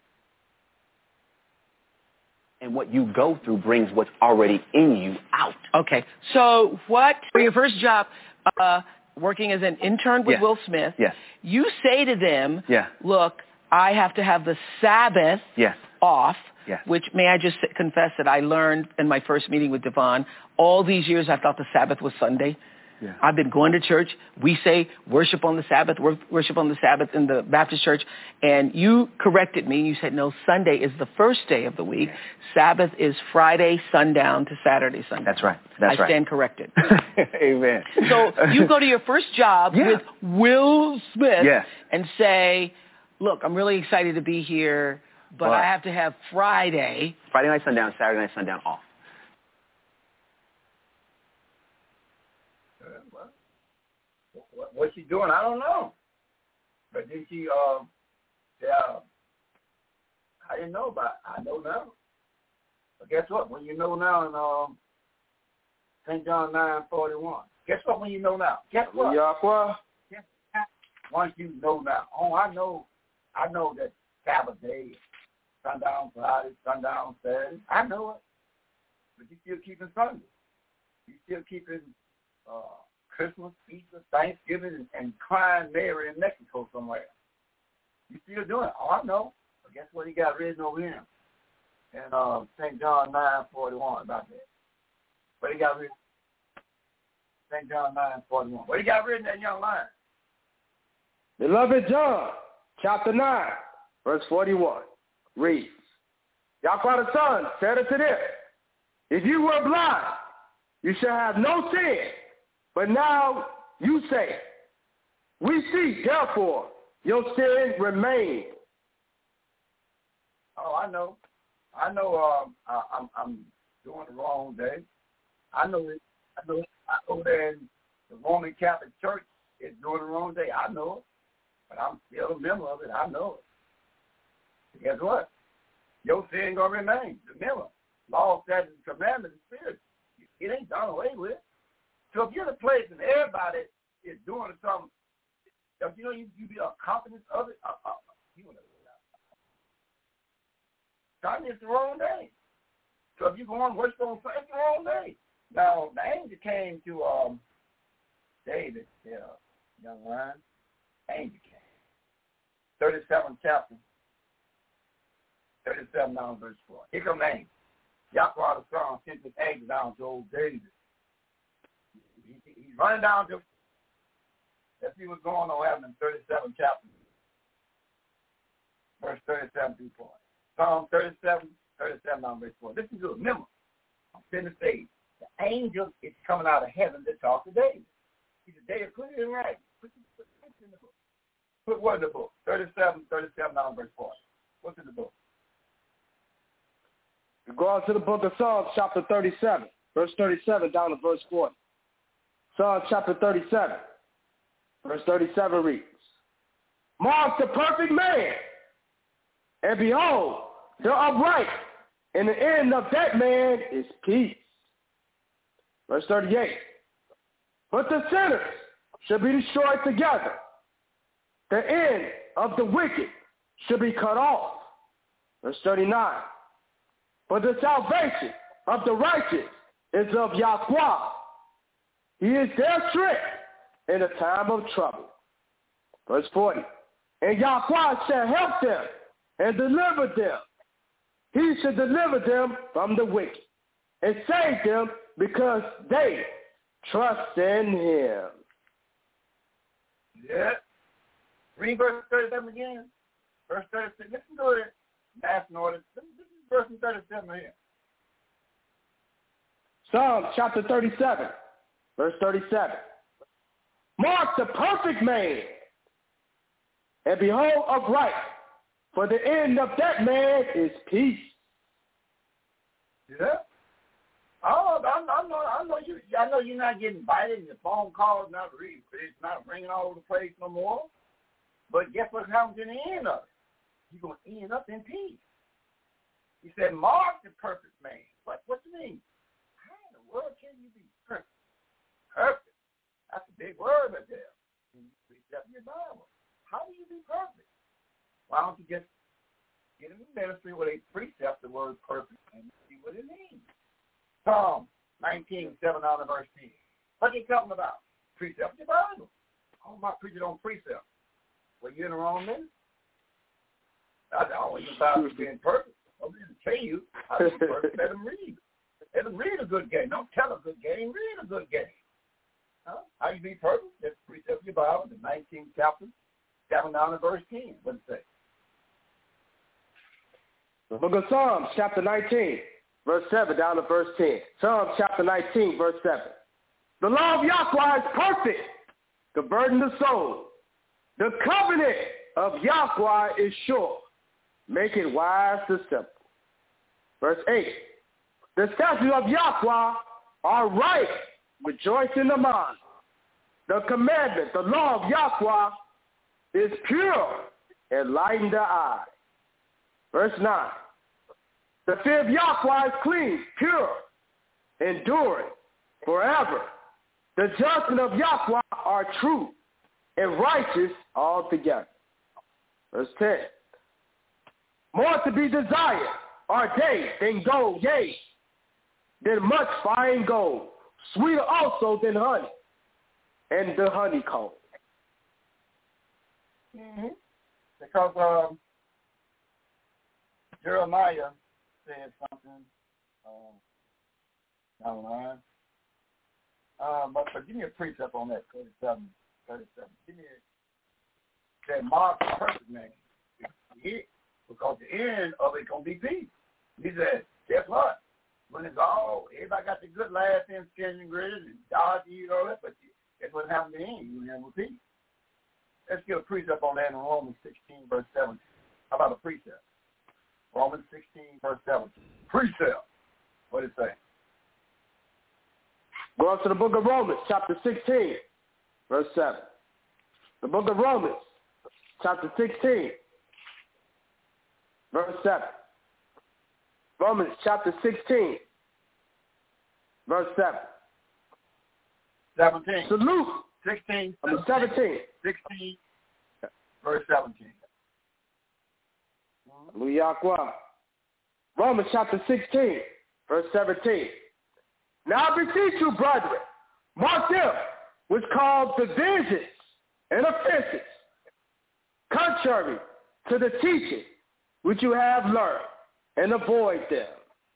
And what you go through brings what's already in you out. Okay. So what, for your first job, uh, working as an intern with yes. Will Smith, yes. you say to them, yeah. look, I have to have the Sabbath yes. off, yes. which may I just confess that I learned in my first meeting with Devon. All these years I thought the Sabbath was Sunday. Yeah. I've been going to church. We say worship on the Sabbath, worship on the Sabbath in the Baptist church. And you corrected me. You said, no, Sunday is the first day of the week. Yeah. Sabbath is Friday sundown to Saturday sundown. That's right. That's I right. stand corrected. Amen. So you go to your first job yeah. with Will Smith yes. and say, look, I'm really excited to be here, but well, I have to have Friday. Friday night sundown, Saturday night sundown off. What she's doing, I don't know. But then she, uh, Yeah. I didn't know about it. I know now. But guess what? When you know now in um, Saint John nine forty-one, guess what when you know now? Guess what? Yahweh. Guess what? Once you know now. Oh, I know. I know that Sabbath day, sundown Friday, sundown Saturday. I know it. But you still keeping Sunday. You still keeping uh, Christmas, Easter, Thanksgiving, and, and crying Mary in Mexico somewhere. You still doing it. Oh, I know. But guess what he got written over here? In uh, Saint John nine forty-one about that. What he got written? Saint John nine forty-one. What he got written in that young line? Beloved John, chapter nine, verse forty-one, reads, Yahweh the Son said unto them, if you were blind, you shall have no sin. But now you say, we see, therefore, your sin remains. Oh, I know. I know um, I, I'm, I'm doing the wrong day. I know it. I know it. I know that in the Roman Catholic Church is doing the wrong day. I know it. But I'm still a member of it. I know it. Guess what? Your sin going to remain. Remember, law, statutes, and commandments, and spirit. It ain't done away with. So if you're in a place and everybody is doing something, you know, you, you be a confidence of it, uh, uh, you know, God, it's the wrong day. So if you go on worship on Sunday, it's the wrong day. Now, the angel came to um, David, yeah, young man. Angel came. thirty-seventh chapter. thirty-seven down verse four. Here comes the angel. Yahweh the Son sent this angel down to old David. He, he, he's running down to, let's see what's going on happening in thirty-seventh chapter. Verse thirty-seven through forty. Psalm thirty-seven, thirty-seven down verse four. Listen to it. Remember, I'm going to say, the angel is coming out of heaven to talk to David. He said, David, put it in writing. Put it, put it in the book. Put what in the book? thirty-seven, thirty-seven down verse four. What's in the book? We go on to the book of Psalms, chapter thirty-seven, verse thirty-seven down to verse forty. Psalms chapter thirty-seven, verse thirty-seven reads, mark the perfect man, and behold, the upright, and the end of that man is peace. Verse thirty-eight, but the sinners shall be destroyed together. The end of the wicked shall be cut off. Verse thirty-nine, but the salvation of the righteous is of Yahweh. He is their strength in a time of trouble. Verse forty, and Yahweh shall help them and deliver them. He shall deliver them from the wicked and save them because they trust in him. Yeah. Read verse thirty-seven again. Verse thirty-six. Listen to it. Mass order. This is verse thirty-seven here. Psalm chapter thirty-seven, verse thirty-seven. Mark the perfect man, and behold upright, for the end of that man is peace. Yeah. Oh, I, I know. I know you. I know you're not getting invited, and your phone calls not read. It's not ringing all over the place no more. But guess what happens in the end of it? You're gonna end up in peace. He said, "Mark the perfect man." What? What do you mean? How in the world can you be perfect? Perfect. That's a big word right there. You precept your Bible. How do you be perfect? Why don't you just get in the ministry where they precept the word perfect and see what it means? Psalm nineteen, seven out of verse ten. What are you talking about? Precept your Bible. Oh, my preacher don't precept. Well, you're in the wrong ministry. That's all you about being perfect. I didn't tell you how to be perfect. Let them read. Let them read a good game. Don't tell a good game. Read a good game. Huh? How you be perfect? Just precept your Bible, the nineteenth chapter, seven down to verse ten. What does it say? The book of Psalms, chapter nineteen, verse seven down to verse ten. Psalms chapter nineteen, verse seven. The law of Yahweh is perfect, to burden the soul. The covenant of Yahweh is sure, make it wise to simple. Verse eight. The statutes of Yahweh are right, rejoice in the mind. The commandment, the law of Yahweh is pure enlighten the eye. Verse nine. The fear of Yahweh is clean, pure, enduring forever. The judgment of Yahweh are true and righteous altogether. Verse ten. More to be desired are they than gold, yea, than much fine gold, sweeter also than honey, and the honeycomb. Mm-hmm. Because um, Jeremiah said something um, down the line. Uh, but, but give me a precept on that, thirty-seven, thirty-seven. Give me a, that mark the perfect man. It, because the end of it going to be peace. He said, guess what? When it's all, everybody got the good last in skin and gritted and dodgy, you know that, but that's what happened to the end. You will have peace. Let's get a precept on that in Romans sixteen, verse seventeen. How about a precept? Romans sixteen, verse seventeen. Precept. What did it say? Go up to the book of Romans, chapter sixteen, verse seven. The book of Romans, chapter sixteen, verse seven. Romans, chapter sixteen, verse seven. seventeen. Salute. sixteen. I mean, seventeen. sixteen, verse seventeen. Hallelujah. Romans, chapter sixteen, verse seventeen. Now I beseech you, brethren, mark them which cause divisions and offenses, contrary to the teaching which you have learned, and avoid them.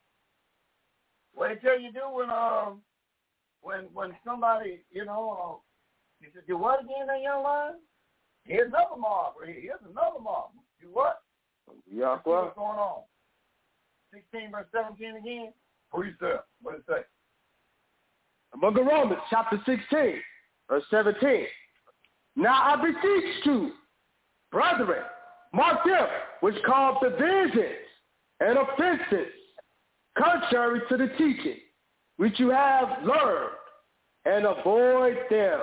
What did tell you do when um when when somebody, you know, uh, you said, do what again in your line? Here's another mob right here. Here's another mob. Do what? Yeah, what's going on? sixteen verse seventeen again. Precept. What did it say? The book of Romans, chapter sixteen, verse seventeen. Now I beseech you, brethren, mark them which cause divisions and offenses, contrary to the teaching which you have learned, and avoid them.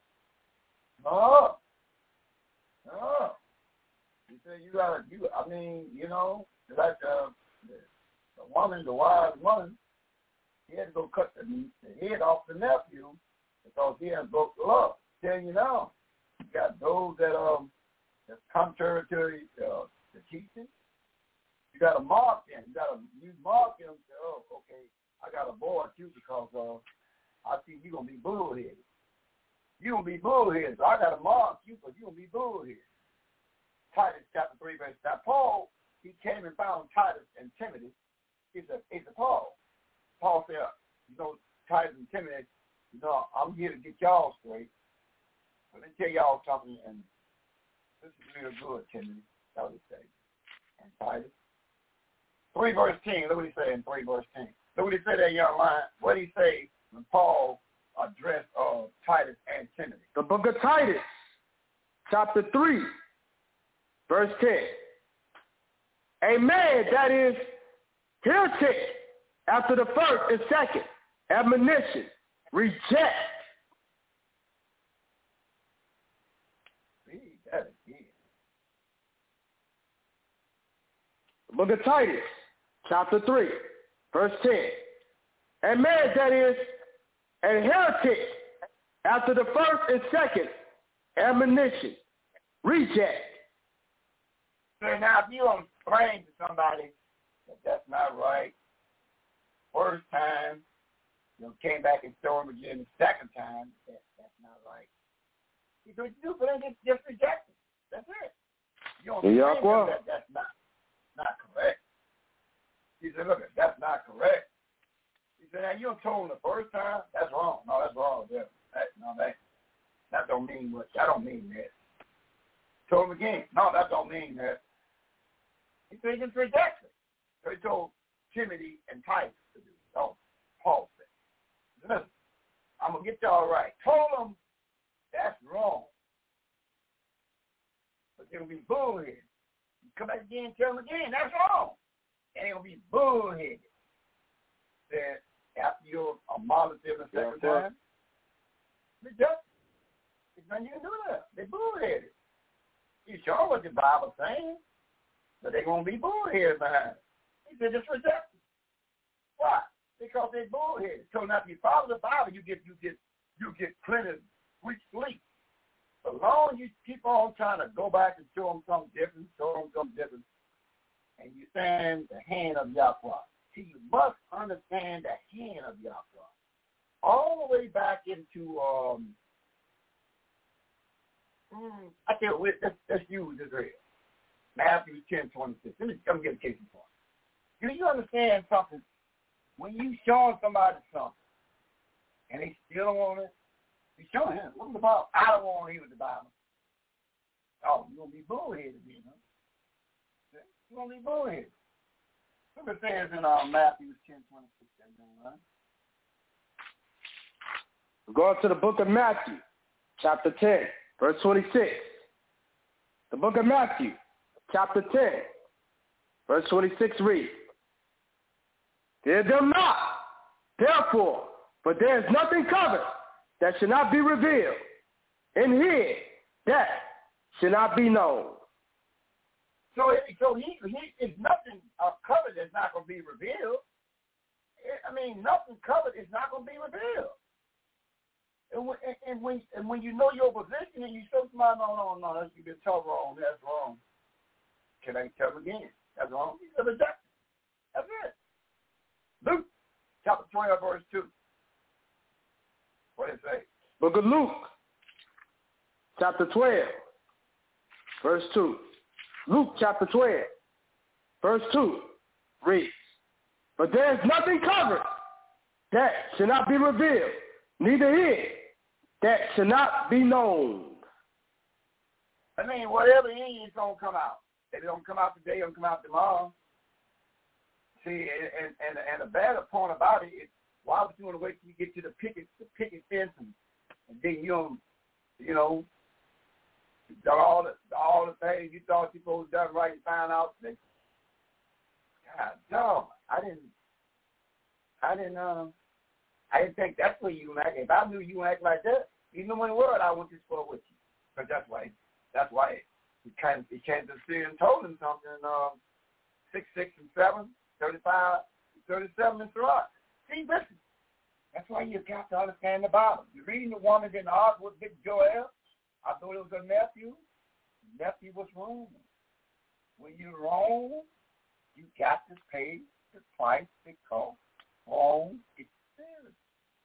No. No. You say you gotta, you, I mean, you know, like uh, the, the woman, the wise woman, he had to go cut the, the head off the nephew because he had broke the law. Tell you now, you got those that um that's contrary to uh, the teaching. You got to mark them. You got to you mark them. Say, oh, okay, I got to board you because uh, I see you gonna be bullheaded. You gonna be bullheaded, so I got to mark you because you gonna be bullheaded. Titus chapter three verse nine. Paul, he came and found Titus and Timothy. He said, he said, Paul. Paul said, you know, Titus and Timothy, you know, I'm here to get y'all straight. Let me tell y'all something, and this is real good, Timothy. That's what he said. And Titus. three verse ten. Look what he said in three verse ten. Look what he said there in your line. What did he say when Paul addressed uh, Titus and Timothy? The book of Titus, chapter three, verse ten. A man that is heretic after the first and second admonition, reject. Read that again. The book of Titus, chapter three, verse ten. A man that is a heretic after the first and second admonition, reject. So now if you explain to somebody that that's not right, first time, you know, came back and told him again the second time, that that's not right. You do what you do, but then just, just reject it. That's it. You don't yeah, explain well. that that's not, not correct. He said, look, that's not correct. He said, now you told him the first time, that's wrong. No, that's wrong. That, that, no, that, that don't mean what, that don't mean that. Told him again, no, that don't mean that. He said, he just rejects it. So he told Timothy and Titus to do it. Oh, Paul said, listen, I'm going to get y'all right. Told them that's wrong. But they're going to be bullheaded. You come back again and tell them again, that's wrong. And they're going to be bullheaded. Then after you're a model the second yeah, time, reject it. It's nothing you can do that. They're bullheaded. You sure what the Bible's saying, but they're going to be bullheaded behind it. He said, just reject it. Why? Because they're bullheaded. So now if you follow the Bible, you get you get you get plenty of sweet sleep. But as long as you keep on trying to go back and show them something different, show them something different, and you stand the hand of Yahweh. See, you must understand the hand of Yahweh. All the way back into, um, mm, I tell you, let's, let's use Israel. Matthew ten twenty-six. Let me come get a case in point. Do you understand something? When you show somebody something, and they still don't want it, you show him. What's the Bible? I don't want to hear the Bible. Oh, you're going to be bullheaded then, huh? You're going to be bullheaded. Look what it says in uh, Matthew ten twenty-six. Right? We're going to the book of Matthew, chapter ten, verse twenty-six. The book of Matthew, chapter ten, verse twenty-six reads, "Fear them not, therefore, for there is nothing covered that should not be revealed, and hid that should not be known." So, so he, he is nothing uh, covered that's not going to be revealed. I mean, nothing covered is not going to be revealed. And when, and when and when you know your position and you show somebody, no, no, no, that's, you've been told wrong, that's wrong. Can I tell them again? That's wrong. You said reject it. That's it. Luke, chapter twelve, verse two. What does it say? Book of Luke, chapter twelve, verse two. Luke, chapter twelve, verse two reads, "But there is nothing covered that should not be revealed, neither hid that should not be known." I mean, whatever in you is going to come out. If it don't come out today, it'll come out tomorrow. See, and and and the bad point about it is, why would you want to wait till you get to the picket the picket fence and, and then you don't, you know, all the all the things you thought you supposed to done right and find out that, God, no, I didn't, I didn't, um, I didn't think that's where you act. If I knew you act like that, even in the word, I went this far with you. But that's why, that's why he kind he came to see and told him something. Um, six, six, and seven. thirty-five, thirty-seven, and Sirach. See, listen, that's why you got to understand the Bible. You're reading the woman in the ark with Big Joel. I thought it was a nephew. Nephew was wrong. When you're wrong, you got to pay the price because wrong is sin.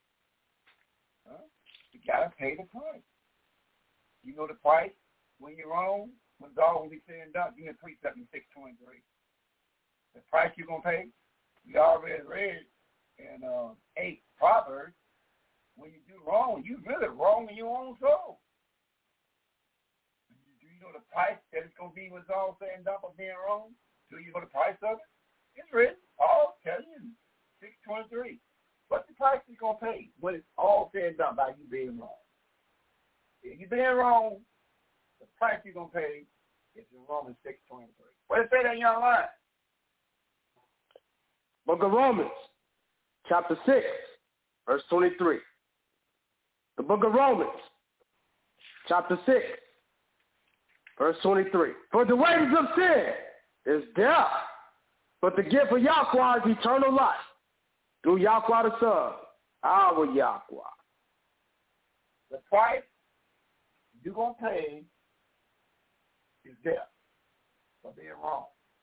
Huh? You got to pay the price. You know the price when you're wrong? When it's all going to be said and done, you can preach seventy-six twenty-three. The price you're going to pay, we already read in uh, eight Proverbs, when you do wrong, you really wrong in your own soul. Do you know the price that it's going to be when it's all said and done for being wrong? Do you know the price of it? It's written. I'll tell you. six twenty-three. What's the price you're going to pay when it's all said and done by you being wrong? If you're being wrong, the price you're going to pay is in Romans six twenty-three. What does it say that young line? Book of Romans, chapter six, verse twenty-three. The book of Romans, chapter six, verse twenty-three. "For the wages of sin is death, but the gift of Yahweh is eternal life, through Yahweh the Son, our Yahweh." The price you're going to pay is death for being wrong.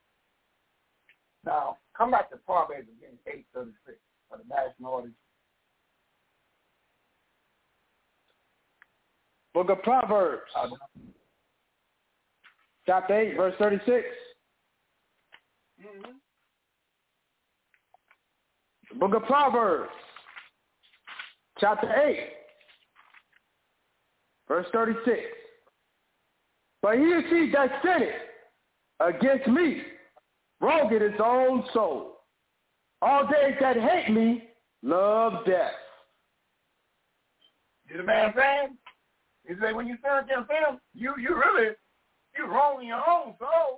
Now, come back to Proverbs again, eight thirty-six, for the national audience. Book of Proverbs, uh, chapter eight, verse thirty-six. Mm-hmm. Book of Proverbs, chapter eight, verse thirty-six. "But he is he that sinneth against me wrongeth his own soul. All they that hate me love death." See the man saying? He said, when you sin against him, you you really you wrong in your own soul.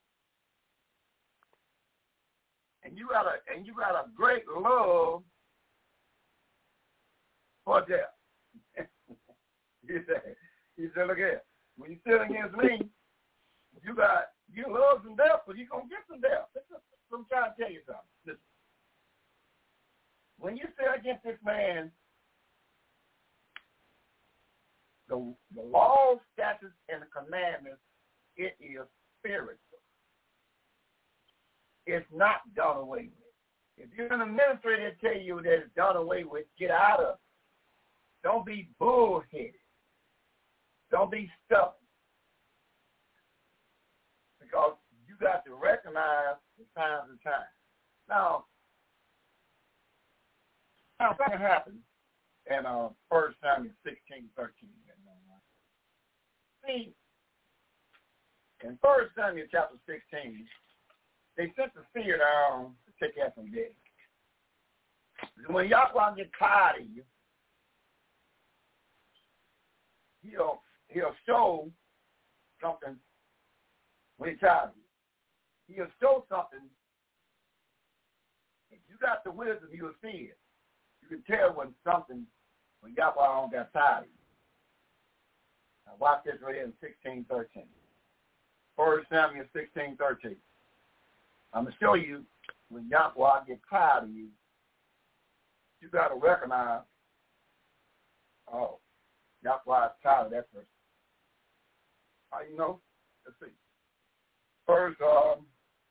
And you got a and you got a great love for death. he said, he said, look here, when you sin against me, you got, you love some death, but you're going to get some death. I'm trying to tell you something. Listen. When you say against this man, the, the law, statutes, and the commandments, it is spiritual. It's not done away with. If you're in the ministry that tell you that it's done away with, get out of it. Don't be bullheaded. Don't be stubborn. Because you got to recognize the times and times. Now, now something happened in uh, First Samuel sixteen, thirteen. See, in First Samuel chapter sixteen, they sent the seer down to take out some dead. When Yahweh get tired of you, he'll he'll show something when he's tired of you. He'll show something. If you got the wisdom, you'll see it. You can tell when something, when Yahweh don't got tired of you. Now watch this right here in sixteen thirteen. First Samuel sixteen thirteen. I'm going to show you when Yahweh gets tired of you, you got to recognize, oh, Yahweh is tired of that person. How you know? Let's see. First um,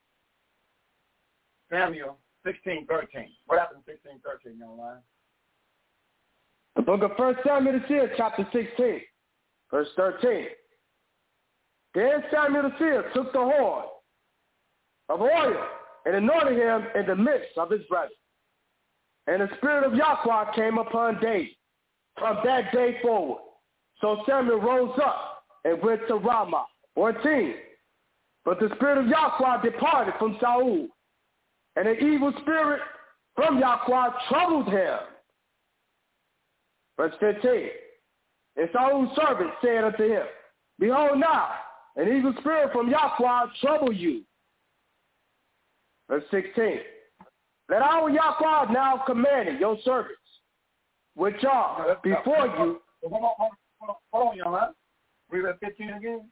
Samuel sixteen thirteen. What happened in sixteen thirteen, you online? The book of First Samuel the seer, chapter sixteen, verse thirteen. Then Samuel the seer took the horn of oil and anointed him in the midst of his brethren. And the spirit of Yahweh came upon David from that day forward. So Samuel rose up and went to Ramah. fourteen. But the spirit of Yahweh departed from Saul, and an evil spirit from Yahweh troubled him. Verse fifteen. And Saul's servant said unto him, Behold now, an evil spirit from Yahweh trouble you. Verse sixteen. Let our Yahweh now command your servants, which are before you. Hold on, hold on, hold on, young man. Read that fifteen again.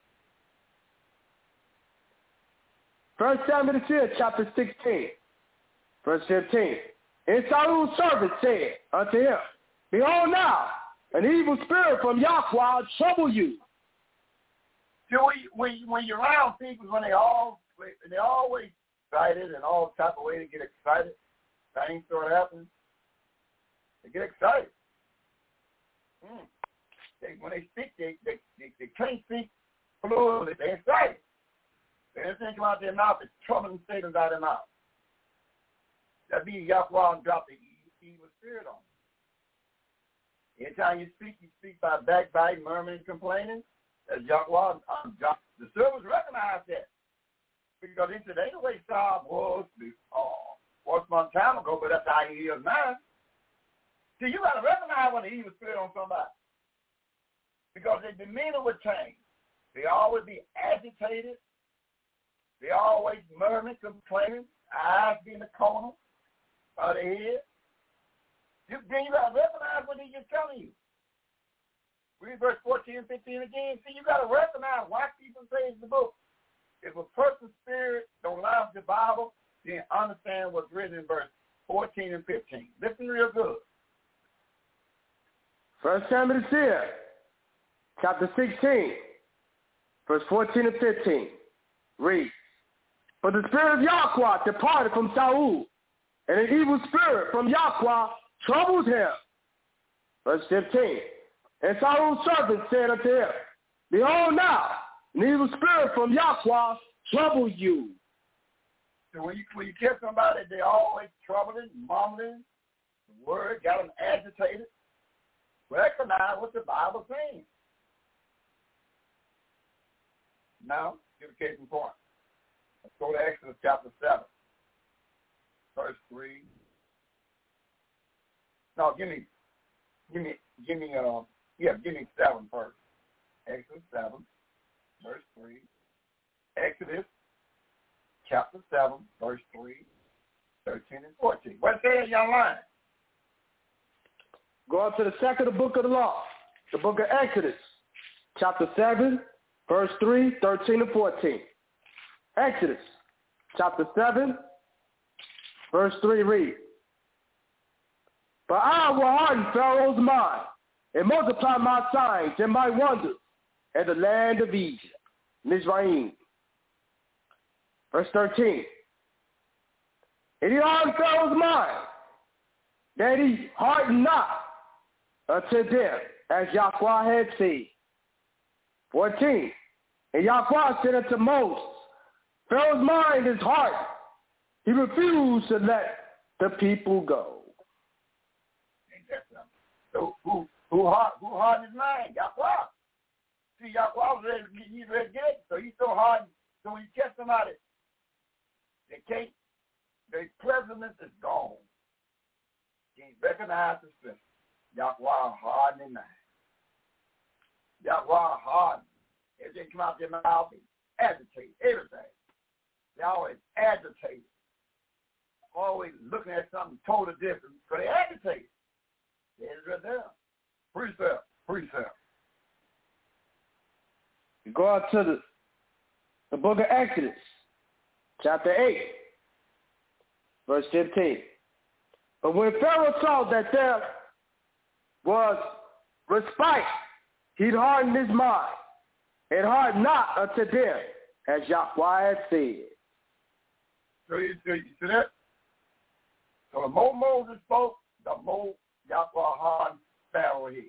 First Samuel the seer, chapter sixteen, verse fifteen. And Saul's servant said unto him, Behold now, an evil spirit from Yahweh trouble you. See, when, when, when you're around people, when they all they always excited and all type of way to get excited, things start happening. They get excited. Mm. They, when they speak, they, they, they, they can't speak fluently. They're excited. Anything come out their mouth, it's troubling Satan's out of their mouth. That means Yahweh drop the evil spirit on them. Anytime you speak, you speak by backbiting, murmuring, complaining. That's Yahweh. Um, the servants recognize that. Because they said, ain't no way Saul was before. Once upon a time ago, but that's how he is now. See, you got to recognize when the evil spirit on somebody. Because their demeanor would change. They always be agitated. They always murmuring, complaining, eyes be in the corner of their head. You, then you got to recognize what he's just telling you. Read verse fourteen and fifteen again. See, you got to recognize why people say in the book. If a person's spirit don't line up the Bible, then understand what's written in verse fourteen and fifteen. Listen real good. First Samuel the seer, chapter sixteen, verse fourteen and fifteen. Read. But the spirit of Yahweh departed from Saul, and an evil spirit from Yahweh troubled him. Verse fifteen. And Saul's servant said unto him, Behold now, an evil spirit from Yahweh trouble you. So when you, when you catch somebody, they always troubling, mumbling, the word got them agitated. Recognize what the Bible saying. Now, give a case in point. Let's go to Exodus chapter seven, verse three. No, give me, give me, give me, uh, yeah, give me seven first. Exodus seven, verse three. Exodus chapter seven, verse three, thirteen and fourteen. What's there in your line? Go on to the second book of the law, the book of Exodus, chapter seven, verse three, thirteen and fourteen. Exodus chapter seven, verse three read. But I will harden Pharaoh's mind and multiply my signs and my wonders in the land of Egypt, Mizraim. Verse thirteen. And he hardened Pharaoh's mind, that he hardened not unto them, as Yahweh had said. fourteen. And Yahweh said unto Moses, Pharaoh's mind is hardened. He refused to let the people go. So who who hard who hardened his mind? Yahweh. See, Yahweh was ready to get, he's ready to get it. So he's so hardened. So when you catch somebody, they can't, their pleasantness is gone. Can't recognize the strength. Yahweh hardened his mind. Yahweh hardened. Everything come out their mouth, they agitate everything. They always agitate. Always looking at something totally different, because they agitate. There's right there. Precept, precept. You go out to the, the book of Exodus, chapter eight, verse fifteen. But when Pharaoh saw that there was respite, he'd hardened his mind, and hardened not unto them, as Yahweh had said. So you, so you see that? So the more Moses spoke, the more Yahweh hardened Pharaoh here.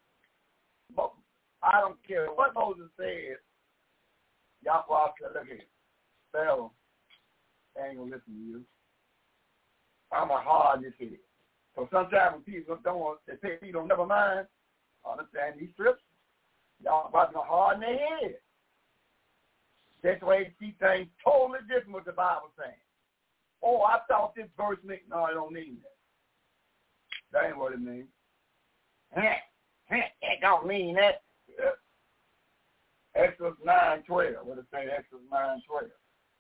I don't care what Moses said. Yahweh said, look here, Pharaoh, I ain't going to listen to you. I'm going to harden this here. So sometimes when people don't want, they say people don't never mind, understand these scriptures. Y'all about to harden their head. That's the way they see things totally different what the Bible saying. Oh, I thought this verse meant, no, it don't mean that. That ain't what it means. That don't mean that. Yeah. Exodus nine twelve. What it say? Exodus nine twelve.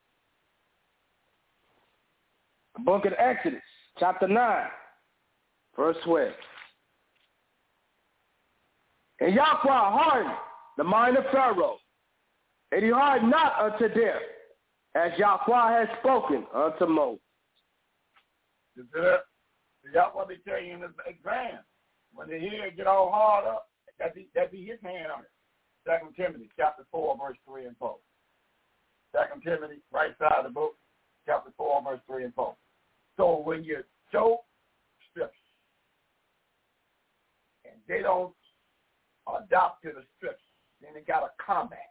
The book of Exodus, chapter nine, verse twelve. And Yahweh hardened the mind of Pharaoh, and he hardened not unto them, as Yahweh has spoken unto Moses. You see that? Yahweh be telling you in the exam. When the head get all hard up, that be, that be his hand on it. Second Timothy, chapter four, verse three and four. Second Timothy, right side of the book, chapter four, verse three and four. So when you show scripture, and they don't adopt to the scripture, then they got a combat.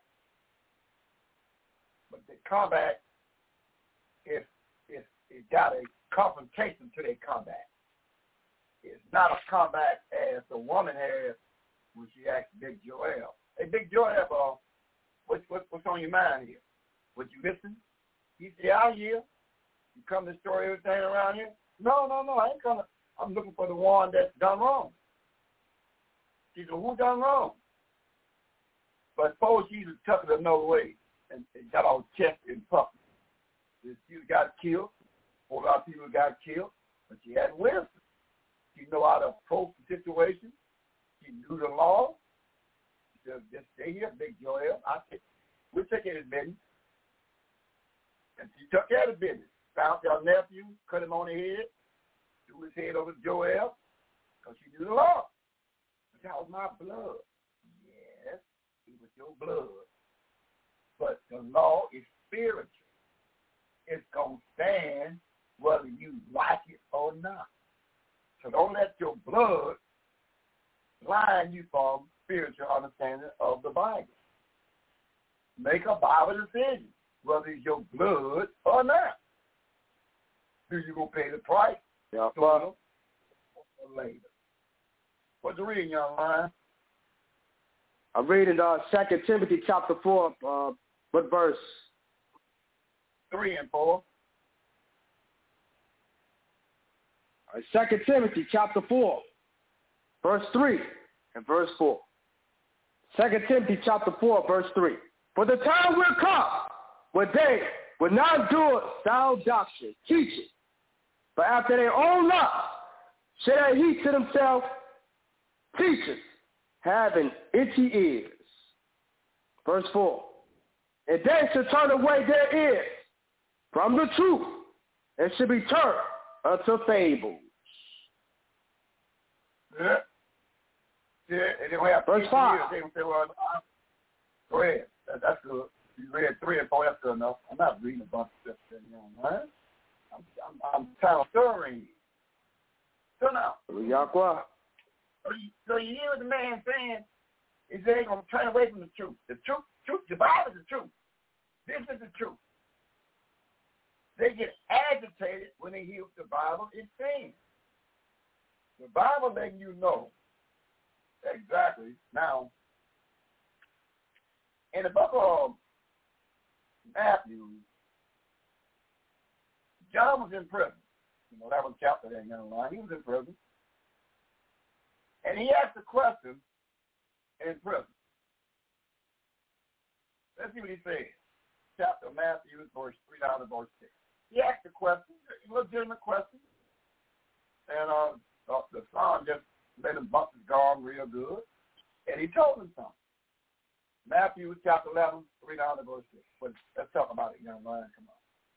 But the combat is, is, is got a confrontation to their combat. It's not a combat as the woman had when she asked Big Joel. Hey, Big Joel, uh, what's, what's, what's on your mind here? Would you listen? He said, I hear. You come to destroy everything around here? No, no, no, I ain't coming. I'm looking for the one that's done wrong. She said, who done wrong? But suppose Jesus took it another way and, and got all chest and puffy. She got killed. A whole lot of people got killed, but she had wisdom. She knew how to approach the situation. She knew the law. She said, just stay here, Big Joel. I said, we'll take care of his business. And she took care of the business. Found your nephew, cut him on the head, threw his head over to Joel, because she knew the law. That was my blood. Yes, it was your blood. But the law is spiritual. It's going to stand whether you like it or not. So don't let your blood blind you from spiritual understanding of the Bible. Make a Bible decision, whether it's your blood or not. Do you going to pay the price? Yeah, sooner or later? What's the reading, young man? I'm reading uh, Second Timothy chapter four, uh, what verse? Three and four. Right, Second Timothy chapter four, verse three and verse four. Second Timothy chapter four, verse three. For the time will come when they will not endure sound doctrine, teaching, but after their own lust shall they heap to themselves teachers having itchy ears. Verse four. and they should turn away their ears from the truth and should be turned unto fables. Yeah. Yeah, and then we have Verse five. They say, well, go ahead. That, that's good. You read three and four, that's good enough. I'm not reading a bunch of stuff, you know, man. I'm, I'm, I'm kind of stirring you. So now, Yahweh. so you, so you hear what the man saying? He said he's going to turn away from the truth. The truth, truth, the Bible is the truth. This is the truth. They get agitated when they hear what the Bible is saying. The Bible letting you know exactly. Now, in the book of Matthew, John was in prison. You know, that was chapter there, young line. He was in prison. And he asked a question in prison. Let's see what he said. Chapter of Matthew, verse three down to verse six. He asked a question, a legitimate question. And uh, the son just let him bump his gong real good. And he told him something. Matthew chapter eleven, three down to verse six. But let's talk about it, young man. Come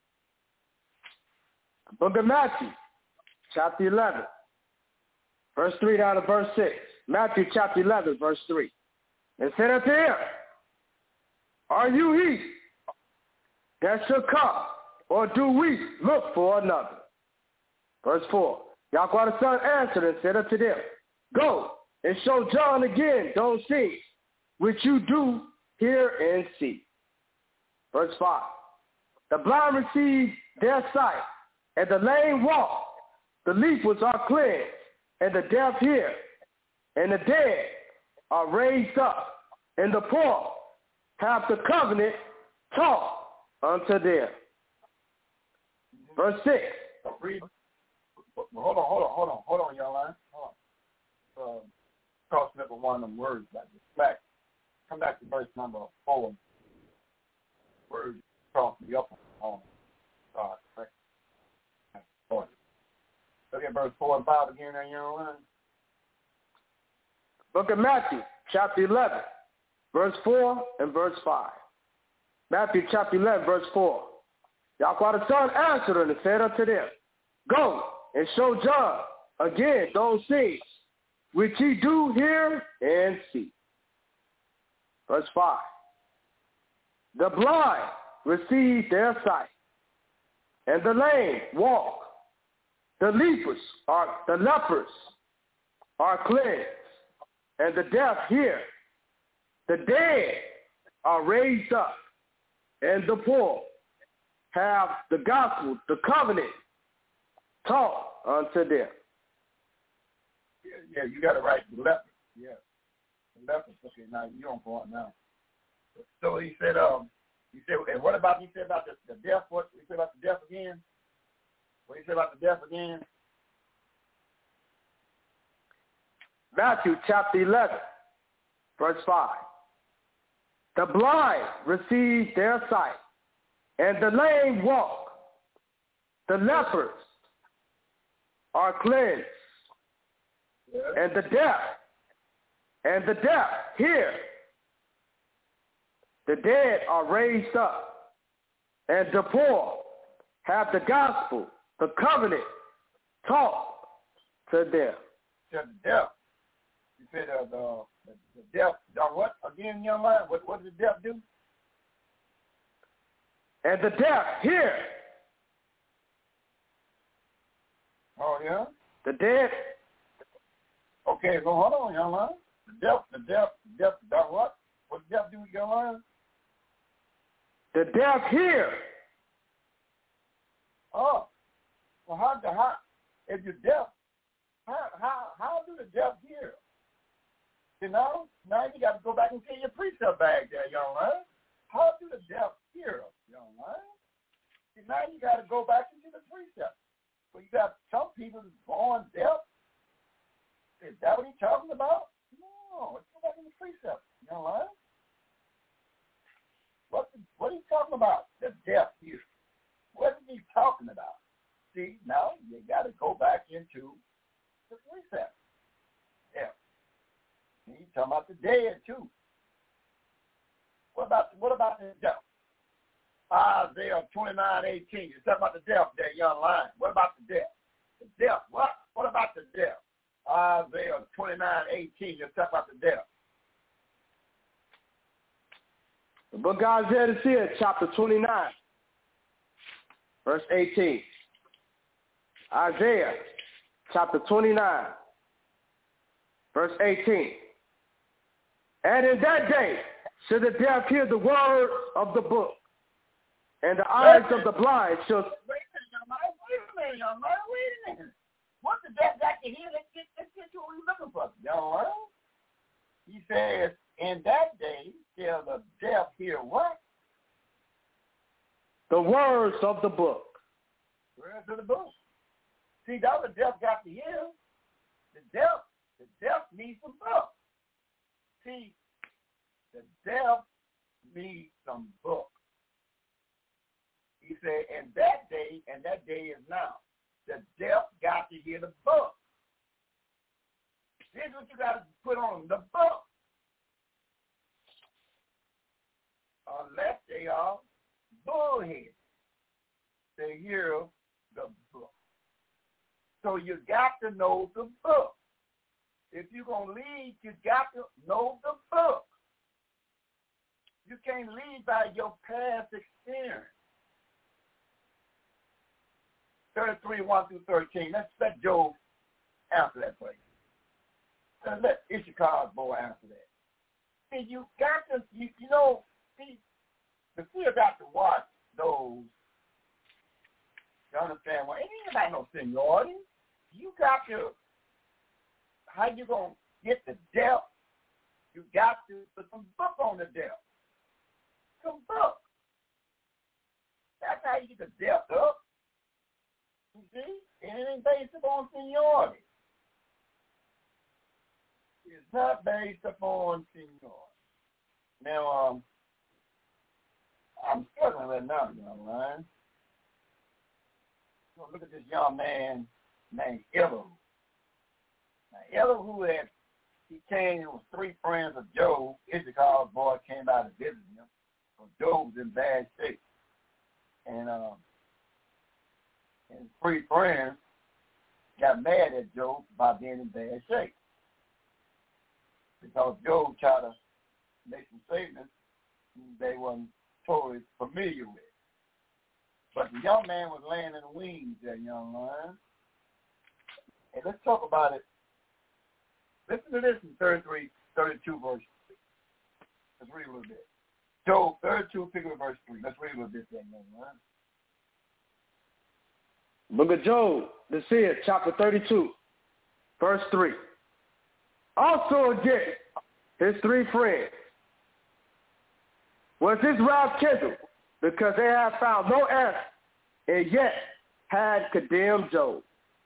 on. Book of Matthew, chapter eleven, verse three down to verse six. Matthew chapter eleven, verse three. And said unto him, are you he that should come, or do we look for another? Verse four. Yahweh the Son answered and said unto them, go and show John again those things which you do hear and see. Verse five. The blind receive their sight, and the lame walk. The lepers are cleansed, and the deaf hear, and the dead are raised up, and the poor have the covenant taught unto them. Verse six. Read. Hold on, hold on, hold on, hold on, y'all line. Hold on. Uh, cross number one of them words like this. Back. Come back to verse number four. Words cross the upper on. Sorry. Right. Four. Look at verse four and five again there, y'all line. Book of Matthew, chapter eleven, verse four and verse five. Matthew chapter eleven, verse four. Yahweh the Son answered and said unto them, go and show John again those things which ye do hear and see. Verse five. The blind receive their sight, and the lame walk. The lepers are the lepers are cleansed, and the deaf hear. The dead are raised up, and the poor have the gospel, the covenant, taught unto them. Yeah, yeah, you got it right. The lepers. Yeah. The lepers. Okay, now you on point now. So he said, um, he said, and what about, he said about the, the deaf, what, he said about the deaf again? What he said about the deaf again? Matthew chapter eleven, verse five. The blind receive their sight, and the lame walk. The lepers are cleansed, yeah. and the deaf, and the deaf hear. The dead are raised up, and the poor have the gospel, the covenant, taught to them. Yeah, the deaf. You said uh, the, the, the deaf, uh, what, again, young man, what, what does the deaf do? And the deaf hear. Oh, yeah? The dead. Okay, so hold on, young man. The deaf, the deaf, the deaf, the what? What the deaf do, young man? The deaf hear. Oh, well, how, how, if you're deaf, how, how, how do the deaf hear? You know, now you got to go back and get your precept bag there, young man. How do the deaf hear, young man? See, now you got to go back into the precept. So you got some people born deaf. Is that what he's talking about? No, let's go back in the precept, young man. What, what are you talking about? The deaf hear. What is he talking about? See, now you got to go back into the precept. Yeah. And he's talking about the dead too. What about what about the deaf? Isaiah twenty-nine eighteen. You talk about the deaf there, young lion. What about the deaf? The deaf. What? What about the deaf? Isaiah twenty-nine eighteen. You talk about the deaf. The book of Isaiah the seer, chapter twenty-nine, verse eighteen. Isaiah, chapter twenty-nine, verse eighteen. And in that day shall the deaf hear the words of the book, and the eyes of the blind shall... Wait a minute, young man. Wait a minute, young man. Wait a minute. What the deaf got to hear? Let's get, let's get to what we're looking for, young man. He says, in that day shall the deaf hear what? The words of the book. Words of the book. See, that's the deaf got to hear. The deaf, the deaf needs some book. See, the deaf needs some book. He said, and that day, and that day is now, the deaf got to hear the book. Here's what you got to put on the book. Unless they are bullheads, they hear the book. So you got to know the book. If you're going to lead, you got to know the book. You can't lead by your past experience. thirty-three, one through thirteen. Let's let Job answer that for you. Uh, let Issachar's boy answer that. See, you got to, you, you know, see, the seer got to watch those. You understand? Well, it ain't about no seniority. You got to, how you going to get the deaf? You got to put some book on the deaf. Some book. That's how you get the deaf up. You see? And it ain't based upon seniority. It's not based upon seniority. Now, um, I'm struggling right now, young man. So look at this young man named Elihu. Now, Elihu had, he came, it was three friends of Job. Issachar's boy came by to visit him. So Job was in bad shape. And, um, and three friends got mad at Job by being in bad shape. Because Job tried to make some statements they weren't totally familiar with. But the young man was laying in the wings, that young man. And let's talk about it. Listen to this in thirty-three, thirty-two, verse three. Let's read a little bit. Job thirty-two, pick up verse three. Let's read a little bit there, young man. Book of Job, the seer, chapter thirty-two, verse three. Also again, his three friends, was his wrath kindled, because they had found no answer, and yet had condemned Job.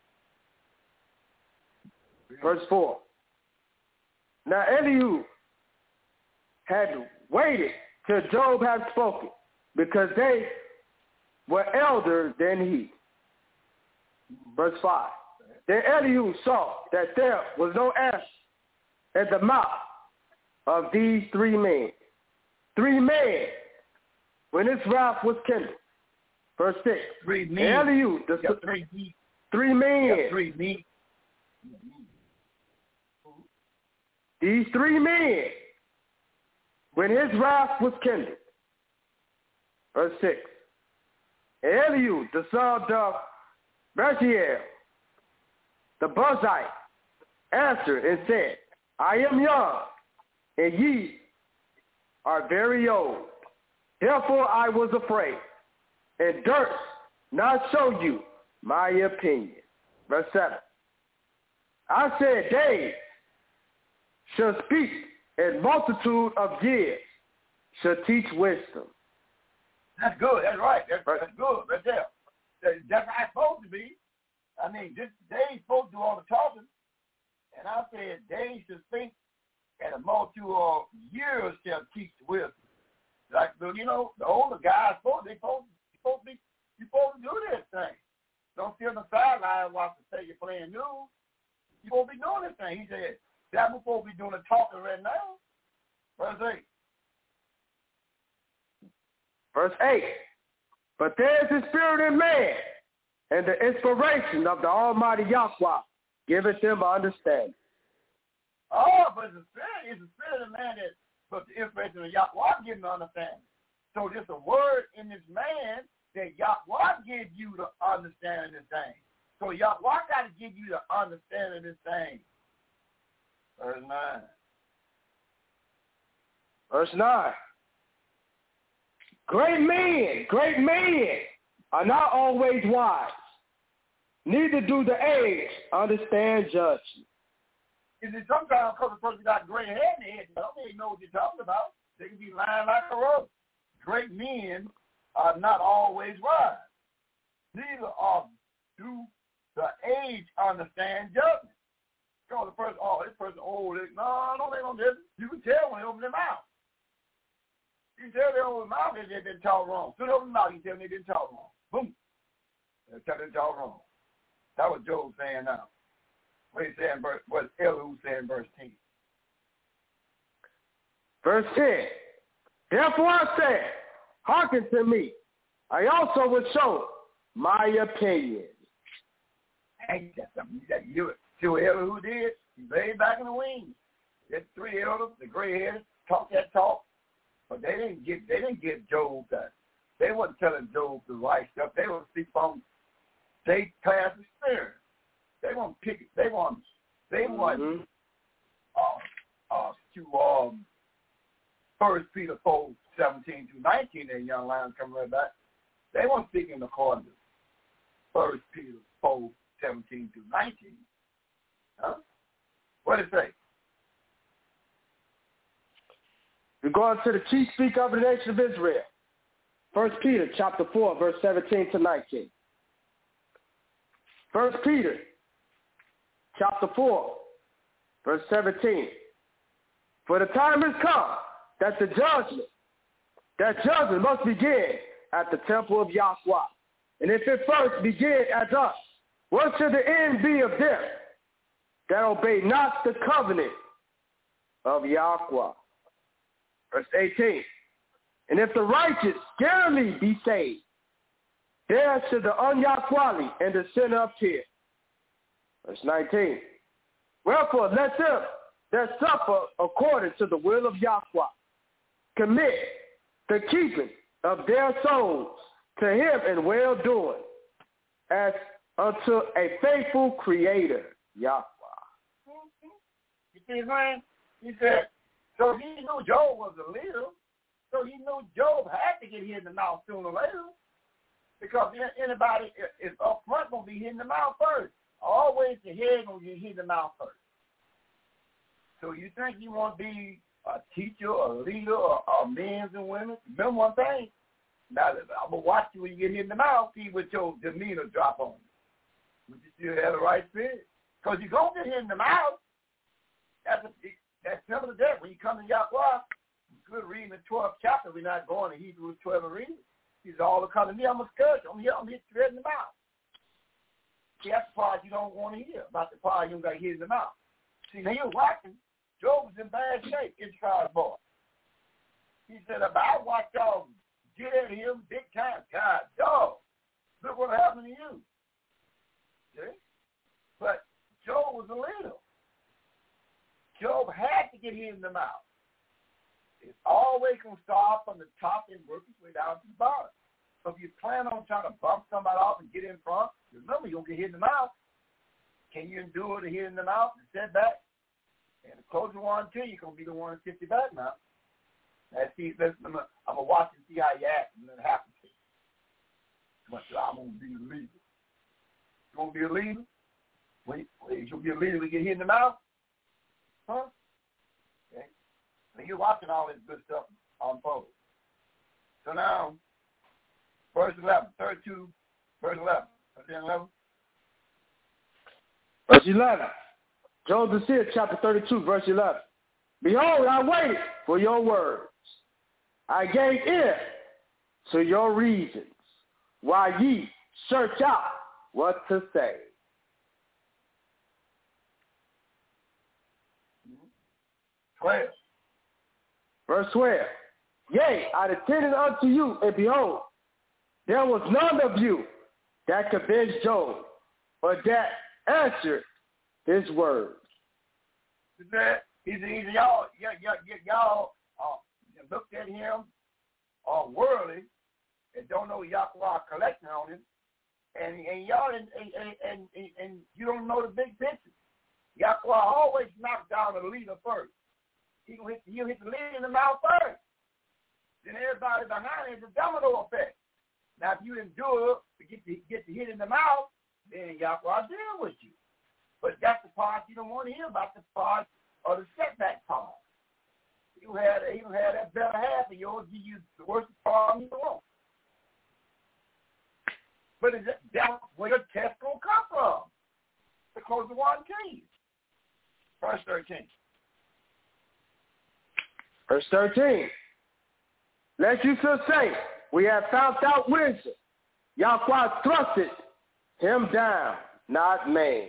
Verse four. Now Elihu had waited till Job had spoken, because they were elder than he. Verse five. Then Elihu saw that there was no answer at the mouth of these three men. Three men, when his wrath was kindled. Verse six. Three men. Elihu, the yeah, three, three men. yeah, three men. These three men, when his wrath was kindled. Verse six. Elihu, the son of Berchiel, the Buzite, answered and said, I am young, and ye are very old. Therefore I was afraid, and durst not show you my opinion. Verse seven. I said, days shall speak, and multitude of years shall teach wisdom. That's good. That's right. That's, that's good right there. That's how it's supposed to be. I mean, this Dave's supposed to do all the talking. And I said, Dave should think, and a multitude of years shall teach wisdom. Like, you know, the older guys, supposed, they supposed, supposed to be, you're supposed to do this thing. Don't sit on the sideline and watch the say you're playing news. You're supposed to be doing this thing. He said, that we're supposed to be doing the talking right now. Verse eight. Verse eight. But there is a spirit in man, and the inspiration of the Almighty Yahweh giveth them understanding. Oh, but the spirit is the spirit of man that, but the inspiration of Yahweh gives them understanding. So there's a word in this man that Yahweh gives you to understand this thing. So Yahweh got to give you the understanding of this thing. Verse nine. Verse nine. Great men, great men are not always wise. Neither do the age understand judgment. Is it sometimes because the person got gray hair in their head, they don't even know what you're talking about. They can be lying like a rope. Great men are not always wise. Neither are do the age understand judgment. So the person, oh, this person old. No, no, they don't listen. You can tell when they open their mouth. You can tell they open their mouth, they didn't talk wrong. Soon open their mouth, you tell them they didn't talk wrong. Boom. They tell them they talk wrong. That was Job saying now. What he saying, verse, what Elihu saying, verse ten. Verse ten. Therefore I said, hearken to me. I also will show my opinion. Hey, that's something that you do it. See what Elihu did? He laid back in the wings. The three elders, the gray-headed, talk that talk, but they didn't get they didn't get Job that. They wasn't telling Job the right stuff. They were speak on they class of spirit. They want pick it. They want they want mm-hmm. uh uh to um First Peter four seventeen to nineteen. That young lions coming right back. They weren't speaking according to First Peter four seventeen to nineteen. Huh? What did it say? We're going to the chief speaker of the nation of Israel. First Peter chapter four, verse seventeen to nineteen. First Peter chapter four, verse seventeen. For the time has come that the judgment, that judgment must begin at the temple of Yahweh. And if it first begin at us, what should the end be of them that obey not the covenant of Yahweh? Verse eighteen. And if the righteous scarcely be saved, there should the un-Yahweh and the sinner appear. Verse nineteen. Wherefore let them that suffer according to the will of Yahweh commit the keeping of their souls to him in well-doing, as unto a faithful creator, Yahweh. You see his name? He said, so he knew Job was a leader, so he knew Job had to get hit in the mouth sooner or later, because anybody is up front going to be hit in the mouth first. Always the head going to get hit in the mouth first. So you think you want to be a teacher, a leader, or, or men and women? Remember one thing, now I'm going to watch you when you get hit in the mouth, see what your demeanor drop on you. But you still have the right spirit. Because you're going to get hit in the mouth. That's, a, that's simple as that. When you come to Yahweh, it's good reading the twelfth chapter. We're not going to Hebrews twelve and reading. He's all to come to me. I'm a scourge. I'm here. I'm hit straight in the mouth. See, that's the part you don't want to hear, about the part you got hit in the mouth. See, now you're watching. Job was in bad shape, Israel's boy. He said, if I watch y'all get at him big time, God, dog, look what happened to you. See? But Job was a leader. Job had to get hit in the mouth. It's always going to start from the top and work its way down to the bottom. So if you plan on trying to bump somebody off and get in front, remember, you're going to get hit in the mouth. Can you endure to hit in the mouth and set back? And the closer one to you, you're going to be the one that gets you back now. Let's see, listen, I'm going to watch and see how you act and then it happens to you. But I'm going to be a leader. You want to be a leader? Wait, wait, you'll be a leader when you get hit in the mouth? Huh? Okay. So you're watching all this good stuff unfold. So now, verse eleven, thirty-two, verse eleven. eleven. Verse eleven. Job the seer, chapter thirty-two, verse eleven. Behold, I waited for your words. I gave ear to your reasons, while ye search out what to say. twelve. Verse twelve. Yea, I attended unto you, and behold, there was none of you that convinced Job, but that answered his words. He said, he's, he's, y'all, y'all, y'all, y'all uh, looked at him uh, worldly and don't know Yahweh collecting on him, and and y'all and and, and and and you don't know the big picture. Yahweh always knocks down the leader first. He will hit, he'll hit the leader in the mouth first. Then everybody behind is a domino effect. Now, if you endure to get to get the hit in the mouth, then Yahweh deal with you. But that's the part you don't want to hear about, the part or the setback part. You had you had that better half of yours give you the worst part you want. But is that, that's where your test gonna come from? Because the one came. Verse thirteen. Verse thirteen. Let you still say, we have found out wisdom. Yahweh thrusted him down, not man.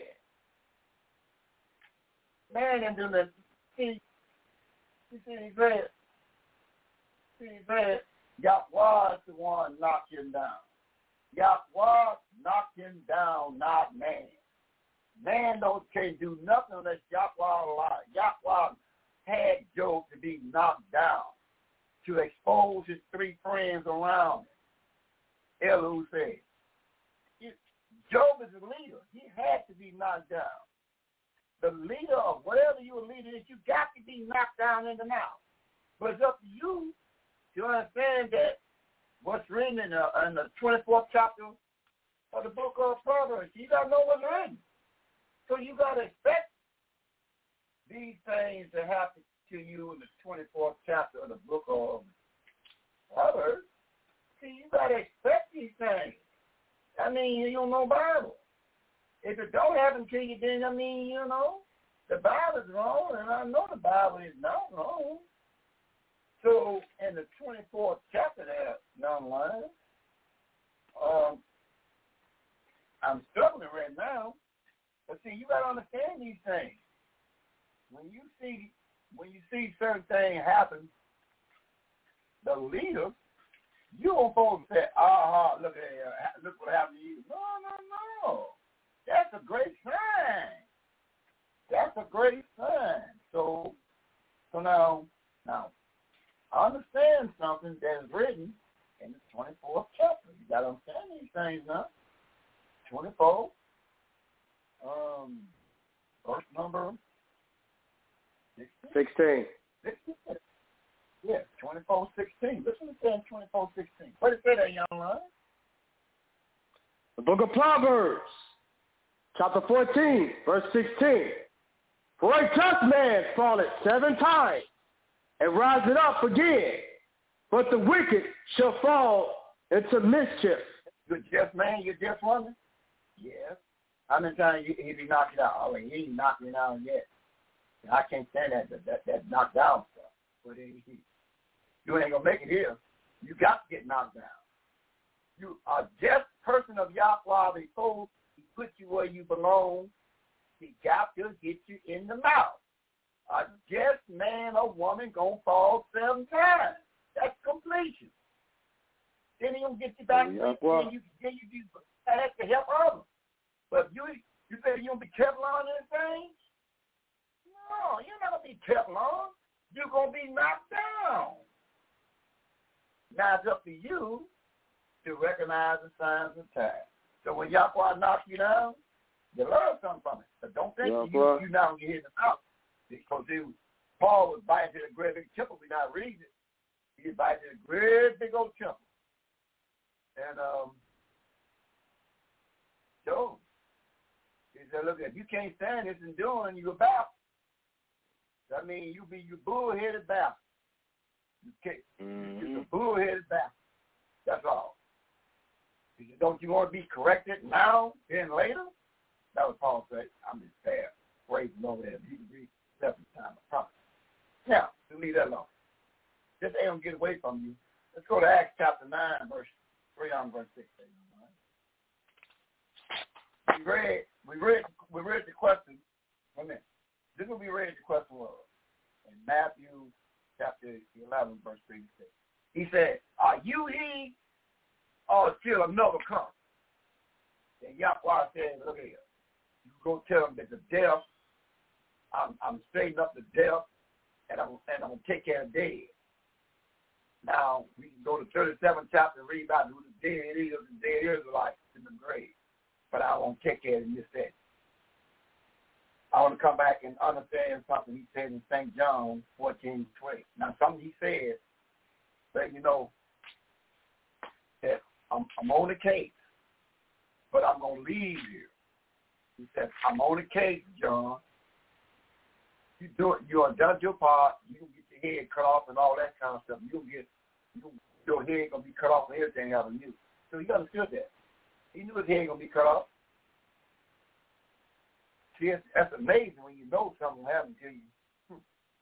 Man didn't do nothing. See, he said he said, he said, Yahweh is the one knocked him down. Yahweh knocked him down, not man. Man don't can't do nothing unless Yahweh allowed. Yahweh had Job to be knocked down to expose his three friends around him. Elihu said, Job is a leader. He had to be knocked down. The leader of whatever your leader is, you got to be knocked down in the mouth. But it's up to you to understand that what's written in the, in the twenty-fourth chapter of the book of Proverbs. You got to know what's written. So you got to expect these things to happen to you in the twenty-fourth chapter of the book of Proverbs. See, you got to expect these things. I mean, you don't know Bible. If it don't happen to you, then, I mean, you know, the Bible is wrong, and I know the Bible is not wrong. So, in the twenty-fourth chapter there, young line, um, I'm struggling right now. But see, you got to understand these things. When you see, when you see certain things happen, the leader, you don't supposed to say, "Ah, look at here, look what happened to you." No, no, no. That's a great sign. That's a great sign. So, so now, now, I understand something that is written in the twenty-fourth chapter. You got to understand these things now. twenty-four, um, verse number sixteen. sixteen. Yeah, twenty-four sixteen. Listen to that, twenty-four sixteen. What did it say there, young man? The book of Proverbs, chapter fourteen, verse sixteen. For a just man falleth seven times and riseth up again, but the wicked shall fall into mischief. You're just man, you're just woman? Yes. How many times he, he be knocked out? Oh, he ain't knocked me down yet. I can't stand that that, that, that knocked down stuff. But he, he, you ain't going to make it here. You got to get knocked down. You are just person of Yahweh before he put you where you belong. He got to hit you in the mouth. A just man or woman going to fall seven times. That's completion. Then he going to get you back. Yeah, to well. then you, then you, you have to help others. But you you say you don't be Teflon in things? No, you're not going to be Teflon. You're going to be knocked down. Now it's up to you to recognize the signs of time. So when Yahweh knocks you down, you learn something from it. But don't think yeah, you, you now get hit in the mouth. Because it was, Paul was biting to the great big temple. We're not reading it. He was biting to the great big old temple. And um, so he said, look, if you can't stand this and doing, you're a bastard. That means you be you bull-headed bastard. You can't. Mm-hmm. You're a bull-headed bastard. That's all. He said, don't you want to be corrected now, then later? That was Paul said. I'm just bad. Praise the Lord. You can read seven times. I promise. Now, to leave that alone. Just ain't gonna get away from you. Let's go to Acts chapter nine, verse three on verse six. We read, we read, we read the question. Wait a minute. This is what we read the question was in Matthew chapter eleven, verse three to six. He said, "Are you he or till another comes. And Yahweh said, look here, you go tell them that the deaf, I'm, I'm straightening up the deaf, and I'm, and I'm going to take care of the dead. Now, we can go to thirty-seventh chapter and read about who the dead is, the dead Israelites in the grave. But I won't take care of it in this second. I want to come back and understand something he said in Saint John fourteen twelve. Now, something he said, let you know that I'm, I'm on the case, but I'm going to leave you. He said, I'm on the case, John. You do it. You have done your part. You can get your head cut off and all that kind of stuff. You'll get, you, your head going to be cut off and everything out of you. So he understood that. He knew his head going to be cut off. See, that's, that's amazing when you know something will happen to you. Hmm.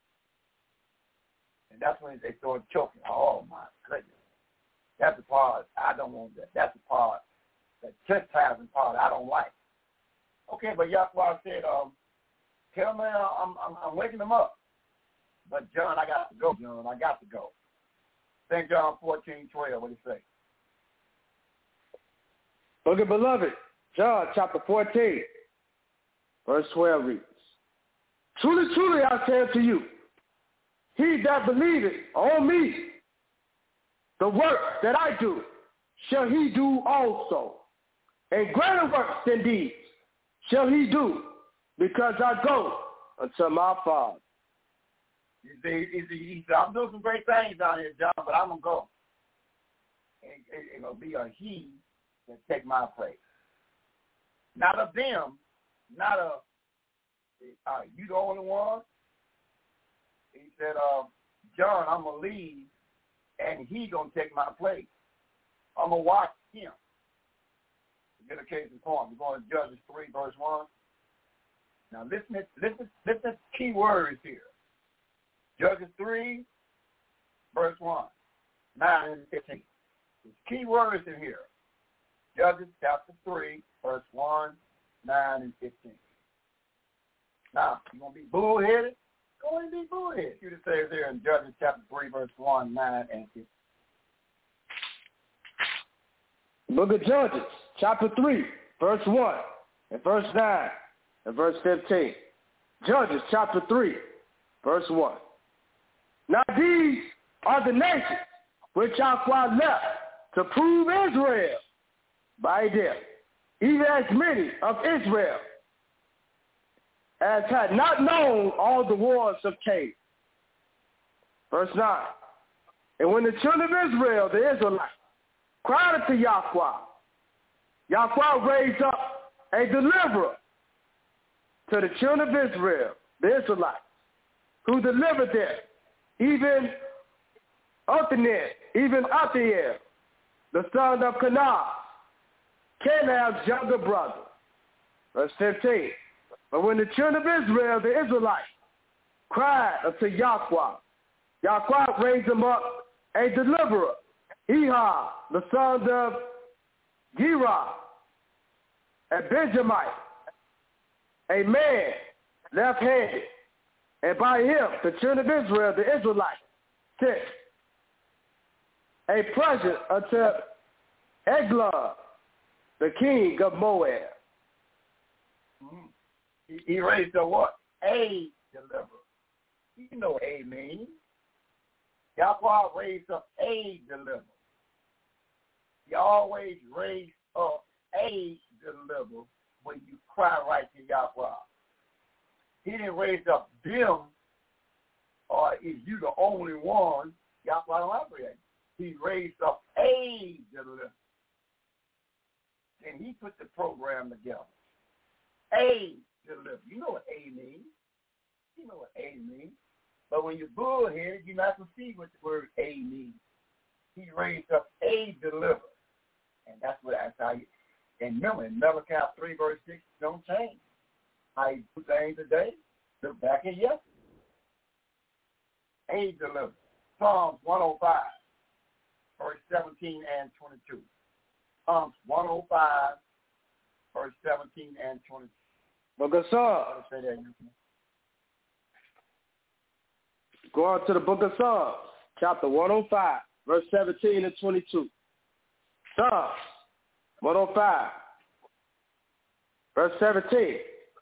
And that's when they started choking. Oh, my goodness. That's the part I don't want that. That's the part, that chastising part I don't like. Okay, but Yahweh said, um, tell me I'm, I'm, I'm waking them up. But, John, I got to go, John. I got to go. Saint John fourteen twelve, what do you say? Okay, beloved, John chapter fourteen, verse twelve reads, Truly, truly, I say unto you, he that believeth on me, the work that I do, shall he do also. And greater works than these shall he do, because I go unto my Father. You see, he, he, he said, I'm doing some great things down here, John, but I'm going to go. And it, it'll be a he that take my place. Not of them, not a, uh, you the only one. He said, uh, John, I'm going to leave, and he going to take my place. I'm going to watch him. To get a case in point, we're going to Judges three, verse one. Now, listen to, listen, listen to key words here. Judges three, verse one, nine and fifteen. There's key words in here. Judges chapter three, verse one, nine and fifteen. Now, you going to be bullheaded? Go ahead and be bullheaded. You just say it there in Judges chapter three, verse one, nine and fifteen. Book of Judges, chapter three, verse one, and verse nine, and verse fifteen. Judges, chapter three, verse one. Now these are the nations which Yahweh left to prove Israel by them, even as many of Israel as had not known all the wars of Canaan. Verse nine. And when the children of Israel, the Israelites, cried unto Yahweh, Yahweh raised up a deliverer to the children of Israel, the Israelites, who delivered them, even Othniel, even Othniel, the son of Kenaz, Canaan's younger brother. Verse fifteen. But when the children of Israel, the Israelites, cried unto Yahweh, Yahweh raised them up a deliverer, Ehah, the son of Gera, a Benjamite, a man left-handed, and by him the children of Israel, the Israelites, sent a present unto Eglon, the king of Moab. Mm-hmm. He, he raised up what? A deliverer. You know what A means. Yahweh raised up a deliverer. He always raised up a deliverer when you cry right to Yahweh. He didn't raise up them, or is you the only one, Yahweh don't operate. He raised up a deliverer. And he put the program together. A deliverer. You know what A means. You know what A means. But when you're bullheaded, you're not going to see what the word A means. He raised up a deliverer. And that's what that's how you, and remember, in Malachi three, verse six, don't change. How you do things today, look back at yesterday. A deliverer. Psalms one oh five, verse seventeen and twenty-two. Psalms one oh five, verse seventeen and twenty-two. Book of Psalms. Say that. Go on to the book of Psalms, chapter one oh five, verse seventeen and twenty-two. Psalms one oh five, verse seventeen.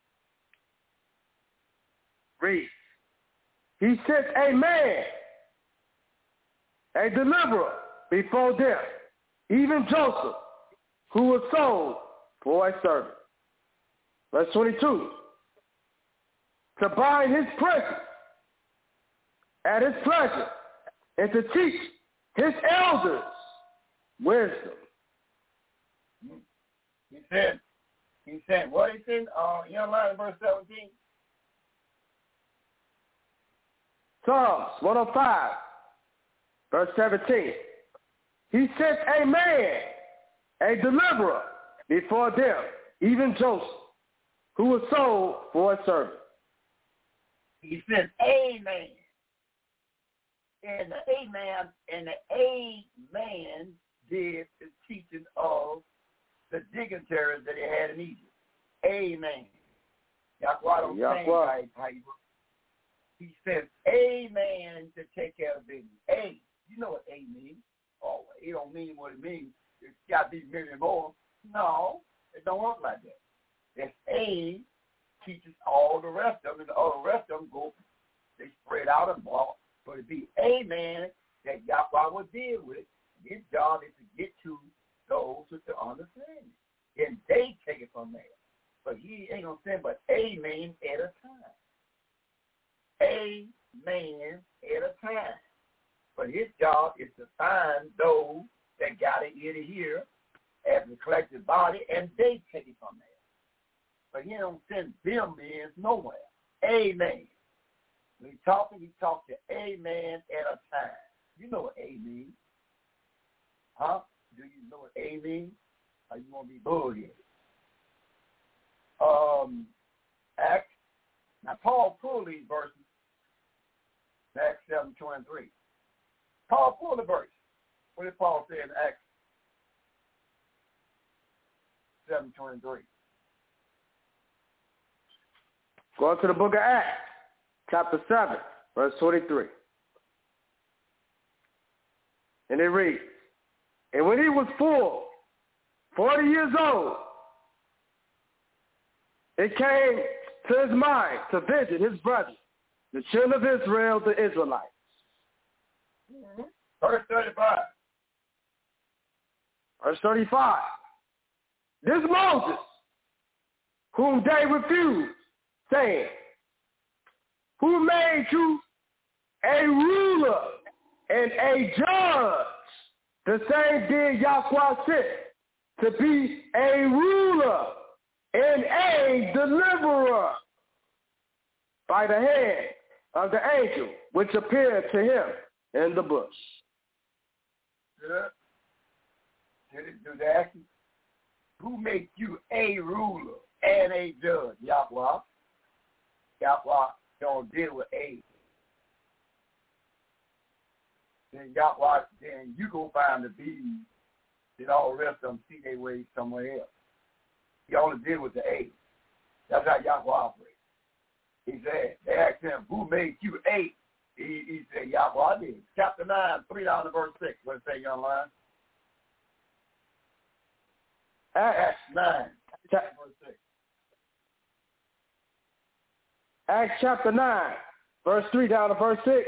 Read. He sent a man, a deliverer before them, even Joseph, who was sold for a servant. Verse twenty-two. To bind his presence at his pleasure and to teach his elders wisdom. He said, he said, what he said, uh, you know, line verse seventeen? Psalms one oh five, verse seventeen. He sent a man, a deliverer before them, even Joseph, who was sold for a servant. He sent a man. And the A man and the A man did the teaching of the dignitaries that he had in Egypt. Amen. Yahweh don't Yahweh. change how he, how he, he says amen to take care of business. A, you know what A means. Oh, it don't mean what it means. It's got to be many more. No, it don't work like that. It's A teaches all the rest of them, and all the rest of them go, they spread out and walk. But it be a man that Yahweh will deal with. His job is to get to those with the understanding. And they take it from there. But he ain't going to send but a man at a time. A man at a time. But his job is to find those that got an ear to hear as a collective body, and they take it from there. But he don't send them men nowhere. Amen. When he talking, he talk to a man at a time. You know what A means. Huh? Do you know what A means? Or you want to be bullheaded? Um, Acts. Now, Paul pulled these verses. Acts seven twenty-three. Paul pulled the verse. What did Paul say in Acts seven twenty-three? Go to the book of Acts, chapter seven, verse twenty-three. And it reads, and when he was full, forty years old, it came to his mind to visit his brothers, the children of Israel, the Israelites. Mm-hmm. Verse thirty-five. Verse thirty-five. This Moses, whom they refused, saying, who made you a ruler and a judge? The same did Yahweh sent to be a ruler and a deliverer by the hand of the angel which appeared to him in the bush. Yeah. Did it do that? Who made you a ruler and a judge? Yahweh. Yahweh don't deal with A. Then Yahweh, then you go find the bees, then all the rest of them see their way somewhere else. He only deal with the A. That's how Yahweh operates. He said, they asked him, who made you A? He, he said, Yahweh did. Chapter nine, three down to verse six. What does it say, young line? Acts nine, verse six. Acts chapter nine, verse three down to verse six.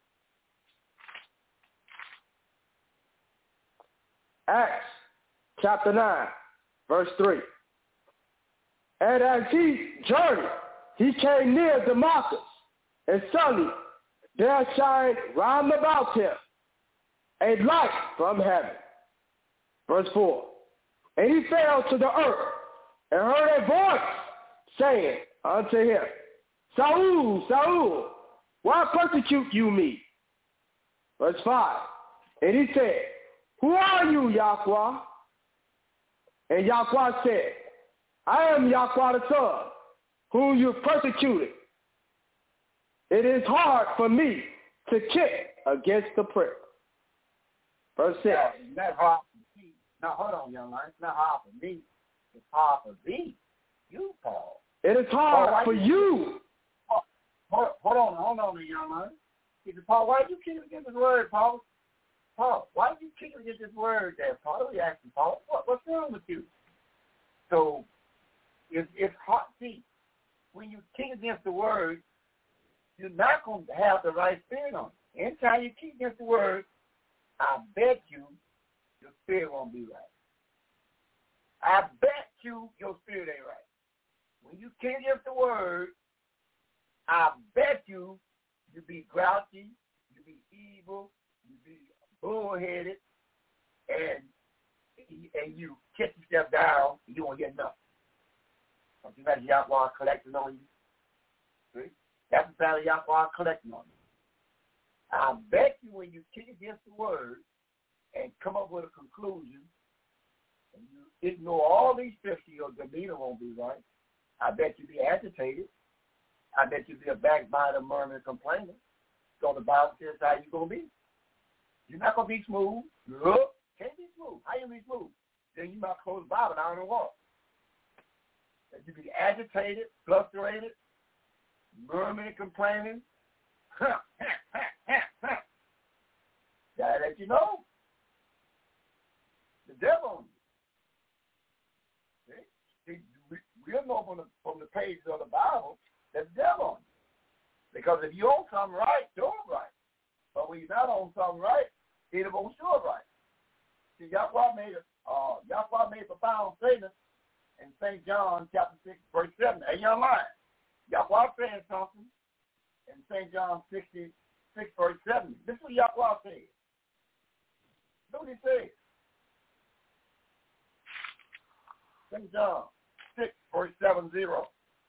Acts chapter nine, verse three. And as he journeyed, he came near Damascus, and suddenly there shined round about him a light from heaven. Verse four. And he fell to the earth and heard a voice saying unto him, Saul, Saul, why persecute you me? Verse five. And he said, who are you, Yahweh? And Yahweh said, I am Yahweh the Son, whom you persecuted. It is hard for me to kick against the prick. Verse six. Yeah, it's not hard for me. Now, hold on, young man. It's not hard for me. It's hard for thee. You, Paul. It is hard Paul, for you. you. Hold, hold on, hold on, young man. He said, Paul, why did you kick against his word, Paul? Paul, why did you kick against this word there, Paul? We asking Paul, what, what's wrong with you? So it's, it's hard. See, when you kick against the word, you're not going to have the right spirit on you. Anytime you kick against the word, I bet you your spirit won't be right. I bet you your spirit ain't right. When you kick against the word, I bet you you be grouchy, you be evil, you be bullheaded, and and you kick yourself down, and you won't get nothing. Don't you imagine Yahweh collecting on you? See? That's the sound of Yahweh collecting on you. I bet you when you kick against the word and come up with a conclusion, and you ignore all these fifty, your demeanor won't be right. I bet you be agitated. I bet you be a backbiter, murmuring, complaining. So the Bible says how you going to be. You're not going to be smooth. Look, can't be smooth. How you be smooth? Then you might close the Bible down and walk. That you be agitated, frustrated, murmuring, complaining. Huh, huh, huh, huh, huh. Gotta let you know. The devil on you. See? We, we'll know from the, from the pages of the Bible that the devil on you. Because if you own something right, do it right. But when you're not on something right, it won't show it right. See, Yahweh made a, uh, Yahweh made a profound statement in Saint John chapter six, verse seven. Hey, young man, Yahweh saying something in Saint John sixty-six, verse seven. This is what Yahweh says. Look what he says. Saint John six, verse seven zero.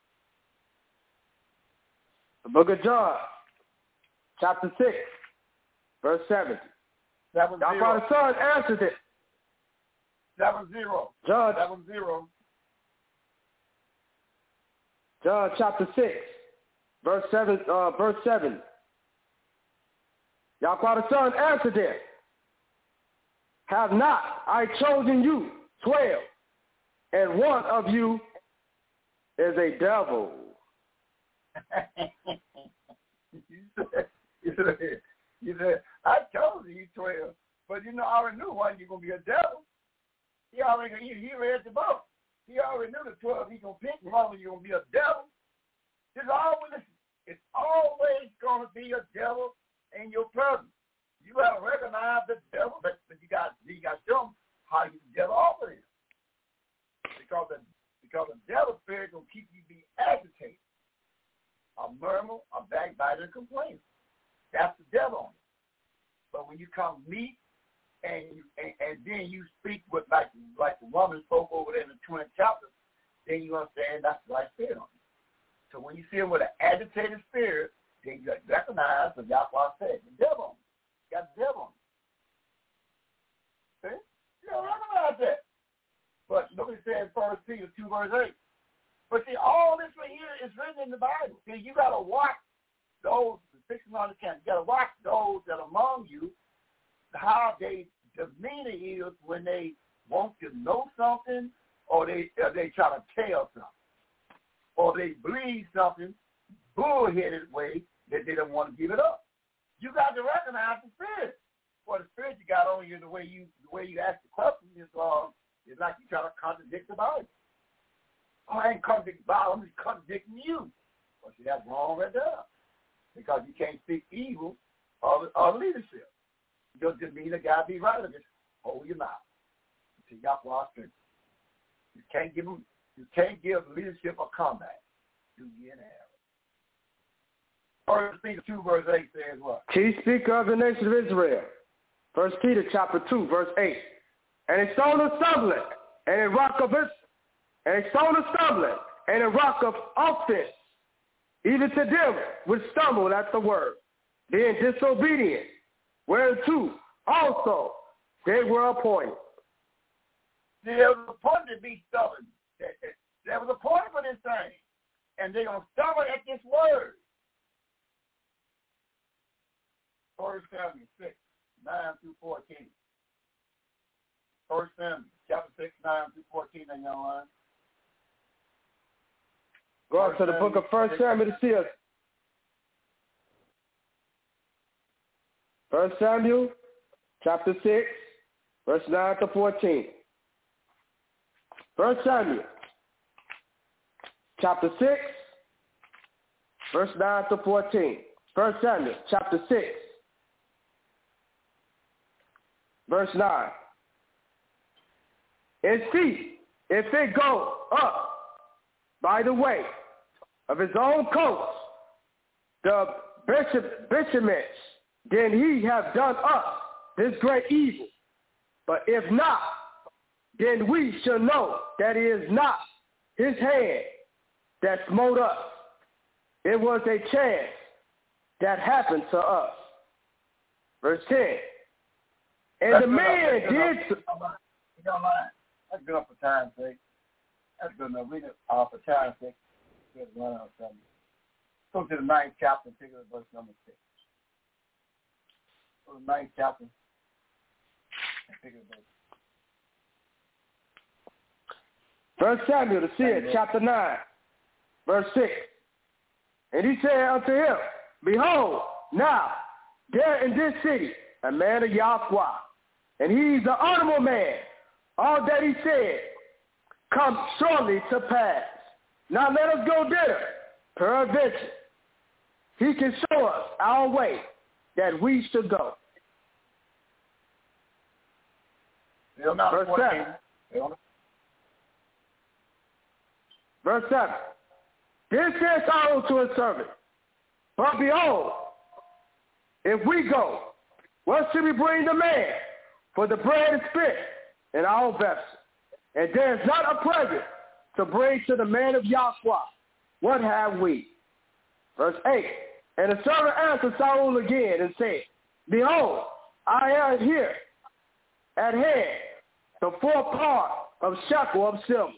The book of John, chapter six, verse seven. Seven Yahweh zero. the Son answered it. Seven zero. John, Seven zero. John chapter six, verse seven. Uh, verse seven. Yahweh the Son answered it. Have not I chosen you twelve, and one of you is a devil. you, said, you, said, you said, I chose you twelve, but you know, I already knew one you're going to be a devil. He already he, he read the book. He already knew the twelve he's going to pick, and one of you're going to be a devil. It's always, it's always going to be a devil in your presence. You got to recognize the devil, but, but you got you got to show him how you get off of him. Because the, because the devil spirit will keep you be agitated. A murmur, a backbiter, and complainer. That's the devil on it. But when you come meet and you and, and then you speak with like like the woman spoke over there in the twentieth chapter, then you understand that's the right spirit on it. So when you see him with an agitated spirit, then you recognize what Yahweh said, the devil on it. You got the devil on it. See? You don't recognize that. But nobody said First Peter two verse eight. But see, all this right here is written in the Bible. See, you got to watch those, the six hundred camp, you got to watch those that are among you, how they demeanor is when they want to know something or they or they try to tell something. Or they believe something bullheaded way that they don't want to give it up. You got to recognize the spirit. Well, the spirit you got on you, the way you the way you ask the question is uh, is like you try to contradict the Bible. Oh, I ain't contradicting the Bible, I'm just contradicting you. Well, see, that's wrong right there. Because you can't speak evil of, of leadership. Your demeanor got to be right. Just hold your mouth. See, Yahweh spirit. You can't give them. You can't give leadership a comeback. Do ye an error. First Peter two verse eight says what? He speak of the nation of Israel. First Peter chapter two verse eight. And a stone of stumbling, and a rock of it, and a stone of stumbling, and a rock of offense, even to them which stumble at the word, being disobedient, whereunto also they were appointed. There was appointed to be stubborn. There was appointed for this thing. And they're going to stumble at this word. First Samuel six, nine through fourteen. First Samuel chapter six, nine through fourteen, and young line. Go on to the book of First Samuel to see us. First Samuel chapter six, verse nine to fourteen. First Samuel, chapter six, verse nine to fourteen. First Samuel, chapter six, verse nine. And see, if it go up by the way of his own coast, the bishop, bishopments, then he have done us this great evil. But if not, then we shall know that it is not his hand that smote us. It was a chance that happened to us. Verse ten. And That's the man enough. did... You don't mind? That's good enough for time's sake. That's good enough. Read it uh, for time's sake. Good run out something. Go to the ninth chapter and pick up verse number six. Go to the ninth chapter and pick up verse. First Samuel, the seer, chapter nine, verse six. And he said unto him, Behold, now, there in this city, a man of Yahweh, and he's an honorable man. All that he said come surely to pass. Now let us go thither, peradventure. He can show us our way that we should go. Verse seven. Verse seven. Then said Saul to his servant, But behold, if we go, what should we bring the man? For the bread is spent in our vessel, and there is not a present to bring to the man of Yahweh. What have we? Verse eight. And the servant answered Saul again and said, Behold, I am here at hand the four part of shekel of silver.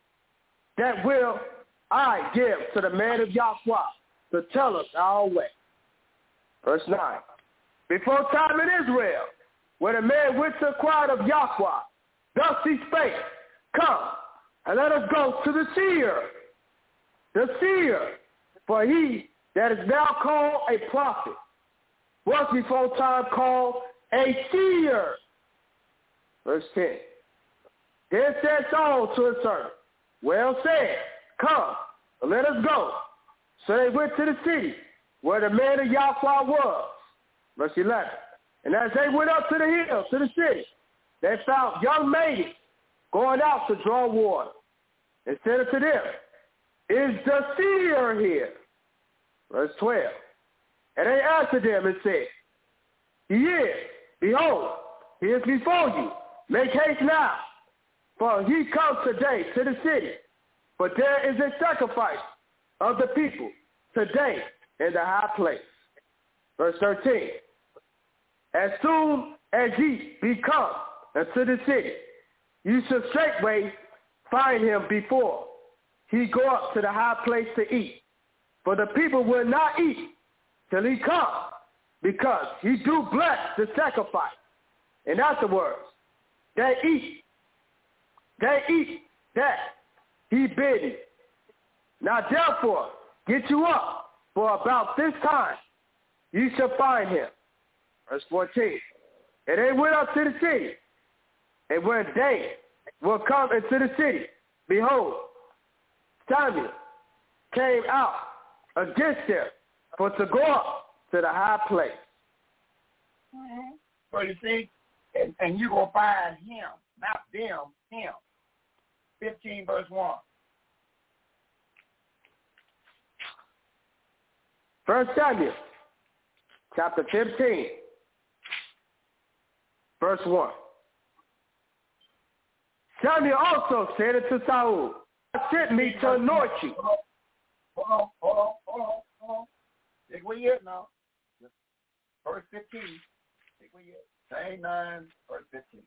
That will I give to the man of Yahweh to tell us our way. Verse nine. Before time in Israel, when a man went to inquire of Yahweh, thus he spake, Come, and let us go to the seer. The seer, for he that is now called a prophet, was before time called a seer. Verse ten. Then said Saul to his servant, Well said, come, and let us go. So they went to the city where the man of Yahweh was. Verse eleven. And as they went up to the hill, to the city, they found young maidens going out to draw water. And said unto them, Is the seer here? Verse twelve. And they answered them and said, He is. Behold, he is before you. Make haste now, for he comes today to the city. But there is a sacrifice of the people today in the high place. Verse thirteen. As soon as ye be come into the city, you shall straightway find him before he go up to the high place to eat. For the people will not eat till he come, because he do bless the sacrifice. And afterwards, they eat. They eat that he bid. Now therefore, get you up, for about this time you shall find him. Verse fourteen. And they went up to the city. And when they will come into the city, behold, Samuel came out against them for to go up to the high place. Mm-hmm. So you see, and, and you will find him, not them, him. fifteen verse one. First Samuel, chapter fifteen, verse one. Samuel also said unto Saul, God sent me to anoint you. Hold on, hold on, hold on, hold on. Take where you at now. Verse fifteen. Take where you at. Same nine, verse fifteen.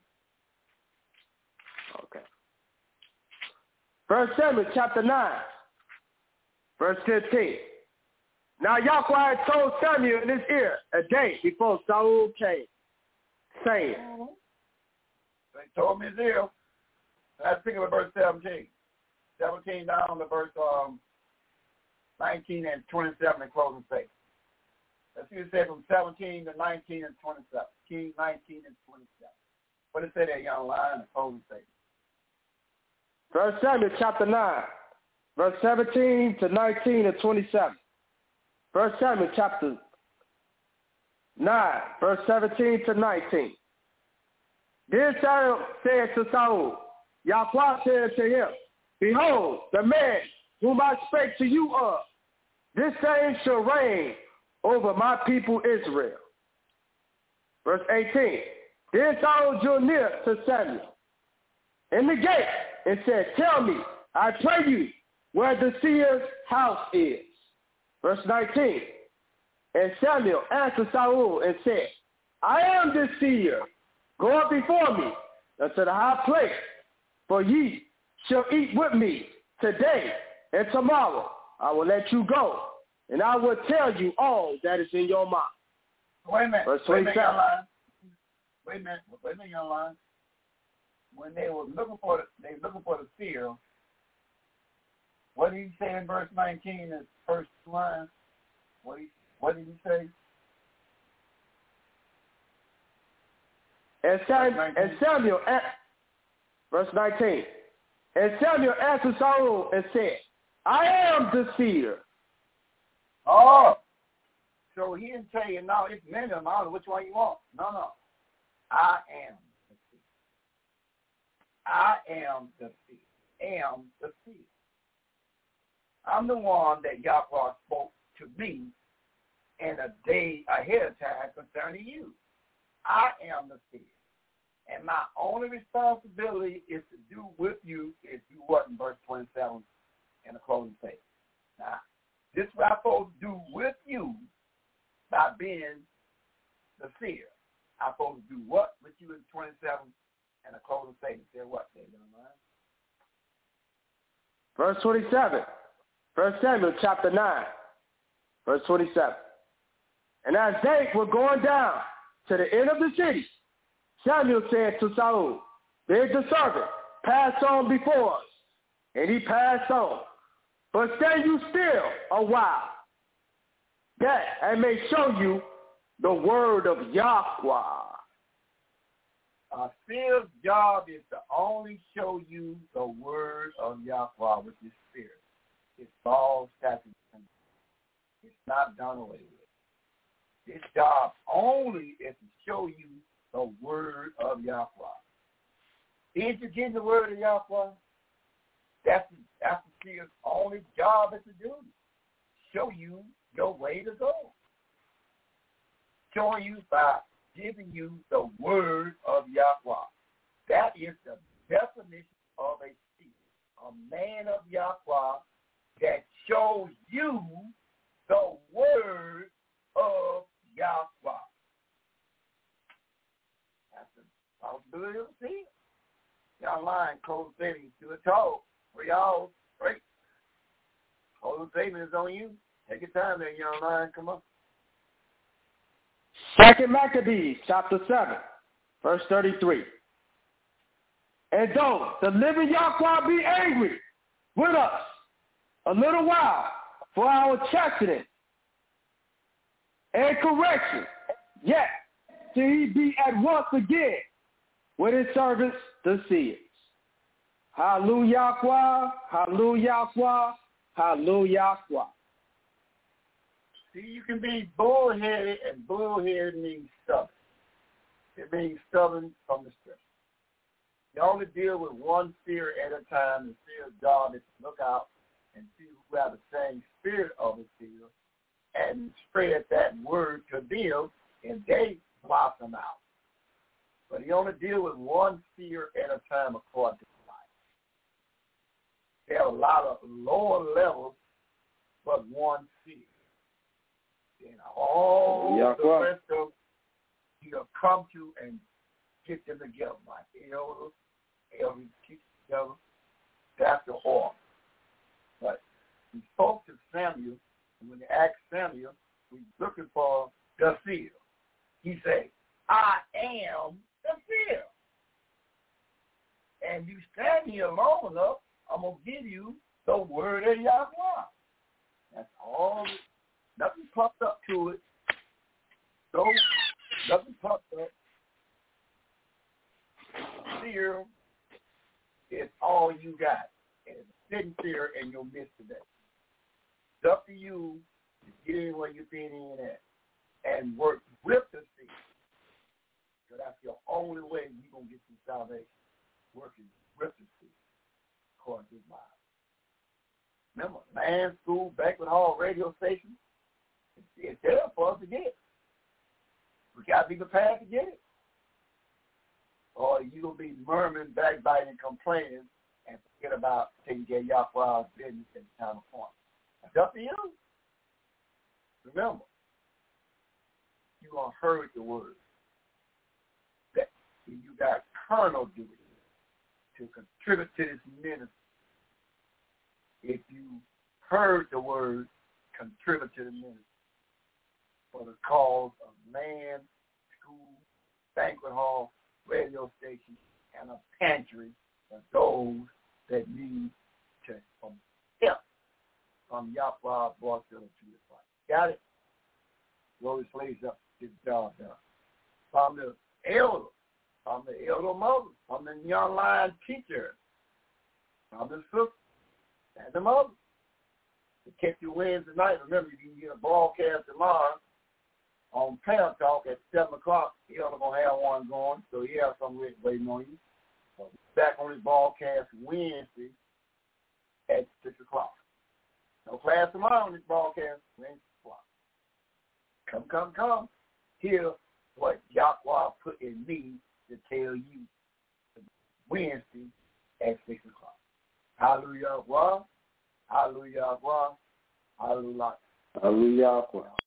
Okay. First Samuel chapter nine, verse fifteen. Now Yahweh had told Samuel in his ear a day before Saul came, saying, They told me his ear. Let's pick up at verse seventeen. seventeen down to verse um, nineteen and twenty-seven in closing statement. Let's see what it says from seventeen to nineteen and twenty-seven. King nineteen and twenty-seven. What did it say there, young lion? The closing statement. First Samuel chapter nine, verse seventeen to nineteen and twenty-seven. First Samuel chapter nine, verse seventeen to nineteen. Then Samuel said to Saul, Yahweh said to him, behold, the man whom I spake to you of, this same shall reign over my people Israel. Verse eighteen. Then Saul drew near to Samuel in the gate and said, tell me, I pray you, where the seer's house is. Verse nineteen. And Samuel answered Saul and said, I am the seer. Go up before me unto the high place, for ye shall eat with me today and tomorrow. I will let you go, and I will tell you all that is in your mind. Wait a minute. Verse Wait a minute, young twenty-seven. lion. Wait a minute. Wait a minute, young lion. When they were looking for the, they were looking for the seer, what did he say in verse nineteen, the first line? What did he, what did he say? And Samuel, and Samuel, verse nineteen, and Samuel answered Saul and said, I am the seer. Oh, so he didn't tell you, no, it's many of them. I don't know which one you want. No, no. I am the seer. I am the seer. Am the seer. I'm the one that Yahweh spoke to me in a day ahead of time concerning you. I am the seer. And my only responsibility is to do with you is do what in verse twenty-seven in the closing statement. Now, this is what I'm supposed to do with you by being the seer. I'm supposed to do what with you in twenty-seven and the closing statement. Say what, David? Verse twenty-seven. First Samuel chapter nine, verse twenty-seven. And as they were going down to the end of the city, Samuel said to Saul, bid the servant pass on before us. And he passed on. But stay you still a while, that I may show you the word of Yahweh. A seer's job is to only show you the word of Yahweh, which is spirit. It's all statutes. It's not done away with. His job only is to show you the word of Yahweh. Did you get the word of Yahweh? That's the, that's the seer's only job is to do. Show you your way to go. Showing you by giving you the word of Yahweh. That is the definition of a seer, a man of Yahweh that shows you the word of Yahweh. That's the possibility of a seer. Y'all line, close savings to a toe. For y'all, great. Close savings is on you. Take your time there, young line. Come on. Second Maccabees, chapter seven, verse thirty-three. And though the living Yahweh be angry with us a little while for our chastening and correction, yet till he be at once again with his servants, the seers. Hallelujah, hallelujah, hallelujah. See, you can be bullheaded, and bullheaded means stubborn. It means stubborn from the scripture. You only deal with one seer at a time. The seer's job is to look out and see who have the same spirit of the seer and spread that word to them, and they blossom out. But he only deals with one seer at a time according to the Bible. There are a lot of lower levels, but one seer. And all yeah, the rest of you know, come to and get them together, like elders, elders keep together. That's the order. But he spoke to Samuel, and when they asked Samuel, we're looking for the seer. He said, I am the seer. And you stand here long enough, I'm going to give you the word of Yahweh. That's all. Nothing popped up to it. So, nothing puffed up. Fear is all you got. And sitting fear in your midst today. It's up to you to get in where you're being in at and work with the fear. So that's your only way you're going to get some salvation. Working with the fear. According to the Bible. Remember, man, school, banquet hall, radio station, it's, it's there for us to get. We got to be prepared to get it. Or you're going to be murmuring, backbiting, complaining, and forget about taking care of Yahweh's business at the time of point. It's up to you. Remember, you're going to hurt the word. That you got carnal duty to contribute to this ministry. If you heard the word, contribute to the ministry for the cause of man, school, banquet hall, radio station, and a pantry for those that need to from help from Yahweh brought them to this life. Got it? Roll his slaves up, get the job done. From the elder, from the elder mother, from the young line teacher, from the sister, and the mother. To catch you Wednesday night, remember you can get a broadcast tomorrow on Power Talk at seven o'clock. He's going to have one going, so he has something waiting on you. So back on his broadcast Wednesday at six o'clock. No class tomorrow on this broadcast, Wednesday six o'clock. Come, come, come. Hear what Yahweh put in me to tell you Wednesday at six o'clock. Hallelujah, Yahweh. Hallelujah, Yahweh. Hallelujah. Hallelujah.